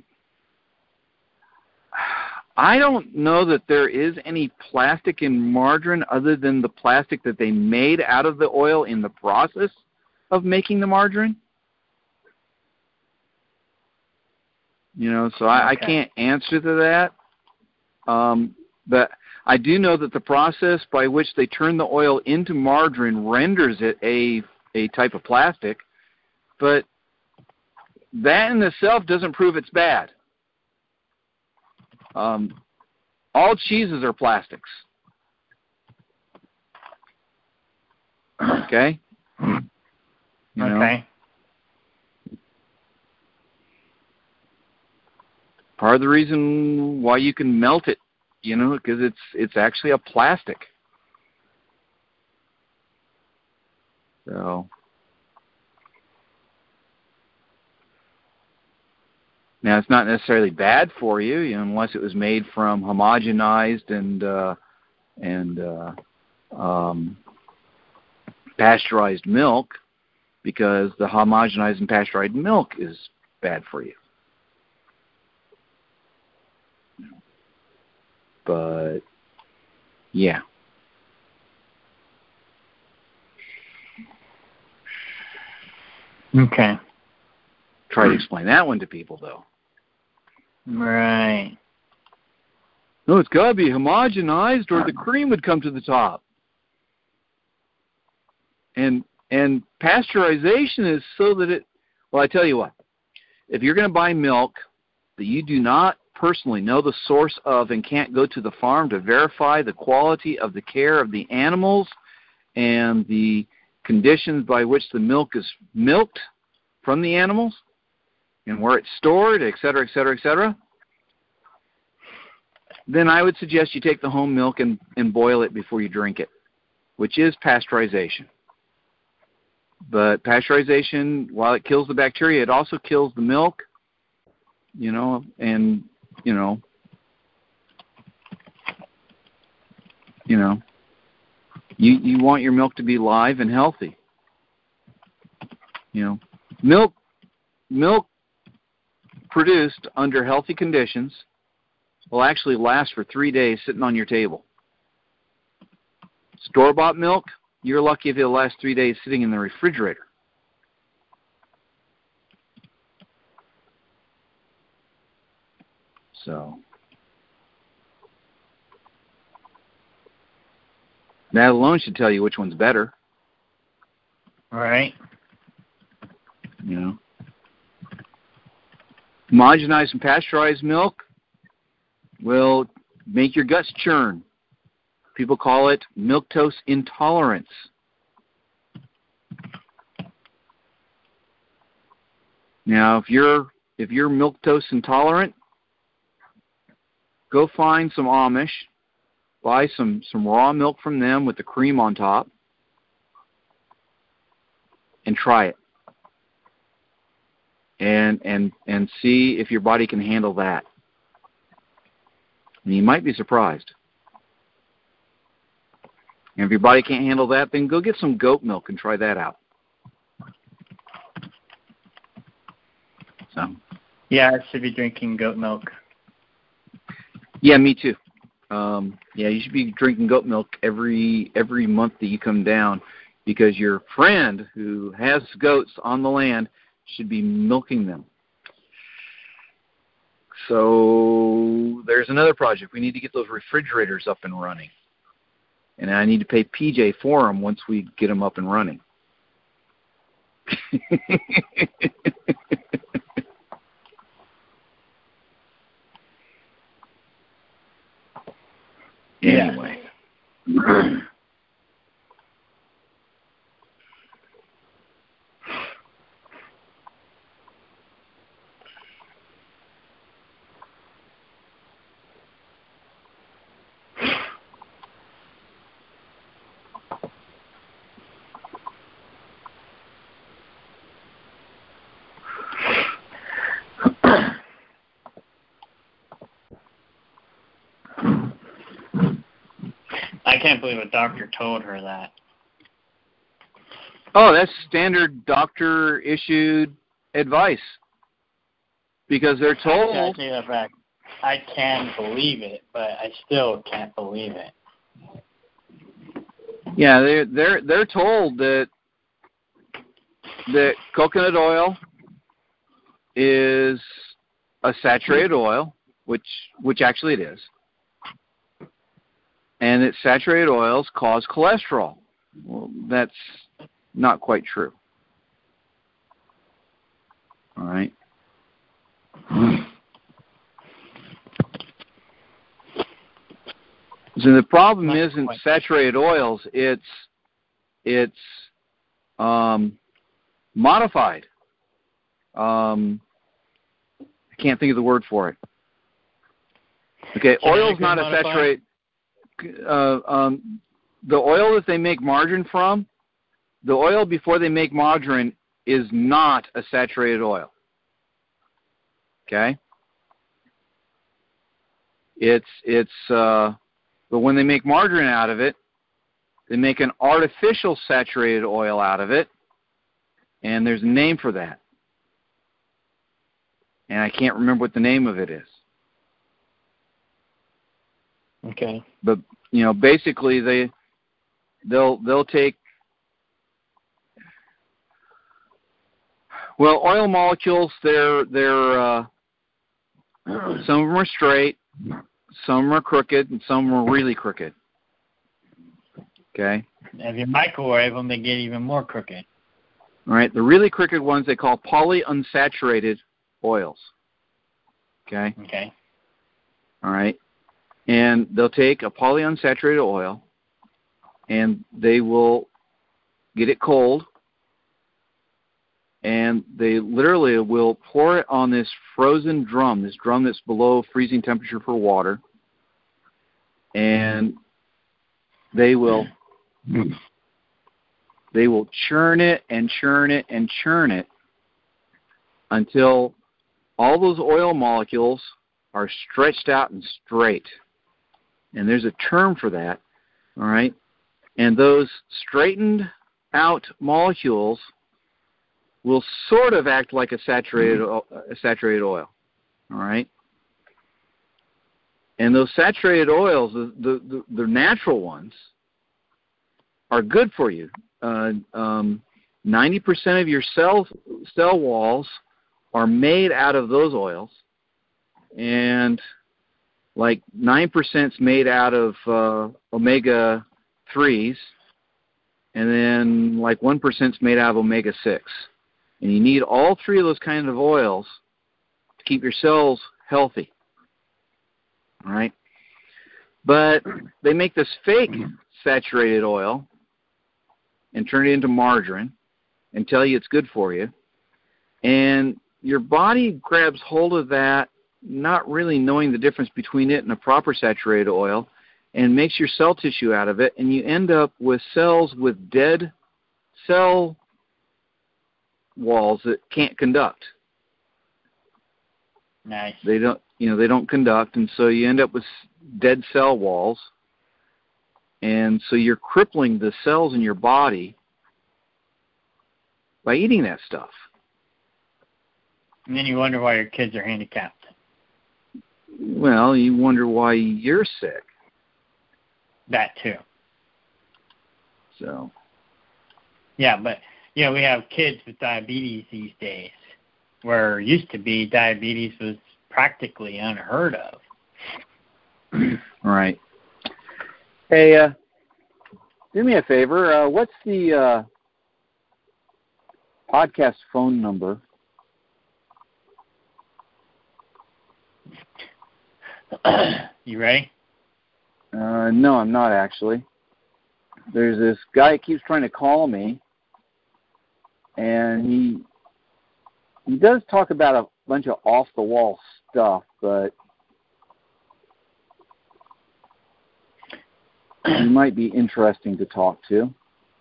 don't know that there is any plastic in margarine other than the plastic that they made out of the oil in the process of making the margarine. So I can't answer to that. But I do know that the process by which they turn the oil into margarine renders it a type of plastic, but that in itself doesn't prove it's bad. All cheeses are plastics. Okay? Okay. Part of the reason why you can melt it, because it's actually a plastic. So now it's not necessarily bad for you, unless it was made from homogenized and pasteurized milk, because the homogenized and pasteurized milk is bad for you. But, yeah. Okay. Try to explain that one to people, though. Right. No, it's got to be homogenized or the cream would come to the top. And pasteurization is so that I tell you what, if you're going to buy milk that you do not personally, know the source of, and can't go to the farm to verify the quality of the care of the animals and the conditions by which the milk is milked from the animals and where it's stored, et cetera, et cetera, et cetera, then I would suggest you take the home milk and boil it before you drink it, which is pasteurization. But pasteurization, while it kills the bacteria, it also kills the milk, and, you want your milk to be live and healthy. Milk produced under healthy conditions will actually last for 3 days sitting on your table. Store-bought milk, you're lucky if it'll last 3 days sitting in the refrigerator. So that alone should tell you which one's better. All right. Homogenized and pasteurized milk will make your guts churn. People call it milquetoast intolerance. Now, if you're milquetoast intolerant, go find some Amish, buy some raw milk from them with the cream on top, and try it. And see if your body can handle that. And you might be surprised. And if your body can't handle that, then go get some goat milk and try that out. So. Yeah, I should be drinking goat milk. Yeah, me too. You should be drinking goat milk every month that you come down, because your friend who has goats on the land should be milking them. So there's another project. We need to get those refrigerators up and running. And I need to pay PJ for them once we get them up and running. Anyway. I can't believe a doctor told her that. Oh, that's standard doctor-issued advice. Because they're told... I take that back. I can believe it, but I still can't believe it. Yeah, they're told that coconut oil is a saturated oil, which actually it is. And that saturated oils cause cholesterol. Well, that's not quite true. All right. So the problem isn't saturated oils; it's modified. I can't think of the word for it. Okay, oil's not a saturated. The oil that they make margarine from, the oil before they make margarine is not a saturated oil. Okay? But when they make margarine out of it, they make an artificial saturated oil out of it, and there's a name for that. And I can't remember what the name of it is. Okay. But basically they'll take oil molecules. They're some of them are straight, some are crooked, and some are really crooked. Okay. If you microwave them, they get even more crooked. All right. The really crooked ones they call polyunsaturated oils. Okay. Okay. all right? And they'll take a polyunsaturated oil, and they will get it cold, and they literally will pour it on this frozen drum, this drum that's below freezing temperature for water, and they will churn it and churn it and churn it until all those oil molecules are stretched out and straight. And there's a term for that, all right? And those straightened out molecules will sort of act like a saturated oil, all right? And those saturated oils, the natural ones, are good for you. 90% of your cell walls are made out of those oils, and like 9% is made out of omega-3s, and then like 1% is made out of omega-6. And you need all three of those kinds of oils to keep your cells healthy. All right? But they make this fake saturated oil and turn it into margarine and tell you it's good for you. And your body grabs hold of that, not really knowing the difference between it and a proper saturated oil, and makes your cell tissue out of it, and you end up with cells with dead cell walls that can't conduct. Nice. They don't conduct, and so you end up with dead cell walls, and so you're crippling the cells in your body by eating that stuff. And then you wonder why your kids are handicapped. Well, you wonder why you're sick. That too. So. Yeah, but we have kids with diabetes these days, where it used to be diabetes was practically unheard of. Right. Hey, do me a favor. What's the podcast phone number? You ready? No, I'm not actually. There's this guy that keeps trying to call me, and he does talk about a bunch of off-the-wall stuff, but he might be interesting to talk to.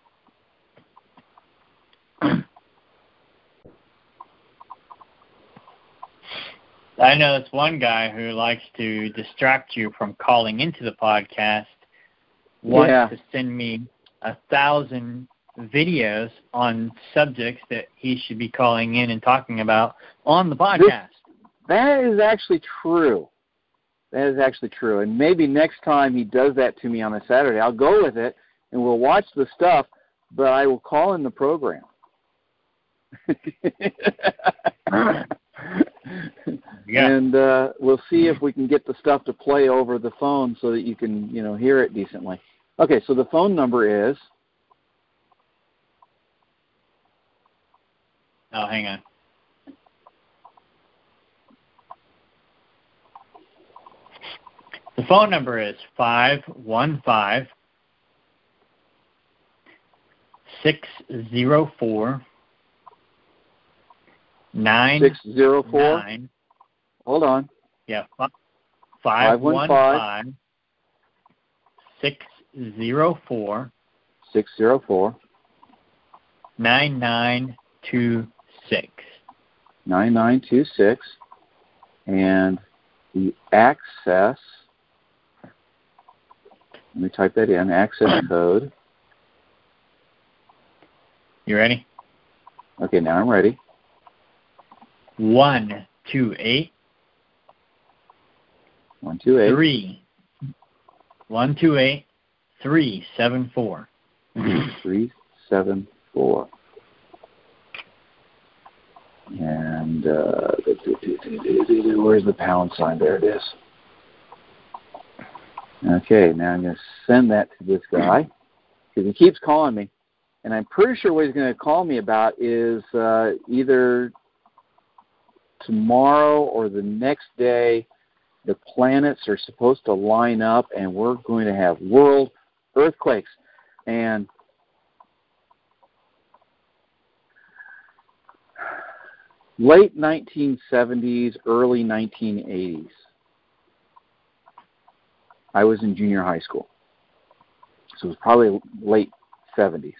I know this one guy who likes to distract you from calling into the podcast, wants to send me 1,000 videos on subjects that he should be calling in and talking about on the podcast. That is actually true. And maybe next time he does that to me on a Saturday, I'll go with it, and we'll watch the stuff, but I will call in the program. Yeah. And we'll see if we can get the stuff to play over the phone so that you can, hear it decently. Okay, so the phone number is... Oh, hang on. The phone number is 515-604-9929. 604? Hold on. Yeah, 515-604. 604. 9926. 9926. And the access, let me type that in, access code. You ready? Okay, now I'm ready. 128. 128. 374. 374. And where's the pound sign? There it is. Okay, now I'm going to send that to this guy because he keeps calling me. And I'm pretty sure what he's going to call me about is either tomorrow or the next day the planets are supposed to line up, and we're going to have world earthquakes. And late 1970s, early 1980s, I was in junior high school. So it was probably late 70s.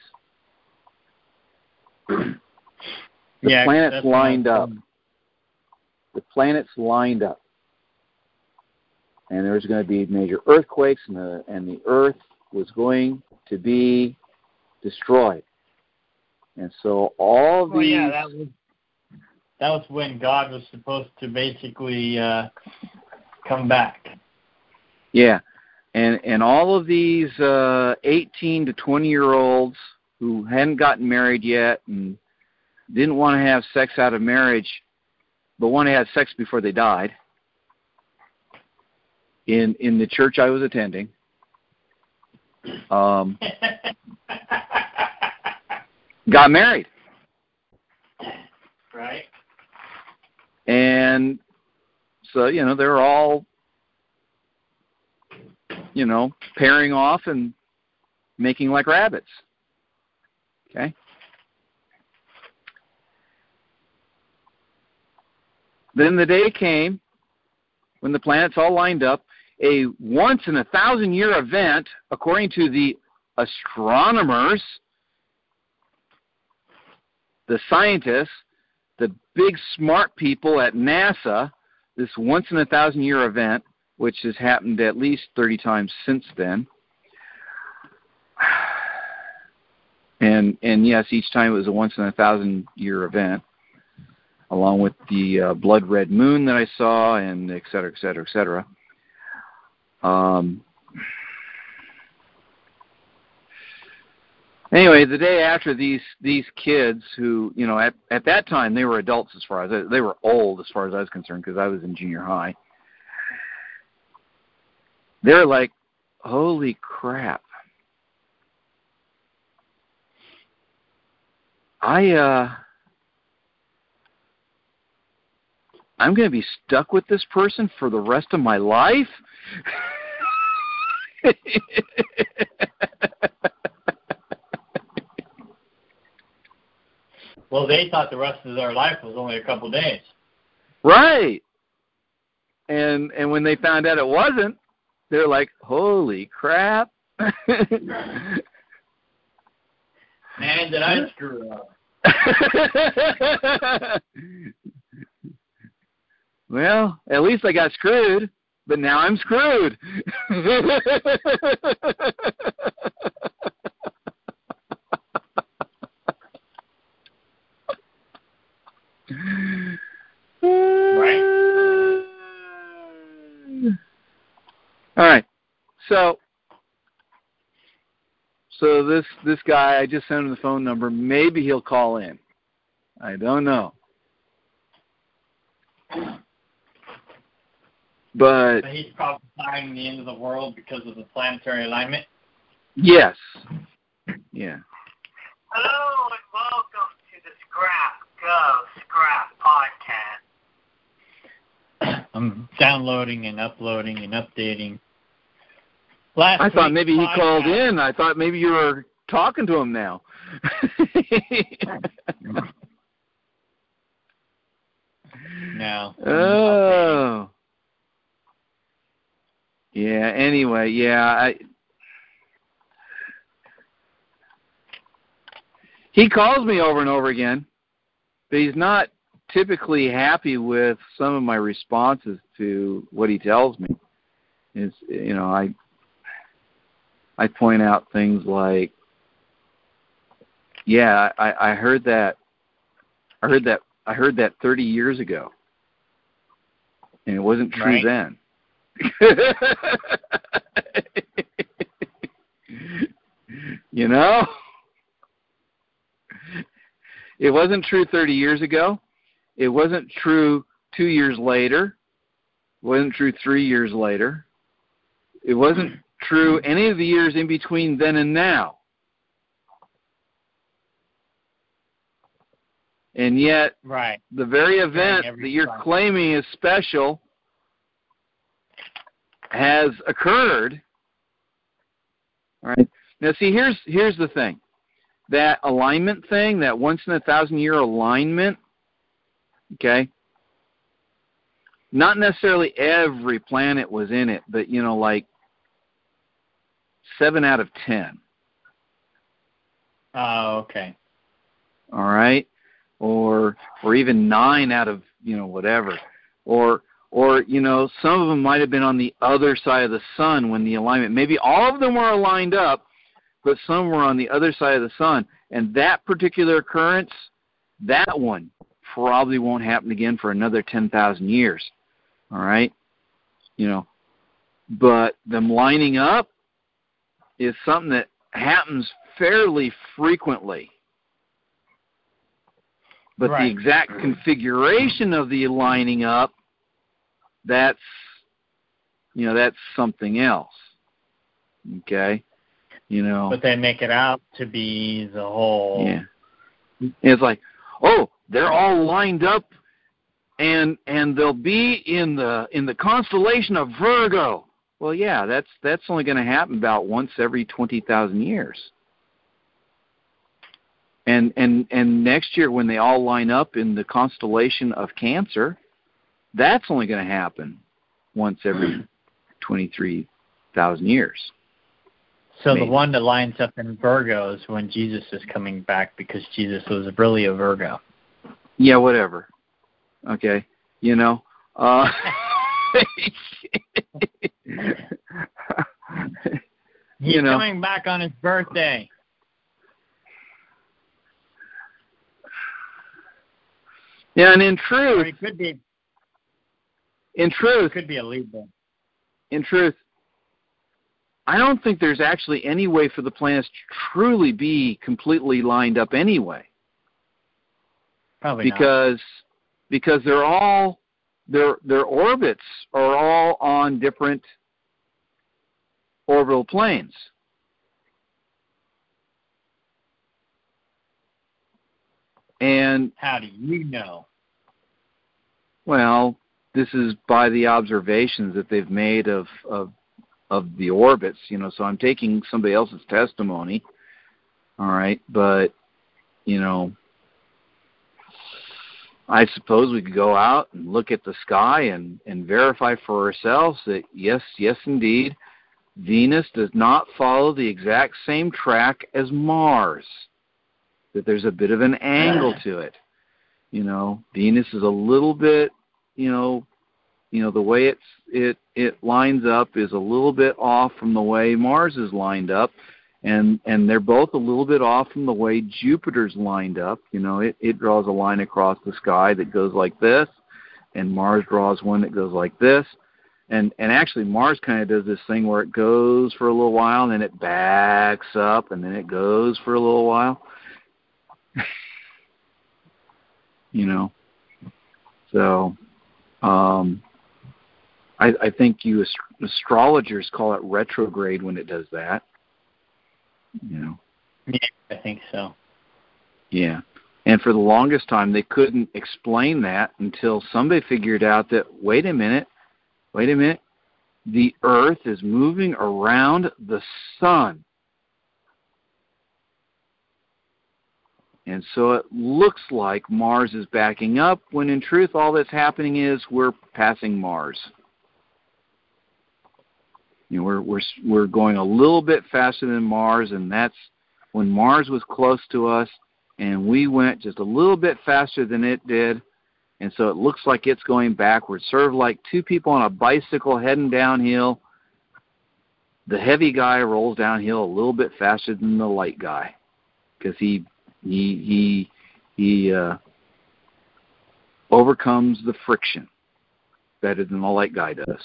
The planets lined up. The planets lined up. And there was going to be major earthquakes, and the Earth was going to be destroyed. And so all these... yeah, that was when God was supposed to basically come back. Yeah. And all of these 18 to 20-year-olds who hadn't gotten married yet and didn't want to have sex out of marriage, but wanted to have sex before they died, in the church I was attending, got married. Right. And so, they're all, pairing off and making like rabbits. Okay? Then the day came when the planets all lined up, a once-in-a-thousand-year event, according to the astronomers, the scientists, the big smart people at NASA, this once-in-a-thousand-year event, which has happened at least 30 times since then. And yes, each time it was a once-in-a-thousand-year event, along with the blood red moon that I saw, and et cetera, et cetera, et cetera. Anyway, the day after, these kids who, at that time they were adults as far as they were old as far as I was concerned, because I was in junior high. They're like, holy crap. I'm going to be stuck with this person for the rest of my life? Well, they thought the rest of their life was only a couple days. Right. And when they found out it wasn't, they're like, holy crap. Man, did I screw up. Well, at least I got screwed, but now I'm screwed. Right. All right. So this guy, I just sent him the phone number. Maybe he'll call in. I don't know. But So he's prophesying the end of the world because of the planetary alignment? Yes. Yeah. Hello and welcome to the Scrap Go Scrap podcast. I'm downloading and uploading and updating. I thought maybe he called in. I thought maybe you were talking to him now. No. Oh. Yeah, anyway, yeah. He calls me over and over again, but he's not typically happy with some of my responses to what he tells me. It's, I point out things like, yeah, I heard that 30 years ago, and it wasn't true then. It wasn't true 30 years ago. It wasn't true 2 years later. It wasn't true 3 years later. It wasn't true any of the years in between then and now. And yet, the very event that you're claiming is special has occurred. All right. Now, see, here's the thing. That alignment thing, that once in a 1,000-year alignment, okay, not necessarily every planet was in it, but, like 7 out of 10. Oh, okay. All right. Or even 9 out of, whatever. Or some of them might have been on the other side of the sun when the alignment, maybe all of them were aligned up, but some were on the other side of the sun. And that particular occurrence, that one probably won't happen again for another 10,000 years. All right? But them lining up is something that happens fairly frequently. But the exact configuration of the lining up, that's something else. Okay? But they make it out to be the whole. Yeah. It's like, oh, they're all lined up, and they'll be in the constellation of Virgo. Well, yeah, that's only going to happen about once every 20,000 years. And next year when they all line up in the constellation of Cancer, that's only going to happen once every 23,000 years. So maybe. The one that lines up in Virgo is when Jesus is coming back, because Jesus was really a Virgo. Yeah, whatever. Okay, He's coming back on his birthday. Yeah, and in truth, or it could be. In truth, it could be a Libra. In truth, I don't think there's actually any way for the planets to truly be completely lined up anyway. Probably not. Because they're all their orbits are all on different orbital planes. And how do you know? Well, this is by the observations that they've made of the orbits, so I'm taking somebody else's testimony, all right, but, I suppose we could go out and look at the sky and verify for ourselves that, yes, indeed, Venus does not follow the exact same track as Mars, that there's a bit of an angle to it. Venus is a little bit, the way it lines up is a little bit off from the way Mars is lined up, and they're both a little bit off from the way Jupiter's lined up. It draws a line across the sky that goes like this, and Mars draws one that goes like this. And actually Mars kind of does this thing where it goes for a little while, and then it backs up, and then it goes for a little while. So I think you astrologers call it retrograde when it does that. Yeah, I think so. Yeah. And for the longest time, they couldn't explain that until somebody figured out that, wait a minute, the Earth is moving around the sun. And so it looks like Mars is backing up, when in truth all that's happening is we're passing Mars. We're going a little bit faster than Mars, and that's when Mars was close to us, and we went just a little bit faster than it did, and so it looks like it's going backwards, sort of like two people on a bicycle heading downhill. The heavy guy rolls downhill a little bit faster than the light guy, because he overcomes the friction better than the light guy does.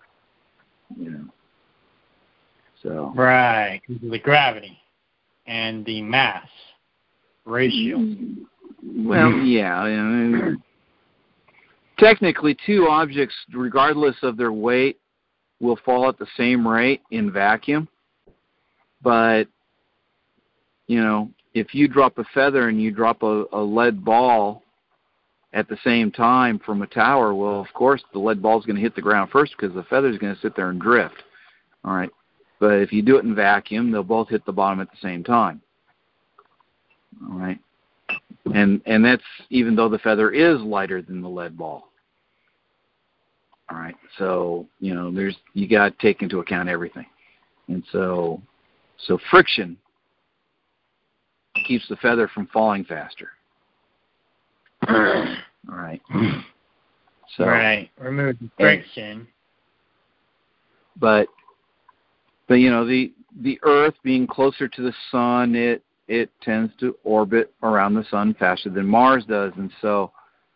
So right, the gravity and the mass ratio. Well, yeah. Technically, two objects, regardless of their weight, will fall at the same rate in vacuum. But, if you drop a feather and you drop a lead ball, at the same time from a tower, well, of course, the lead ball is going to hit the ground first because the feather is going to sit there and drift. All right. But if you do it in vacuum, they'll both hit the bottom at the same time. All right. And that's even though the feather is lighter than the lead ball. All right. So, you got to take into account everything. And so friction keeps the feather from falling faster. All right. So, right. Remove the friction. But the Earth being closer to the sun, it tends to orbit around the sun faster than Mars does. And so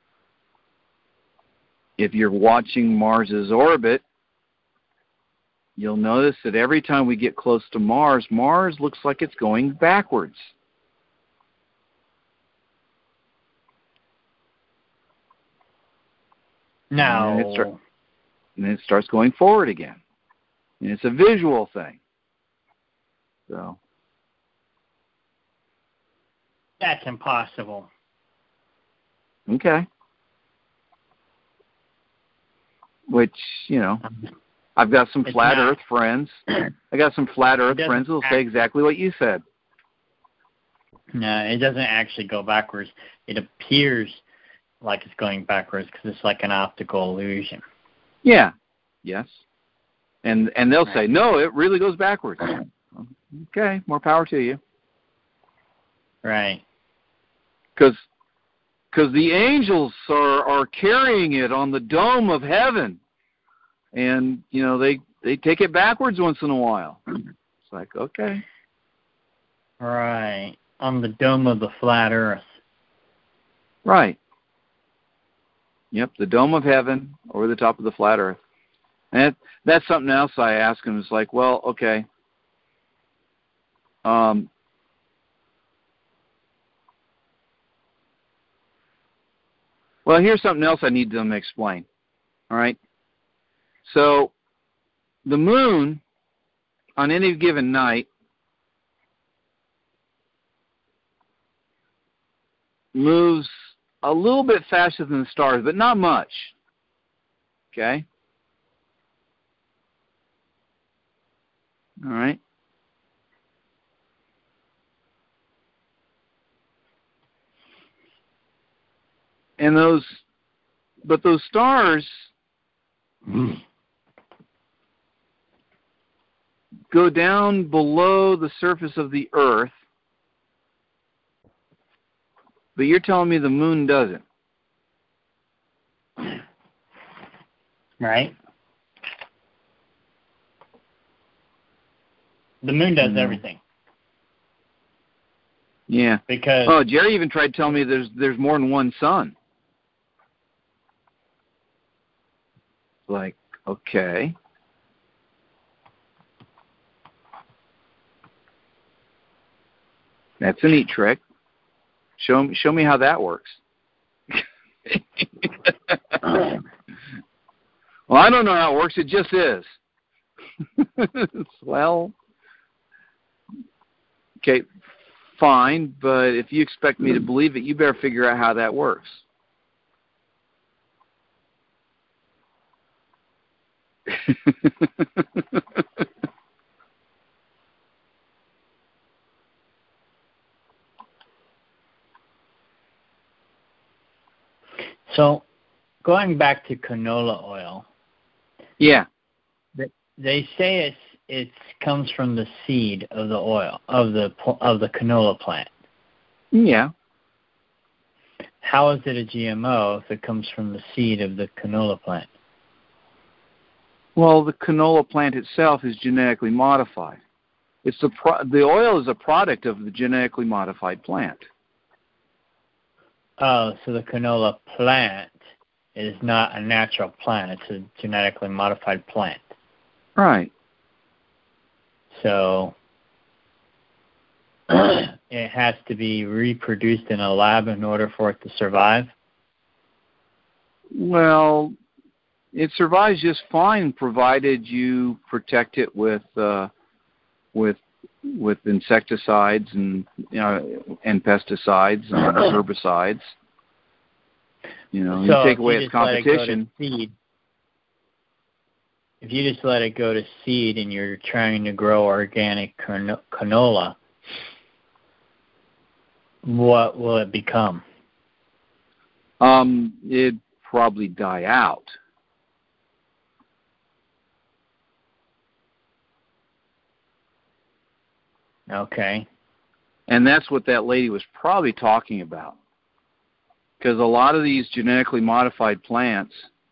if you're watching Mars's orbit, you'll notice that every time we get close to Mars, Mars looks like it's going backwards. No. And then it starts going forward again. And it's a visual thing. So that's impossible. Okay. Which, I've got some flat Earth friends. I got some flat Earth friends who will say exactly what you said. No, it doesn't actually go backwards. It appears like it's going backwards because it's like an optical illusion. Yeah. Yes. And they'll say, no, it really goes backwards. Okay, more power to you. Right. Because the angels are carrying it on the dome of heaven. And, they take it backwards once in a while. It's like, okay. Right. On the dome of the flat Earth. Right. Yep, the dome of heaven over the top of the flat Earth. And that's something else I ask them. It's like, well, okay. Well, here's something else I need them to explain. All right? So the moon, on any given night, moves a little bit faster than the stars, but not much. Okay? All right? And those stars go down below the surface of the Earth, but you're telling me the moon doesn't. Right. The moon does everything. Yeah. Because Jerry even tried to tell me there's more than one sun. Like, okay. That's a neat trick. Show me how that works. Well, I don't know how it works. It just is. Well, okay, fine. But if you expect me to believe it, you better figure out how that works. So, going back to canola oil. Yeah. They say it comes from the seed of the oil of the canola plant. Yeah. How is it a GMO if it comes from the seed of the canola plant? Well, the canola plant itself is genetically modified. It's the oil is a product of the genetically modified plant. Oh, so the canola plant is not a natural plant. It's a genetically modified plant. Right. So it has to be reproduced in a lab in order for it to survive? Well, it survives just fine provided you protect it with insecticides and and pesticides and herbicides. You know, so you take away its competition. If you just let it go to seed and you're trying to grow organic canola, what will it become? It'd probably die out. Okay. And that's what that lady was probably talking about. Because a lot of these genetically modified plants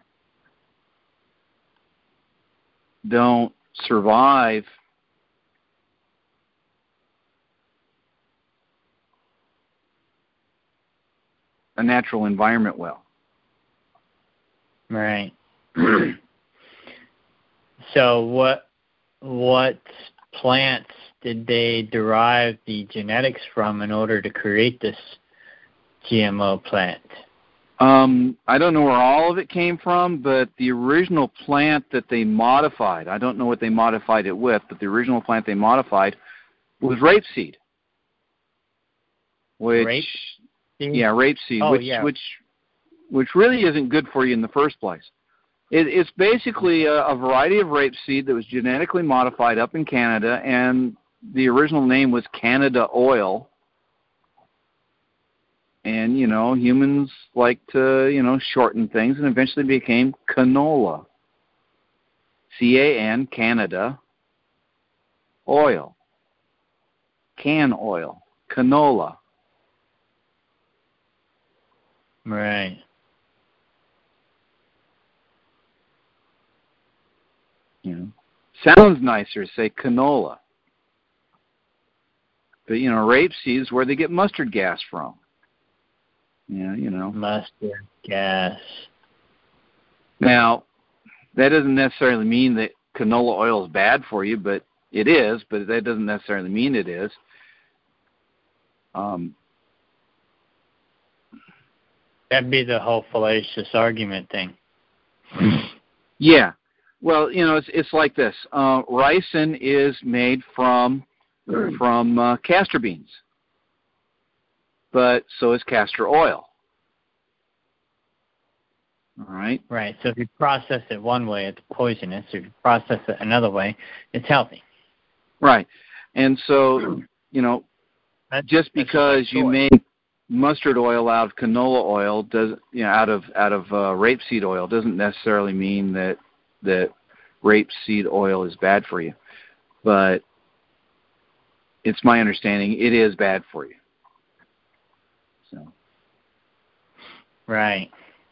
don't survive a natural environment well. Right. So what plants did they derive the genetics from in order to create this GMO plant? I don't know where all of it came from, but the original plant that they modified, I don't know what they modified it with, but the original plant they modified was rapeseed. Rapeseed? Yeah, rapeseed, Oh, which really isn't good for you in the first place. It's basically a variety of rapeseed that was genetically modified up in Canada, and the original name was Canada oil. And, you know, humans like to, you know, shorten things, and eventually became canola. C-A-N, Canada, oil. Can oil. Canola. Right. You know, sounds nicer, say canola. But, you know, rapeseed is where they get mustard gas from. Yeah, you know. Mustard gas. Now, that doesn't necessarily mean that canola oil is bad for you, but it is, but that doesn't necessarily mean it is. That'd be the whole fallacious argument thing. Yeah. Well, you know, it's like this. Ricin is made from castor beans, but so is castor oil. All right. Right. So if you process it one way, it's poisonous. If you process it another way, it's healthy. Right. And so, you know, just because you make mustard oil out of canola oil, out of rapeseed oil, doesn't necessarily mean that rapeseed oil is bad for you. But it's my understanding it is bad for you. So. Right.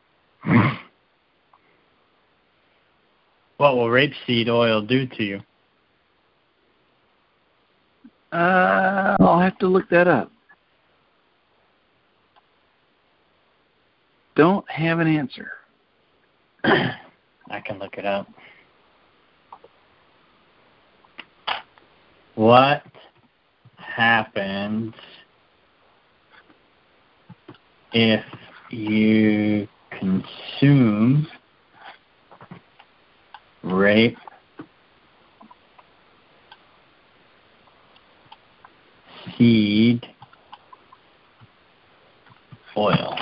What will rapeseed oil do to you? I'll have to look that up. Don't have an answer. I can look it up. What happens if you consume rape seed oil?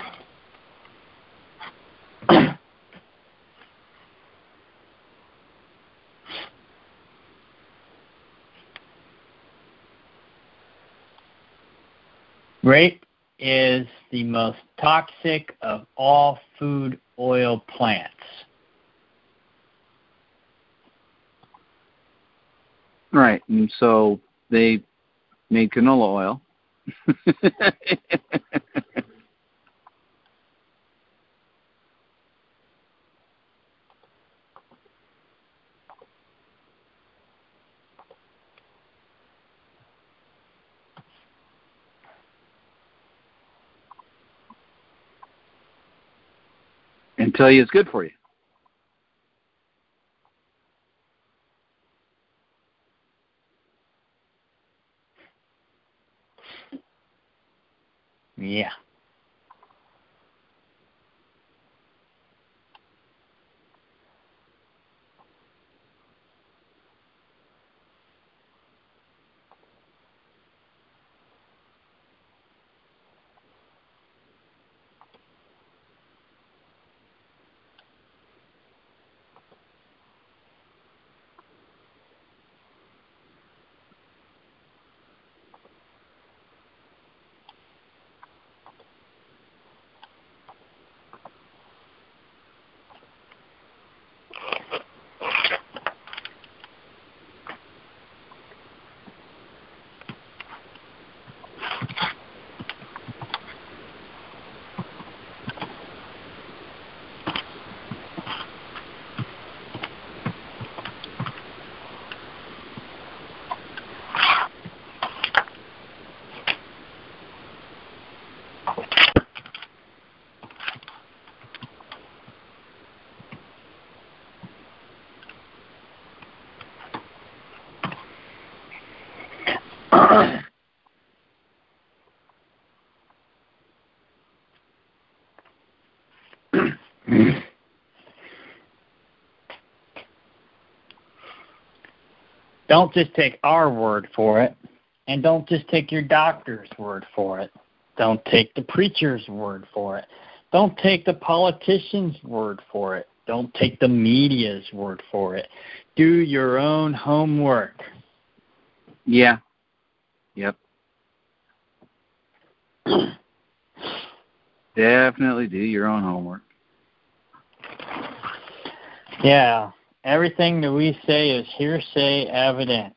Rape is the most toxic of all food oil plants. Right, and so they made canola oil. And tell you it's good for you. Yeah. don't just take our word for it, and don't just take your doctor's word for it. Don't take the preacher's word for it. Don't take the politician's word for it. Don't take the media's word for it. Do your own homework. Yeah. Yep. Definitely do your own homework. Yeah. Everything that we say is hearsay evidence.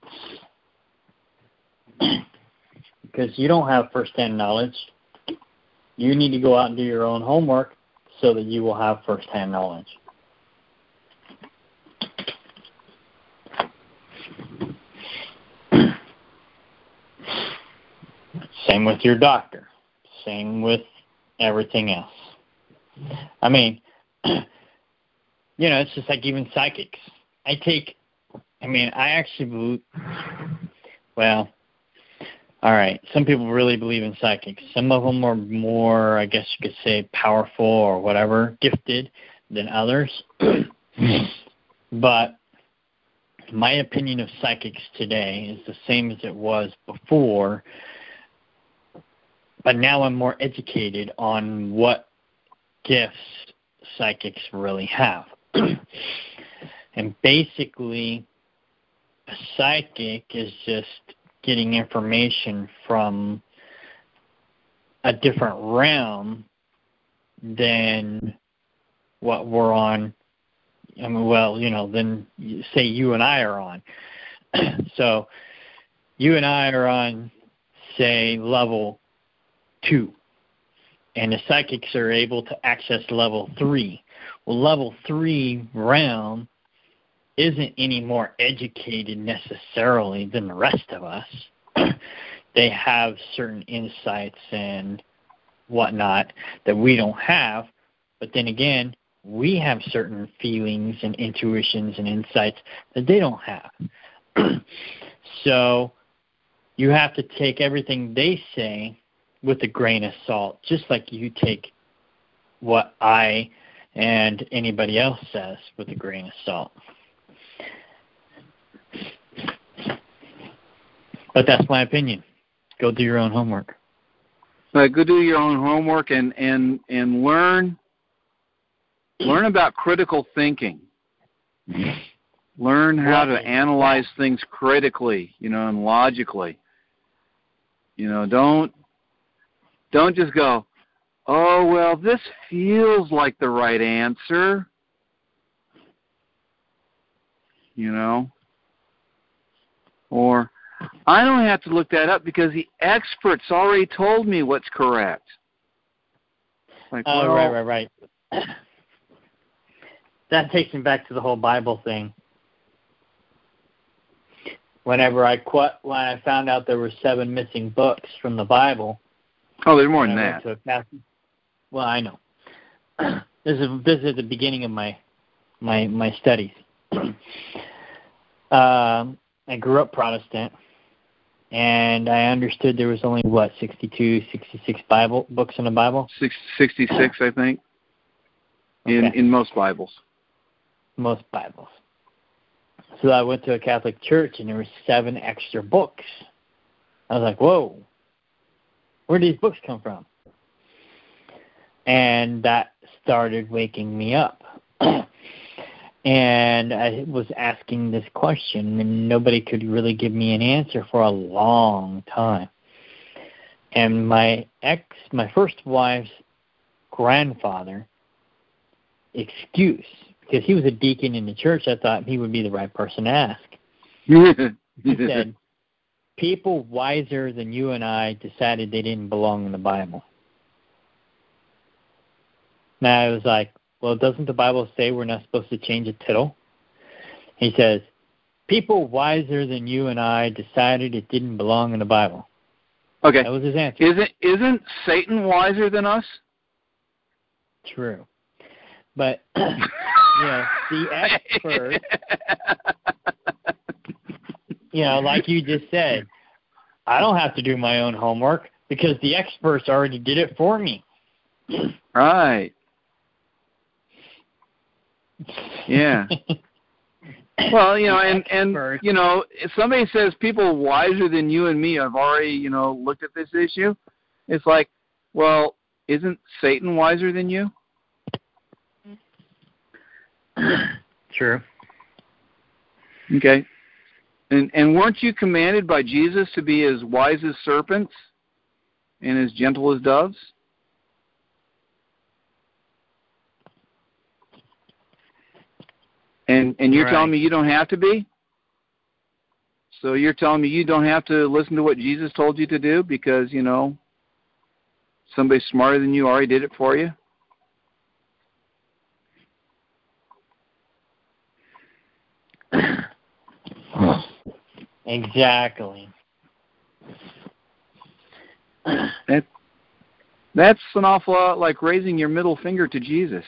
Because you don't have first-hand knowledge. You need to go out and do your own homework so that you will have first-hand knowledge. Same with your doctor. Same with everything else. I mean, it's just like even psychics. I actually believe, well, all right, some people really believe in psychics. Some of them are more, I guess you could say, powerful or whatever, gifted than others. But my opinion of psychics today is the same as it was before, but now I'm more educated on what gifts psychics really have. And basically, a psychic is just getting information from a different realm than what we're on. Than say you and I are on. So you and I are on, say, level 2, and the psychics are able to access level 3. Well, level 3 realm isn't any more educated necessarily than the rest of us. They have certain insights and whatnot that we don't have, but then again, we have certain feelings and intuitions and insights that they don't have. So you have to take everything they say with a grain of salt, just like you take what I and anybody else says with a grain of salt. But that's my opinion. Go do your own homework. Go do your own homework and learn about critical thinking. Learn how to analyze things critically, and logically. Don't just go, oh, well, this feels like the right answer. Or I don't have to look that up because the experts already told me what's correct. Like, right. That takes me back to the whole Bible thing. When I found out there were 7 missing books from the Bible. Oh, there's more than that. Well, I know. This is at the beginning of my studies. I grew up Protestant, and I understood there was only 62, 66 books in the Bible. 66, I think. In most Bibles. Most Bibles. So I went to a Catholic church, and there were 7 extra books. I was like, whoa, where did these books come from? And that started waking me up. And I was asking this question, and nobody could really give me an answer for a long time. And my first wife's grandfather, excuse, because he was a deacon in the church, I thought he would be the right person to ask. He said, people wiser than you and I decided they didn't belong in the Bible. Now I was like, well, doesn't the Bible say we're not supposed to change a tittle? He says, people wiser than you and I decided it didn't belong in the Bible. Okay. That was his answer. Isn't Satan wiser than us? True. But, the expert, like you just said, I don't have to do my own homework because the experts already did it for me. Right. Yeah. Well, and if somebody says people wiser than you and me have already, looked at this issue, it's like, well, isn't Satan wiser than you? True. Okay. And weren't you commanded by Jesus to be as wise as serpents and as gentle as doves? And you're telling me you don't have to be? So you're telling me you don't have to listen to what Jesus told you to do because, somebody smarter than you already did it for you? Exactly. That's an awful lot like raising your middle finger to Jesus.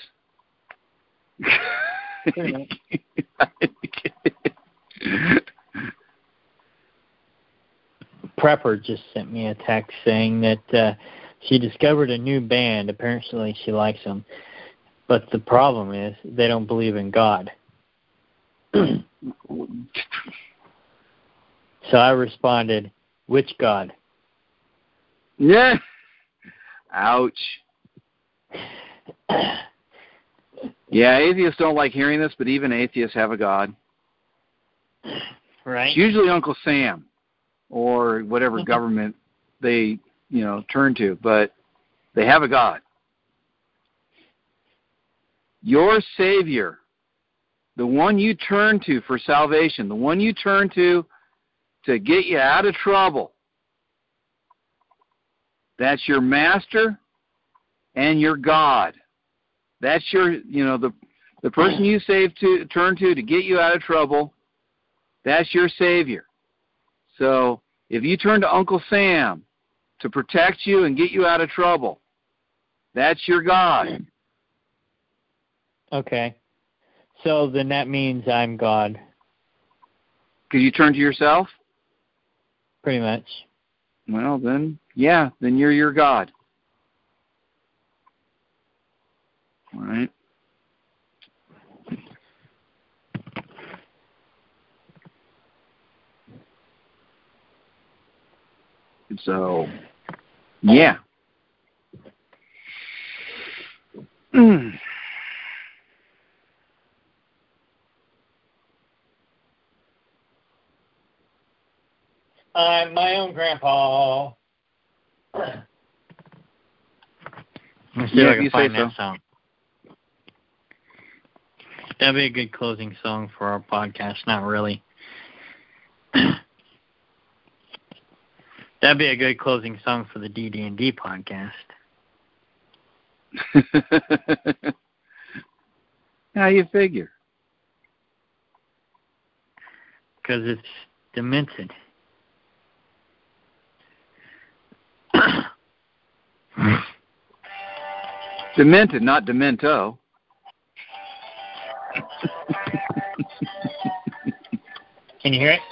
Prepper just sent me a text saying that she discovered a new band. Apparently she likes them. But the problem is they don't believe in God. So I responded, which God? Yeah. Ouch. Yeah, atheists don't like hearing this, but even atheists have a God. Right. It's usually Uncle Sam or whatever government they, turn to, but they have a God. Your Savior, the one you turn to for salvation, the one you turn to get you out of trouble, that's your master and your God. That's your, the person you turn to get you out of trouble, that's your Savior. So if you turn to Uncle Sam to protect you and get you out of trouble, that's your God. Okay. So then that means I'm God. Because you turn to yourself? Pretty much. Well, then you're your God. All right. So, yeah. I'm my own grandpa. Let's see if I can find that song. That'd be a good closing song for our podcast. Not really. That'd be a good closing song for the DD&D podcast. How you figure? Because it's demented. Demented, not demento. Can you hear it?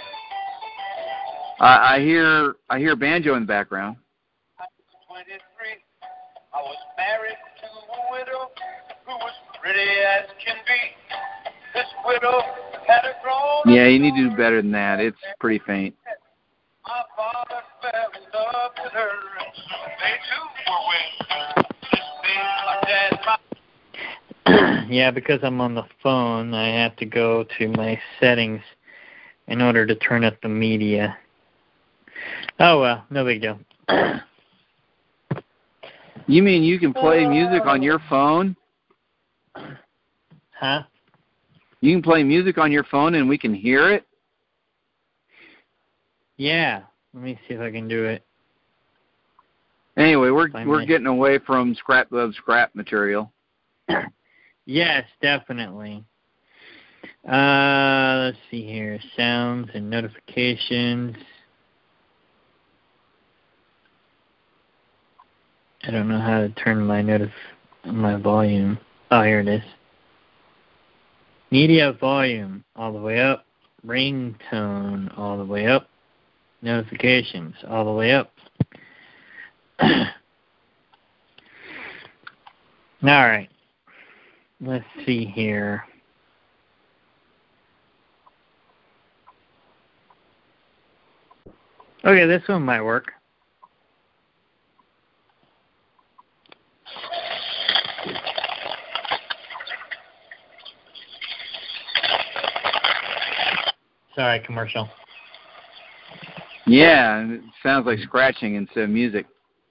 I hear banjo in the background. I was 23. I was married to a widow who was pretty as can be. This widow had a grown. Yeah, you need to do better than that. It's pretty faint. My father fell in love with her, and soon they too were wed. This made my dad Yeah, because I'm on the phone, I have to go to my settings in order to turn up the media. Oh, well, no big deal. You mean you can play music on your phone? Huh? You can play music on your phone and we can hear it? Yeah. Let me see if I can do it. Anyway, we're getting away from scrap material. Yes, definitely. Let's see here. Sounds and notifications. I don't know how to turn my volume. Oh, here it is. Media volume all the way up. Ringtone all the way up. Notifications all the way up. All right. Let's see here. Okay, this one might work. Sorry, commercial. Yeah, it sounds like scratching instead of music.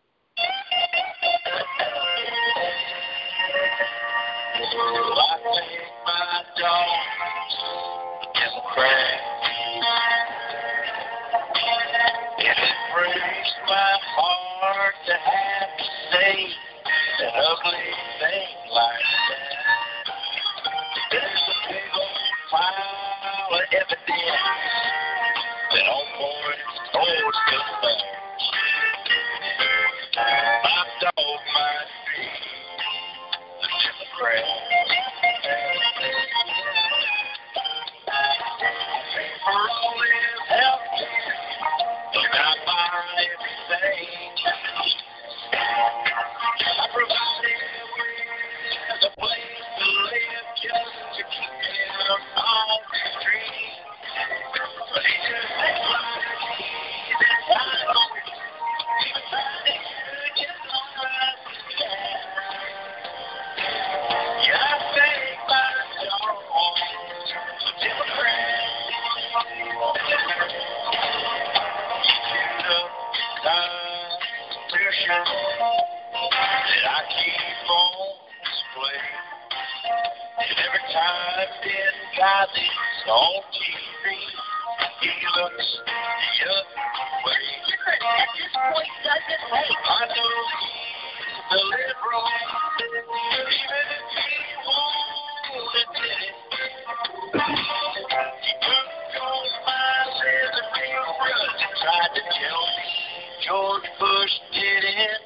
To have to say an ugly thing like that. There's a big old pile of evidence that all boys told the facts. My dog might be a Democrat. For all his health care, look, I buy everything. I provided with a place to live just to keep him on the street. But he just acts like he's entitled. Even trying to just like that. Yeah, I think my dog's a Democrat. Constitution that I keep on display. And every time this guy is on TV, he looks the other way. At this point, doesn't wait. I know he's the liberal, even if he won't admit it. He took on my leather paper and tried to tell me George Bush didn't.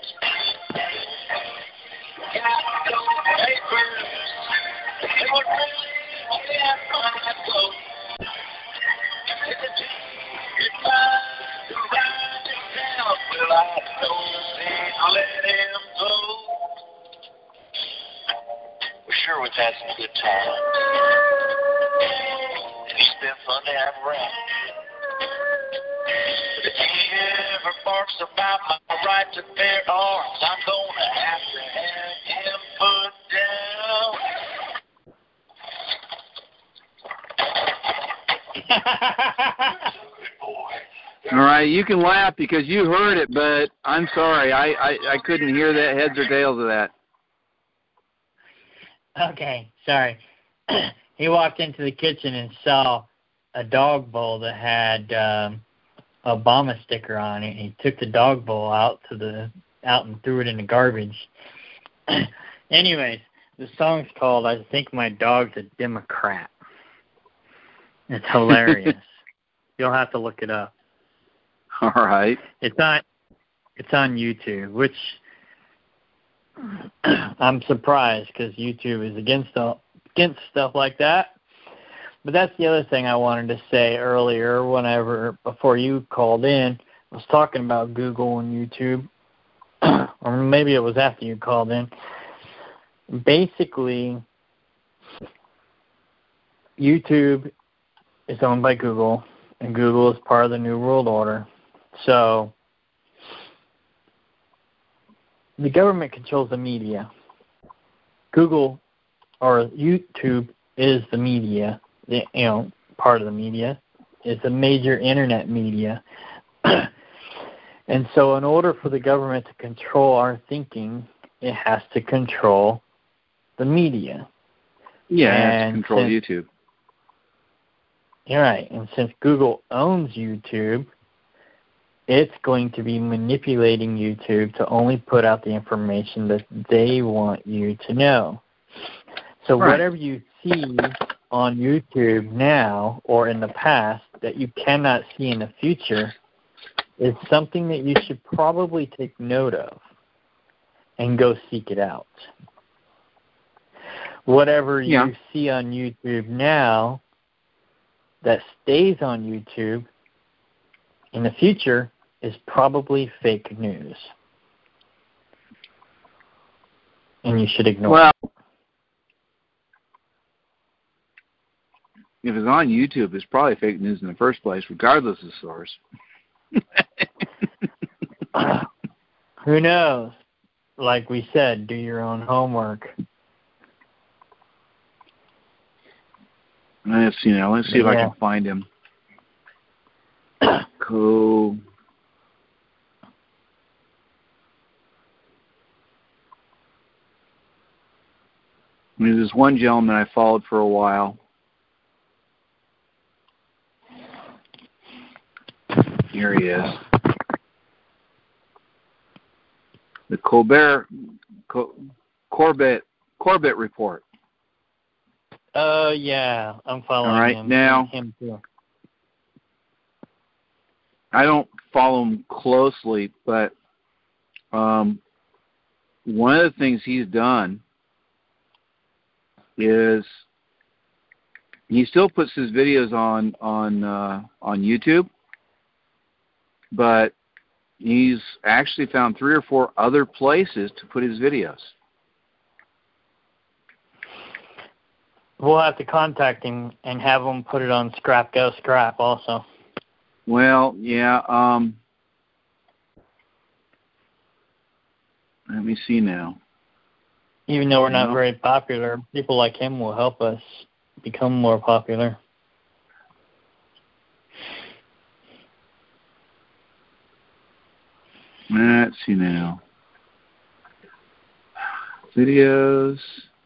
Got those papers, they would really get my vote. It's a if I do ride it down, well, I don't let him go. Well, sure, we've had some good times. And he's been fun to have around. But if he ever barks about my right to bear arms, I'm gonna have him put down. All right, you can laugh because you heard it, but I'm sorry, I couldn't hear that heads or tails of that. Okay, sorry. He walked into the kitchen and saw a dog bowl that had Obama sticker on it. He took the dog bowl out and threw it in the garbage. Anyways, the song's called "I Think My Dog's a Democrat." It's hilarious. You'll have to look it up. All right. It's on YouTube, which I'm surprised because YouTube is against stuff like that. But that's the other thing I wanted to say earlier before you called in. I was talking about Google and YouTube, or maybe it was after you called in. Basically, YouTube is owned by Google, and Google is part of the New World Order. So the government controls the media. Google or YouTube is the media, part of the media. It's a major internet media. And so in order for the government to control our thinking, it has to control the media. Yeah, it has to control YouTube. You're right. And since Google owns YouTube, it's going to be manipulating YouTube to only put out the information that they want you to know. So whatever you see on YouTube now or in the past that you cannot see in the future is something that you should probably take note of and go seek it out. Whatever you see on YouTube now that stays on YouTube in the future is probably fake news. And you should ignore it. If it's on YouTube, it's probably fake news in the first place, regardless of source. Who knows? Like we said, do your own homework. Let's see now. Let's see if I can find him. Cool. There's this one gentleman I followed for a while. Here he is. The Corbett report. Oh, yeah. I'm following All right, him. now, Him too. I don't follow him closely, but one of the things he's done is he still puts his videos on YouTube, but he's actually found 3 or 4 other places to put his videos. We'll have to contact him and have him put it on Scrap Go Scrap also. Well, yeah. Let me see now. Even though we're not very popular, people like him will help us become more popular. Let's see now. Videos.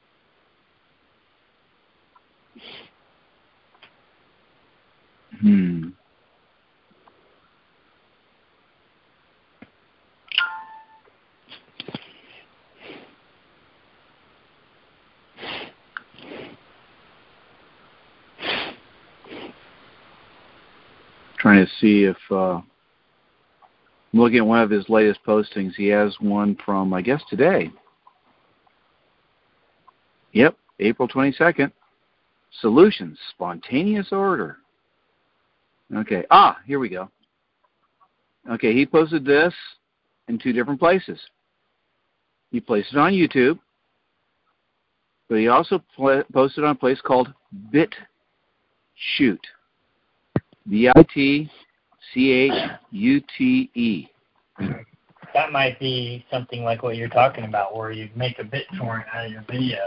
Trying to see if looking at one of his latest postings. He has one from, I guess, today. Yep, April 22nd. Solutions, spontaneous order. Okay. Here we go. Okay, he posted this in 2 different places. He placed it on YouTube, but he also posted on a place called BitChute. BITCHUTE. That might be something like what you're talking about, where you make a BitTorrent out of your video.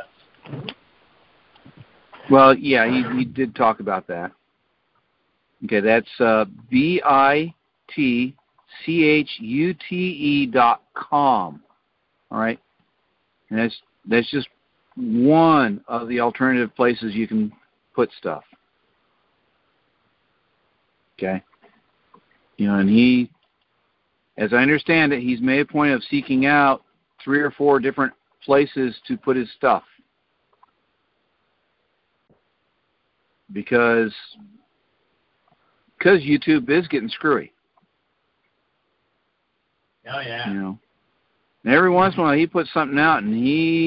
Well, yeah, he did talk about that. Okay, that's BITCHUTE.com. All right, and that's just one of the alternative places you can put stuff. Okay, and he, as I understand it, he's made a point of seeking out 3 or 4 different places to put his stuff. Because YouTube is getting screwy. Oh, yeah. And every once in a while he puts something out and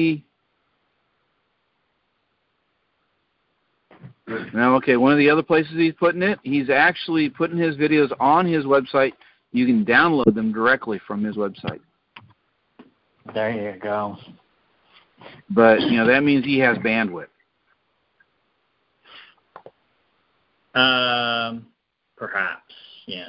one of the other places he's putting it, he's actually putting his videos on his website. You can download them directly from his website. There you go. But, that means he has bandwidth. Perhaps, yeah.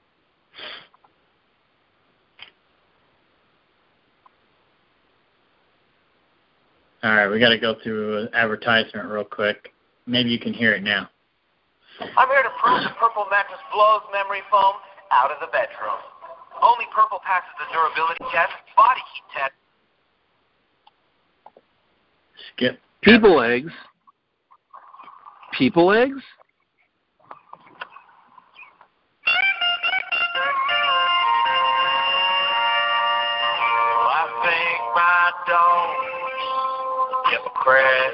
All right, we got to go through an advertisement real quick. Maybe you can hear it now. I'm here to prove the Purple mattress blows memory foam out of the bedroom. Only Purple passes the durability test, body heat test. Skip. People eggs? People eggs? I think my dog's a Democrat.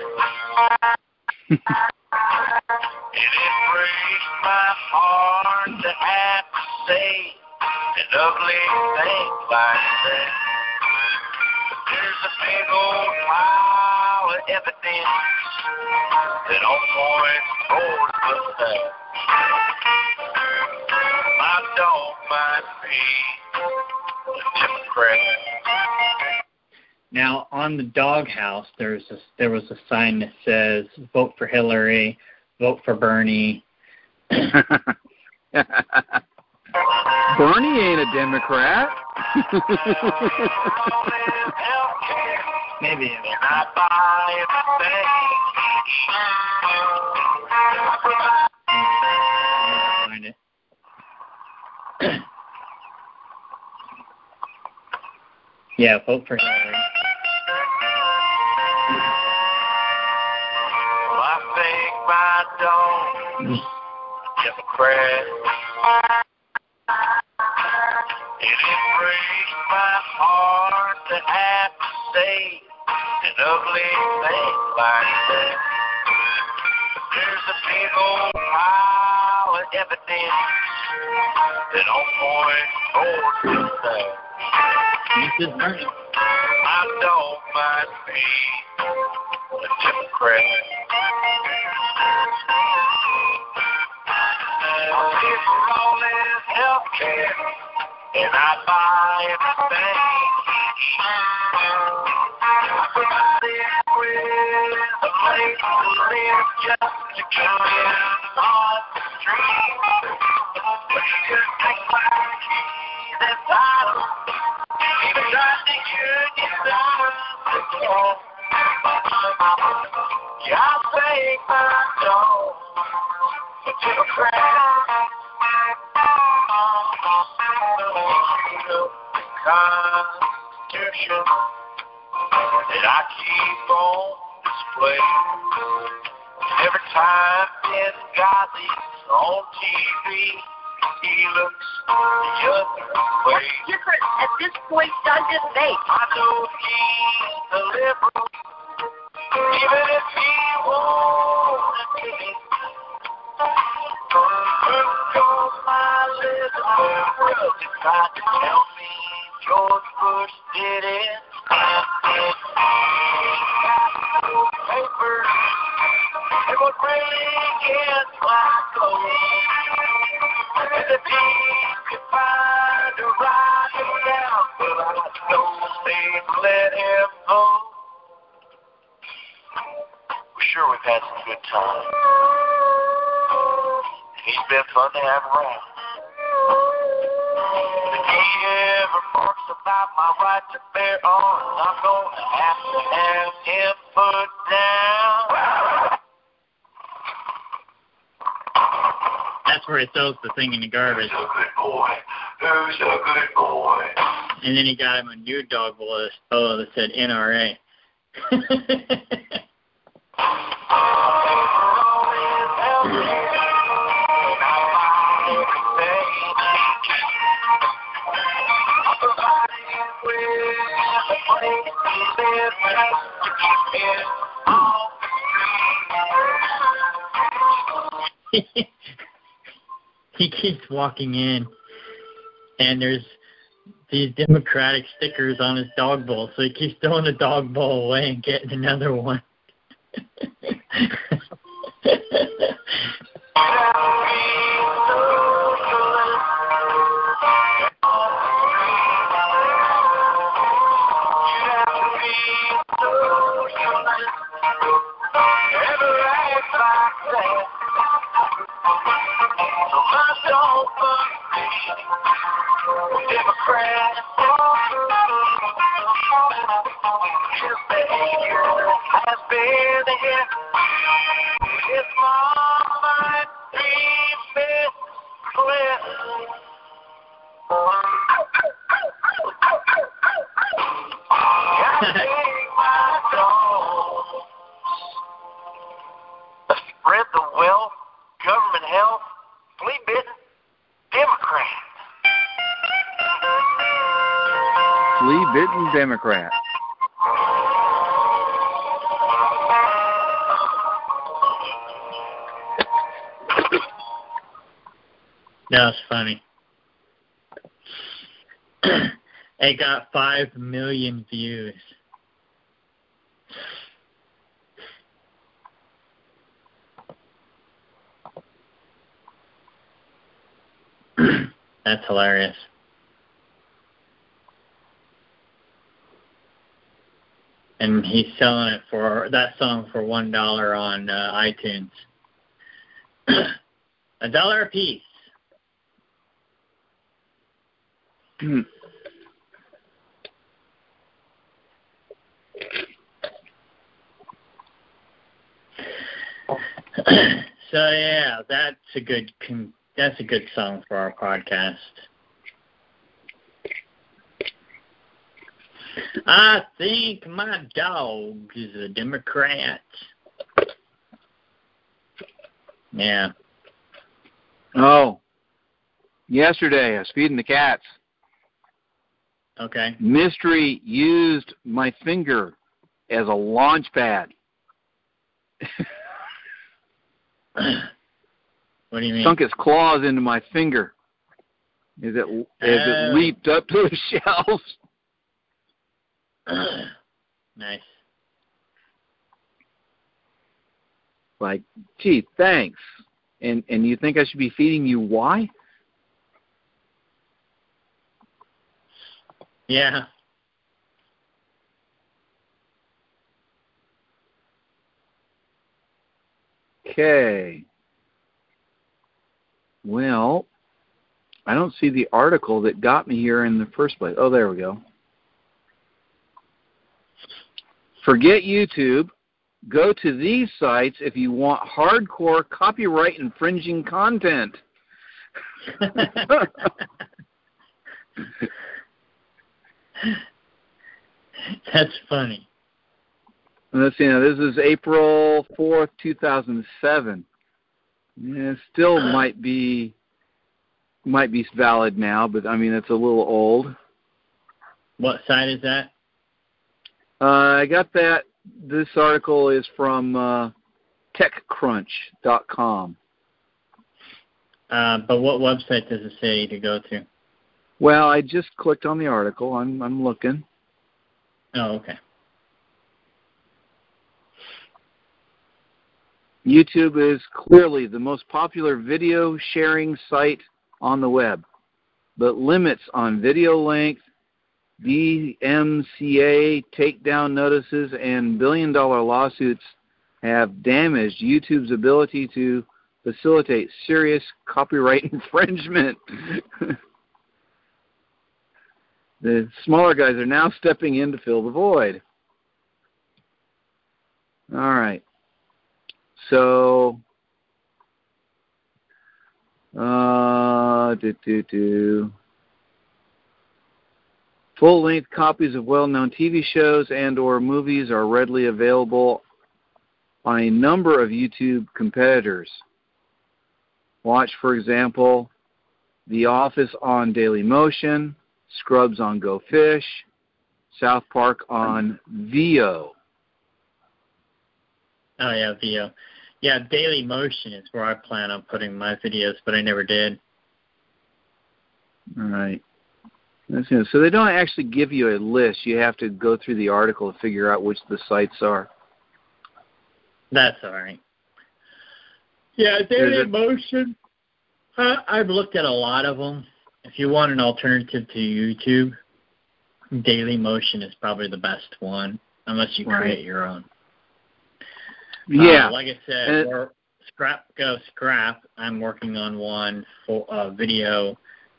And it breaks my heart to have to say an ugly thing like that. But there's a big old pile of evidence that all points towards the fact my dog might be a Democrat. Now, on the doghouse, there was a sign that says, vote for Hillary, vote for Bernie. Bernie ain't a Democrat. Maybe. Find it. Yeah, vote for Hillary. Well, I think my dog, Democrat, and it breaks my heart to have to say an ugly thing like that. There's a big old pile of evidence that all points towards that. This is Bernie. My dog might be a Democrat. I pay for all this health care, and I buy everything. I provide it with a place to live just to keep it off the street. But you just take like he's entitled. Even tried to union down the door. Yeah, I'll take my dog to Democrat. Constitution that I keep on display. Every time Benghazi's on TV, he looks the other way. What's different at this point doesn't make? I know he's a liberal, even if he wanted to be. Look on my little world, you tried to tell me George Bush did it. Papers, it would bring in black gold. And if he could find a write him down, but I know they'd let him go. We're sure we've had some good times. He's been fun to have around. If he ever barks about my right to bear arms, I'm going to have him put down. That's where he throws the thing in the garbage. Who's a good boy? Who's a good boy? And then he got him a new dog polo that said NRA. He keeps walking in, and there's these Democratic stickers on his dog bowl, so he keeps throwing the dog bowl away and getting another one. Democrat, his behavior has been a hit. His mom might be misclipped. Spread the wealth, government health, flea bitten, Democrat. Flea-bitten Democrat. That's funny. It got 5 million views. That's hilarious. And he's selling it for that song for $1 on iTunes. $1 a piece. So yeah, that's a good song for our podcast. I think my dog is a Democrat. Yeah. Oh, yesterday I was feeding the cats. Okay. Mystery used my finger as a launch pad. What do you mean? Sunk its claws into my finger as it leaped up to the shelves. Nice. Like, gee, thanks. And you think I should be feeding you why? Yeah. Okay. Well, I don't see the article that got me here in the first place. Oh, there we go. Forget YouTube. Go to these sites if you want hardcore copyright infringing content. That's funny. Let's see. Now, this is April 4th, 2007. Yeah, still might be valid now, but I mean it's a little old. What site is that? I got that. This article is from TechCrunch.com. But what website does it say to go to? Well, I just clicked on the article. I'm looking. Oh, okay. YouTube is clearly the most popular video sharing site on the web, but limits on video length, DMCA takedown notices, and billion-dollar lawsuits have damaged YouTube's ability to facilitate serious copyright infringement. The smaller guys are now stepping in to fill the void. All right. So, full-length copies of well-known TV shows and or movies are readily available on a number of YouTube competitors. Watch, for example, The Office on Dailymotion, Scrubs on Go Fish, South Park on Veo. Oh, yeah, Veo. Yeah, Dailymotion is where I plan on putting my videos, but I never did. All right. So they don't actually give you a list. You have to go through the article to figure out which the sites are. That's all right. Yeah, Dailymotion. I've looked at a lot of them. If you want an alternative to YouTube, Dailymotion is probably the best one, unless you create your own. Yeah. Like I said, for Scrap Go Scrap, I'm working on one for a video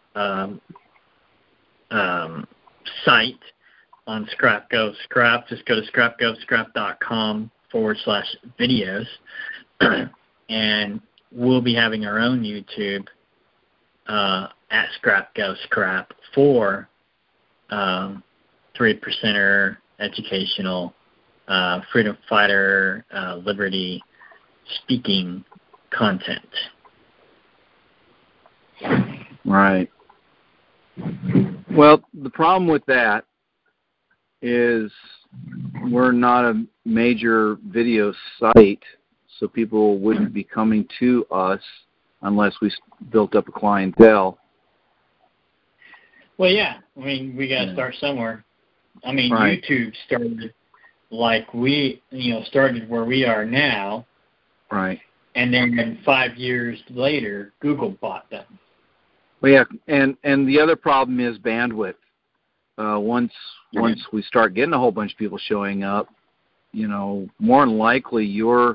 site on Scrap Go Scrap. Just go to scrapgoscrap.com/videos, and we'll be having our own YouTube at Scrap Go Scrap for 3%er educational, freedom fighter, liberty speaking content. Right. Well, the problem with that is we're not a major video site, so people wouldn't be coming to us unless we built up a clientele. Well, yeah. I mean, we got to start somewhere. I mean, right. YouTube started like started where we are now. Right. And then 5 years later, Google bought them. Well, yeah, and the other problem is bandwidth. Once we start getting a whole bunch of people showing up, more than likely your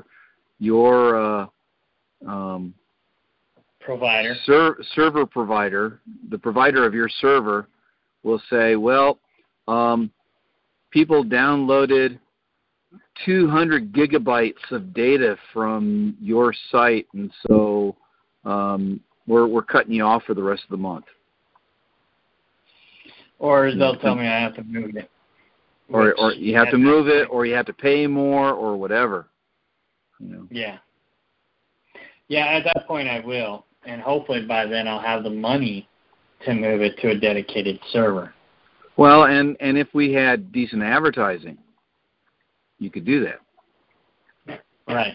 provider, server provider, the provider of your server, will say, well, people downloaded 200 gigabytes of data from your site, and so we're cutting you off for the rest of the month. Or they'll tell me I have to move it. Or you have to move it, or you have to pay more, or whatever. You know. Yeah. Yeah, at that point I will. And hopefully by then I'll have the money to move it to a dedicated server. Well, and if we had decent advertising, you could do that. Right.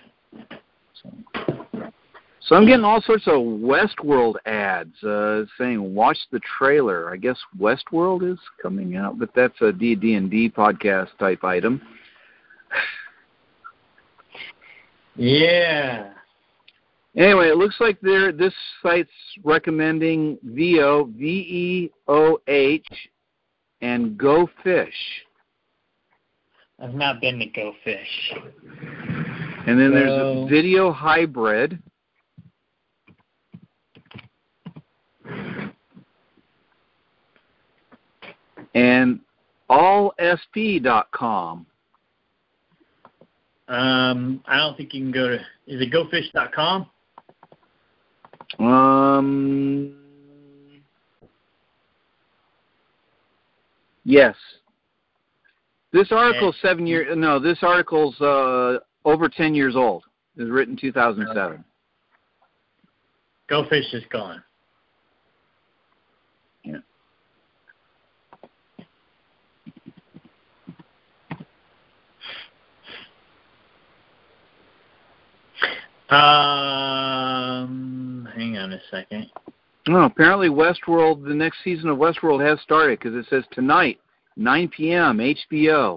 So I'm getting all sorts of Westworld ads saying, watch the trailer. I guess Westworld is coming out, but that's a D&D podcast type item. Yeah. Anyway, it looks like this site's recommending VO, VEOH, and Go Fish. I've not been to Go Fish. And then there's a Video Hybrid. And allsp.com. I don't think you can go to... Is it gofish.com? Yes. This article's this article's over 10 years old. It was written in 2007. Go Fish is gone. Yeah. Hang on a second. Oh, apparently Westworld, the next season of Westworld has started because it says tonight, 9 p.m., HBO.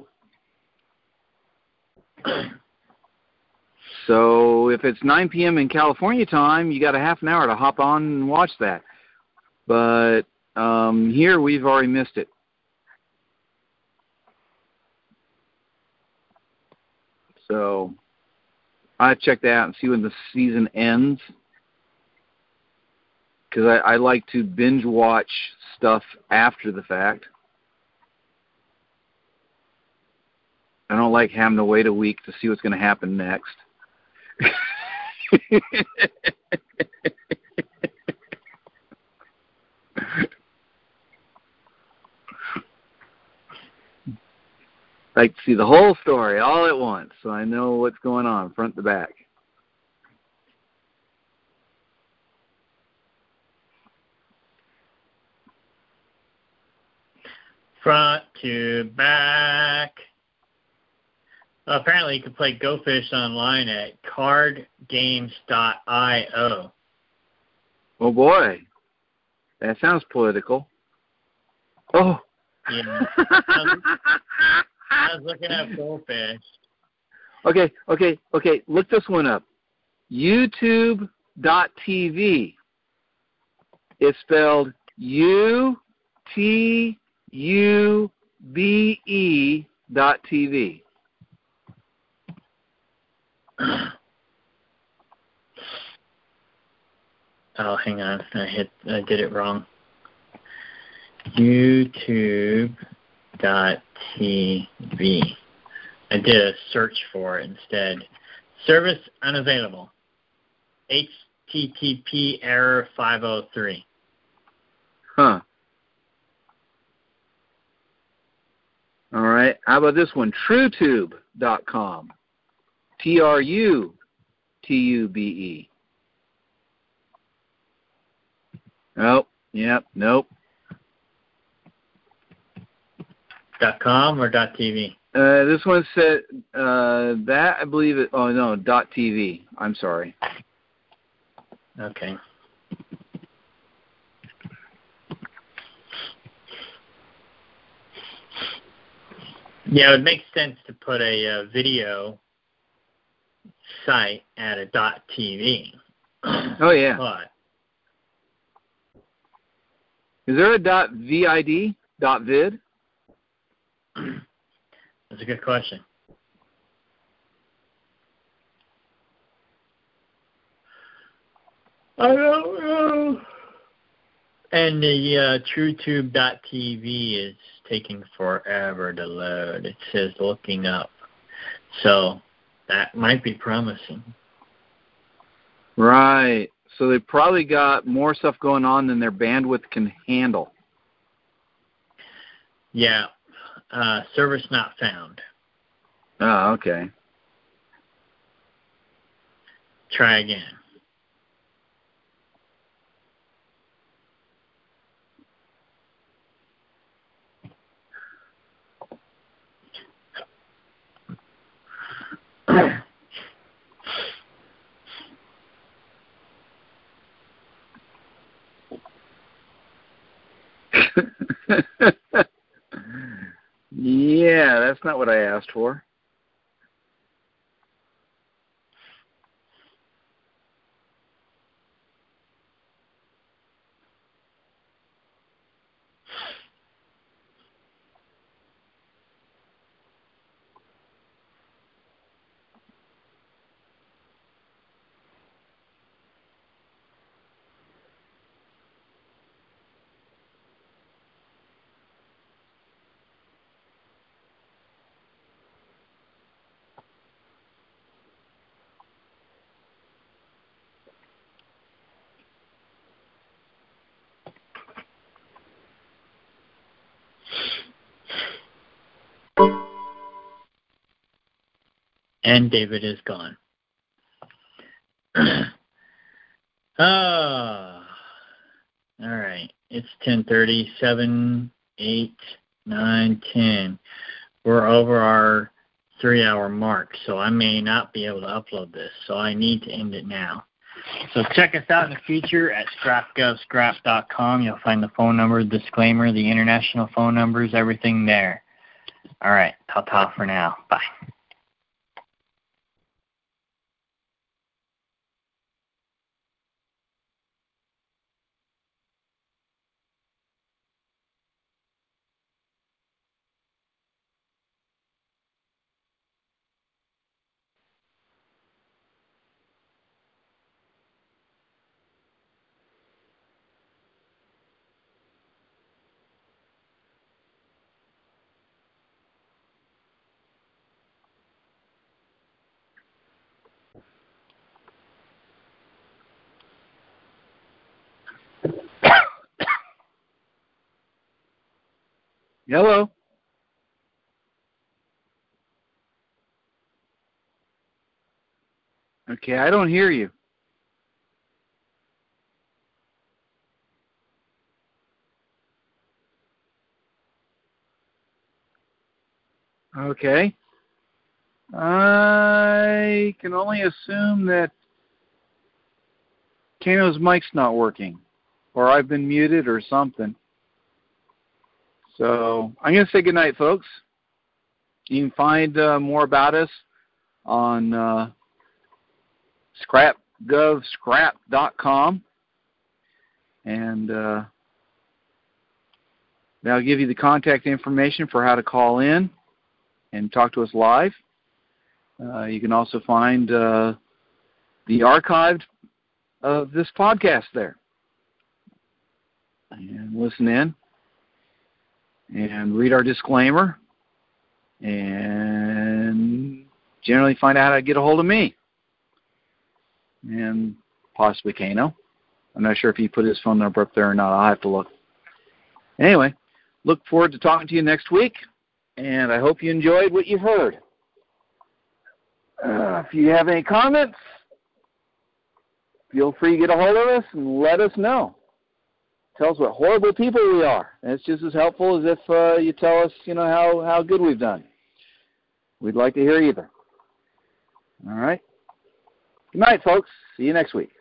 So if it's 9 p.m. in California time, you got a half an hour to hop on and watch that. But here we've already missed it. So I check that out and see when the season ends. Because I like to binge watch stuff after the fact. I don't like having to wait a week to see what's going to happen next. I like to see the whole story all at once, so I know what's going on front to back. Front to back. Apparently you can play Go Fish online at cardgames.io. Oh boy. That sounds political. Oh. Yeah. I was looking at Go Fish. Okay. Look this one up. YouTube.tv. It's spelled UTUBE.tv. Oh, hang on. I did it wrong. YouTube.tv. I did a search for it instead. Service unavailable. HTTP error 503. Huh. All right. How about this one? TrueTube.com. TRUTUBE. Nope. Yep. Nope. .com or .tv? This one said that, I believe it. Oh no, .tv. I'm sorry. Okay. Yeah, it makes sense to put a video site at a .tv. Oh yeah. But is there a .vid? .vid? that's a good question. I don't know. And the TrueTube.tv is taking forever to load. It says looking up. So that might be promising. Right. So they probably got more stuff going on than their bandwidth can handle. Yeah. Service not found. Oh, okay. Try again. Yeah, that's not what I asked for. And David is gone. All right. It's 10:30, 7, 8, 9, 10. We're over our 3-hour mark, so I may not be able to upload this, so I need to end it now. So check us out in the future at scrapgovscrap.com. You'll find the phone number, disclaimer, the international phone numbers, everything there. All right. Ta-ta for now. Bye. Hello. Okay, I don't hear you. Okay. I can only assume that Kano's mic's not working, or I've been muted or something. So I'm going to say goodnight, folks. You can find more about us on scrapgovscrap.com, and that'll give you the contact information for how to call in and talk to us live. You can also find the archived of this podcast there and listen in and read our disclaimer and generally find out how to get a hold of me and possibly Kano. I'm not sure if he put his phone number up there or not. I'll have to look. Anyway, look forward to talking to you next week, and I hope you enjoyed what you've heard. If you have any comments, feel free to get a hold of us and let us know. Tell us what horrible people we are. And it's just as helpful as if you tell us, how good we've done. We'd like to hear either. All right. Good night, folks. See you next week.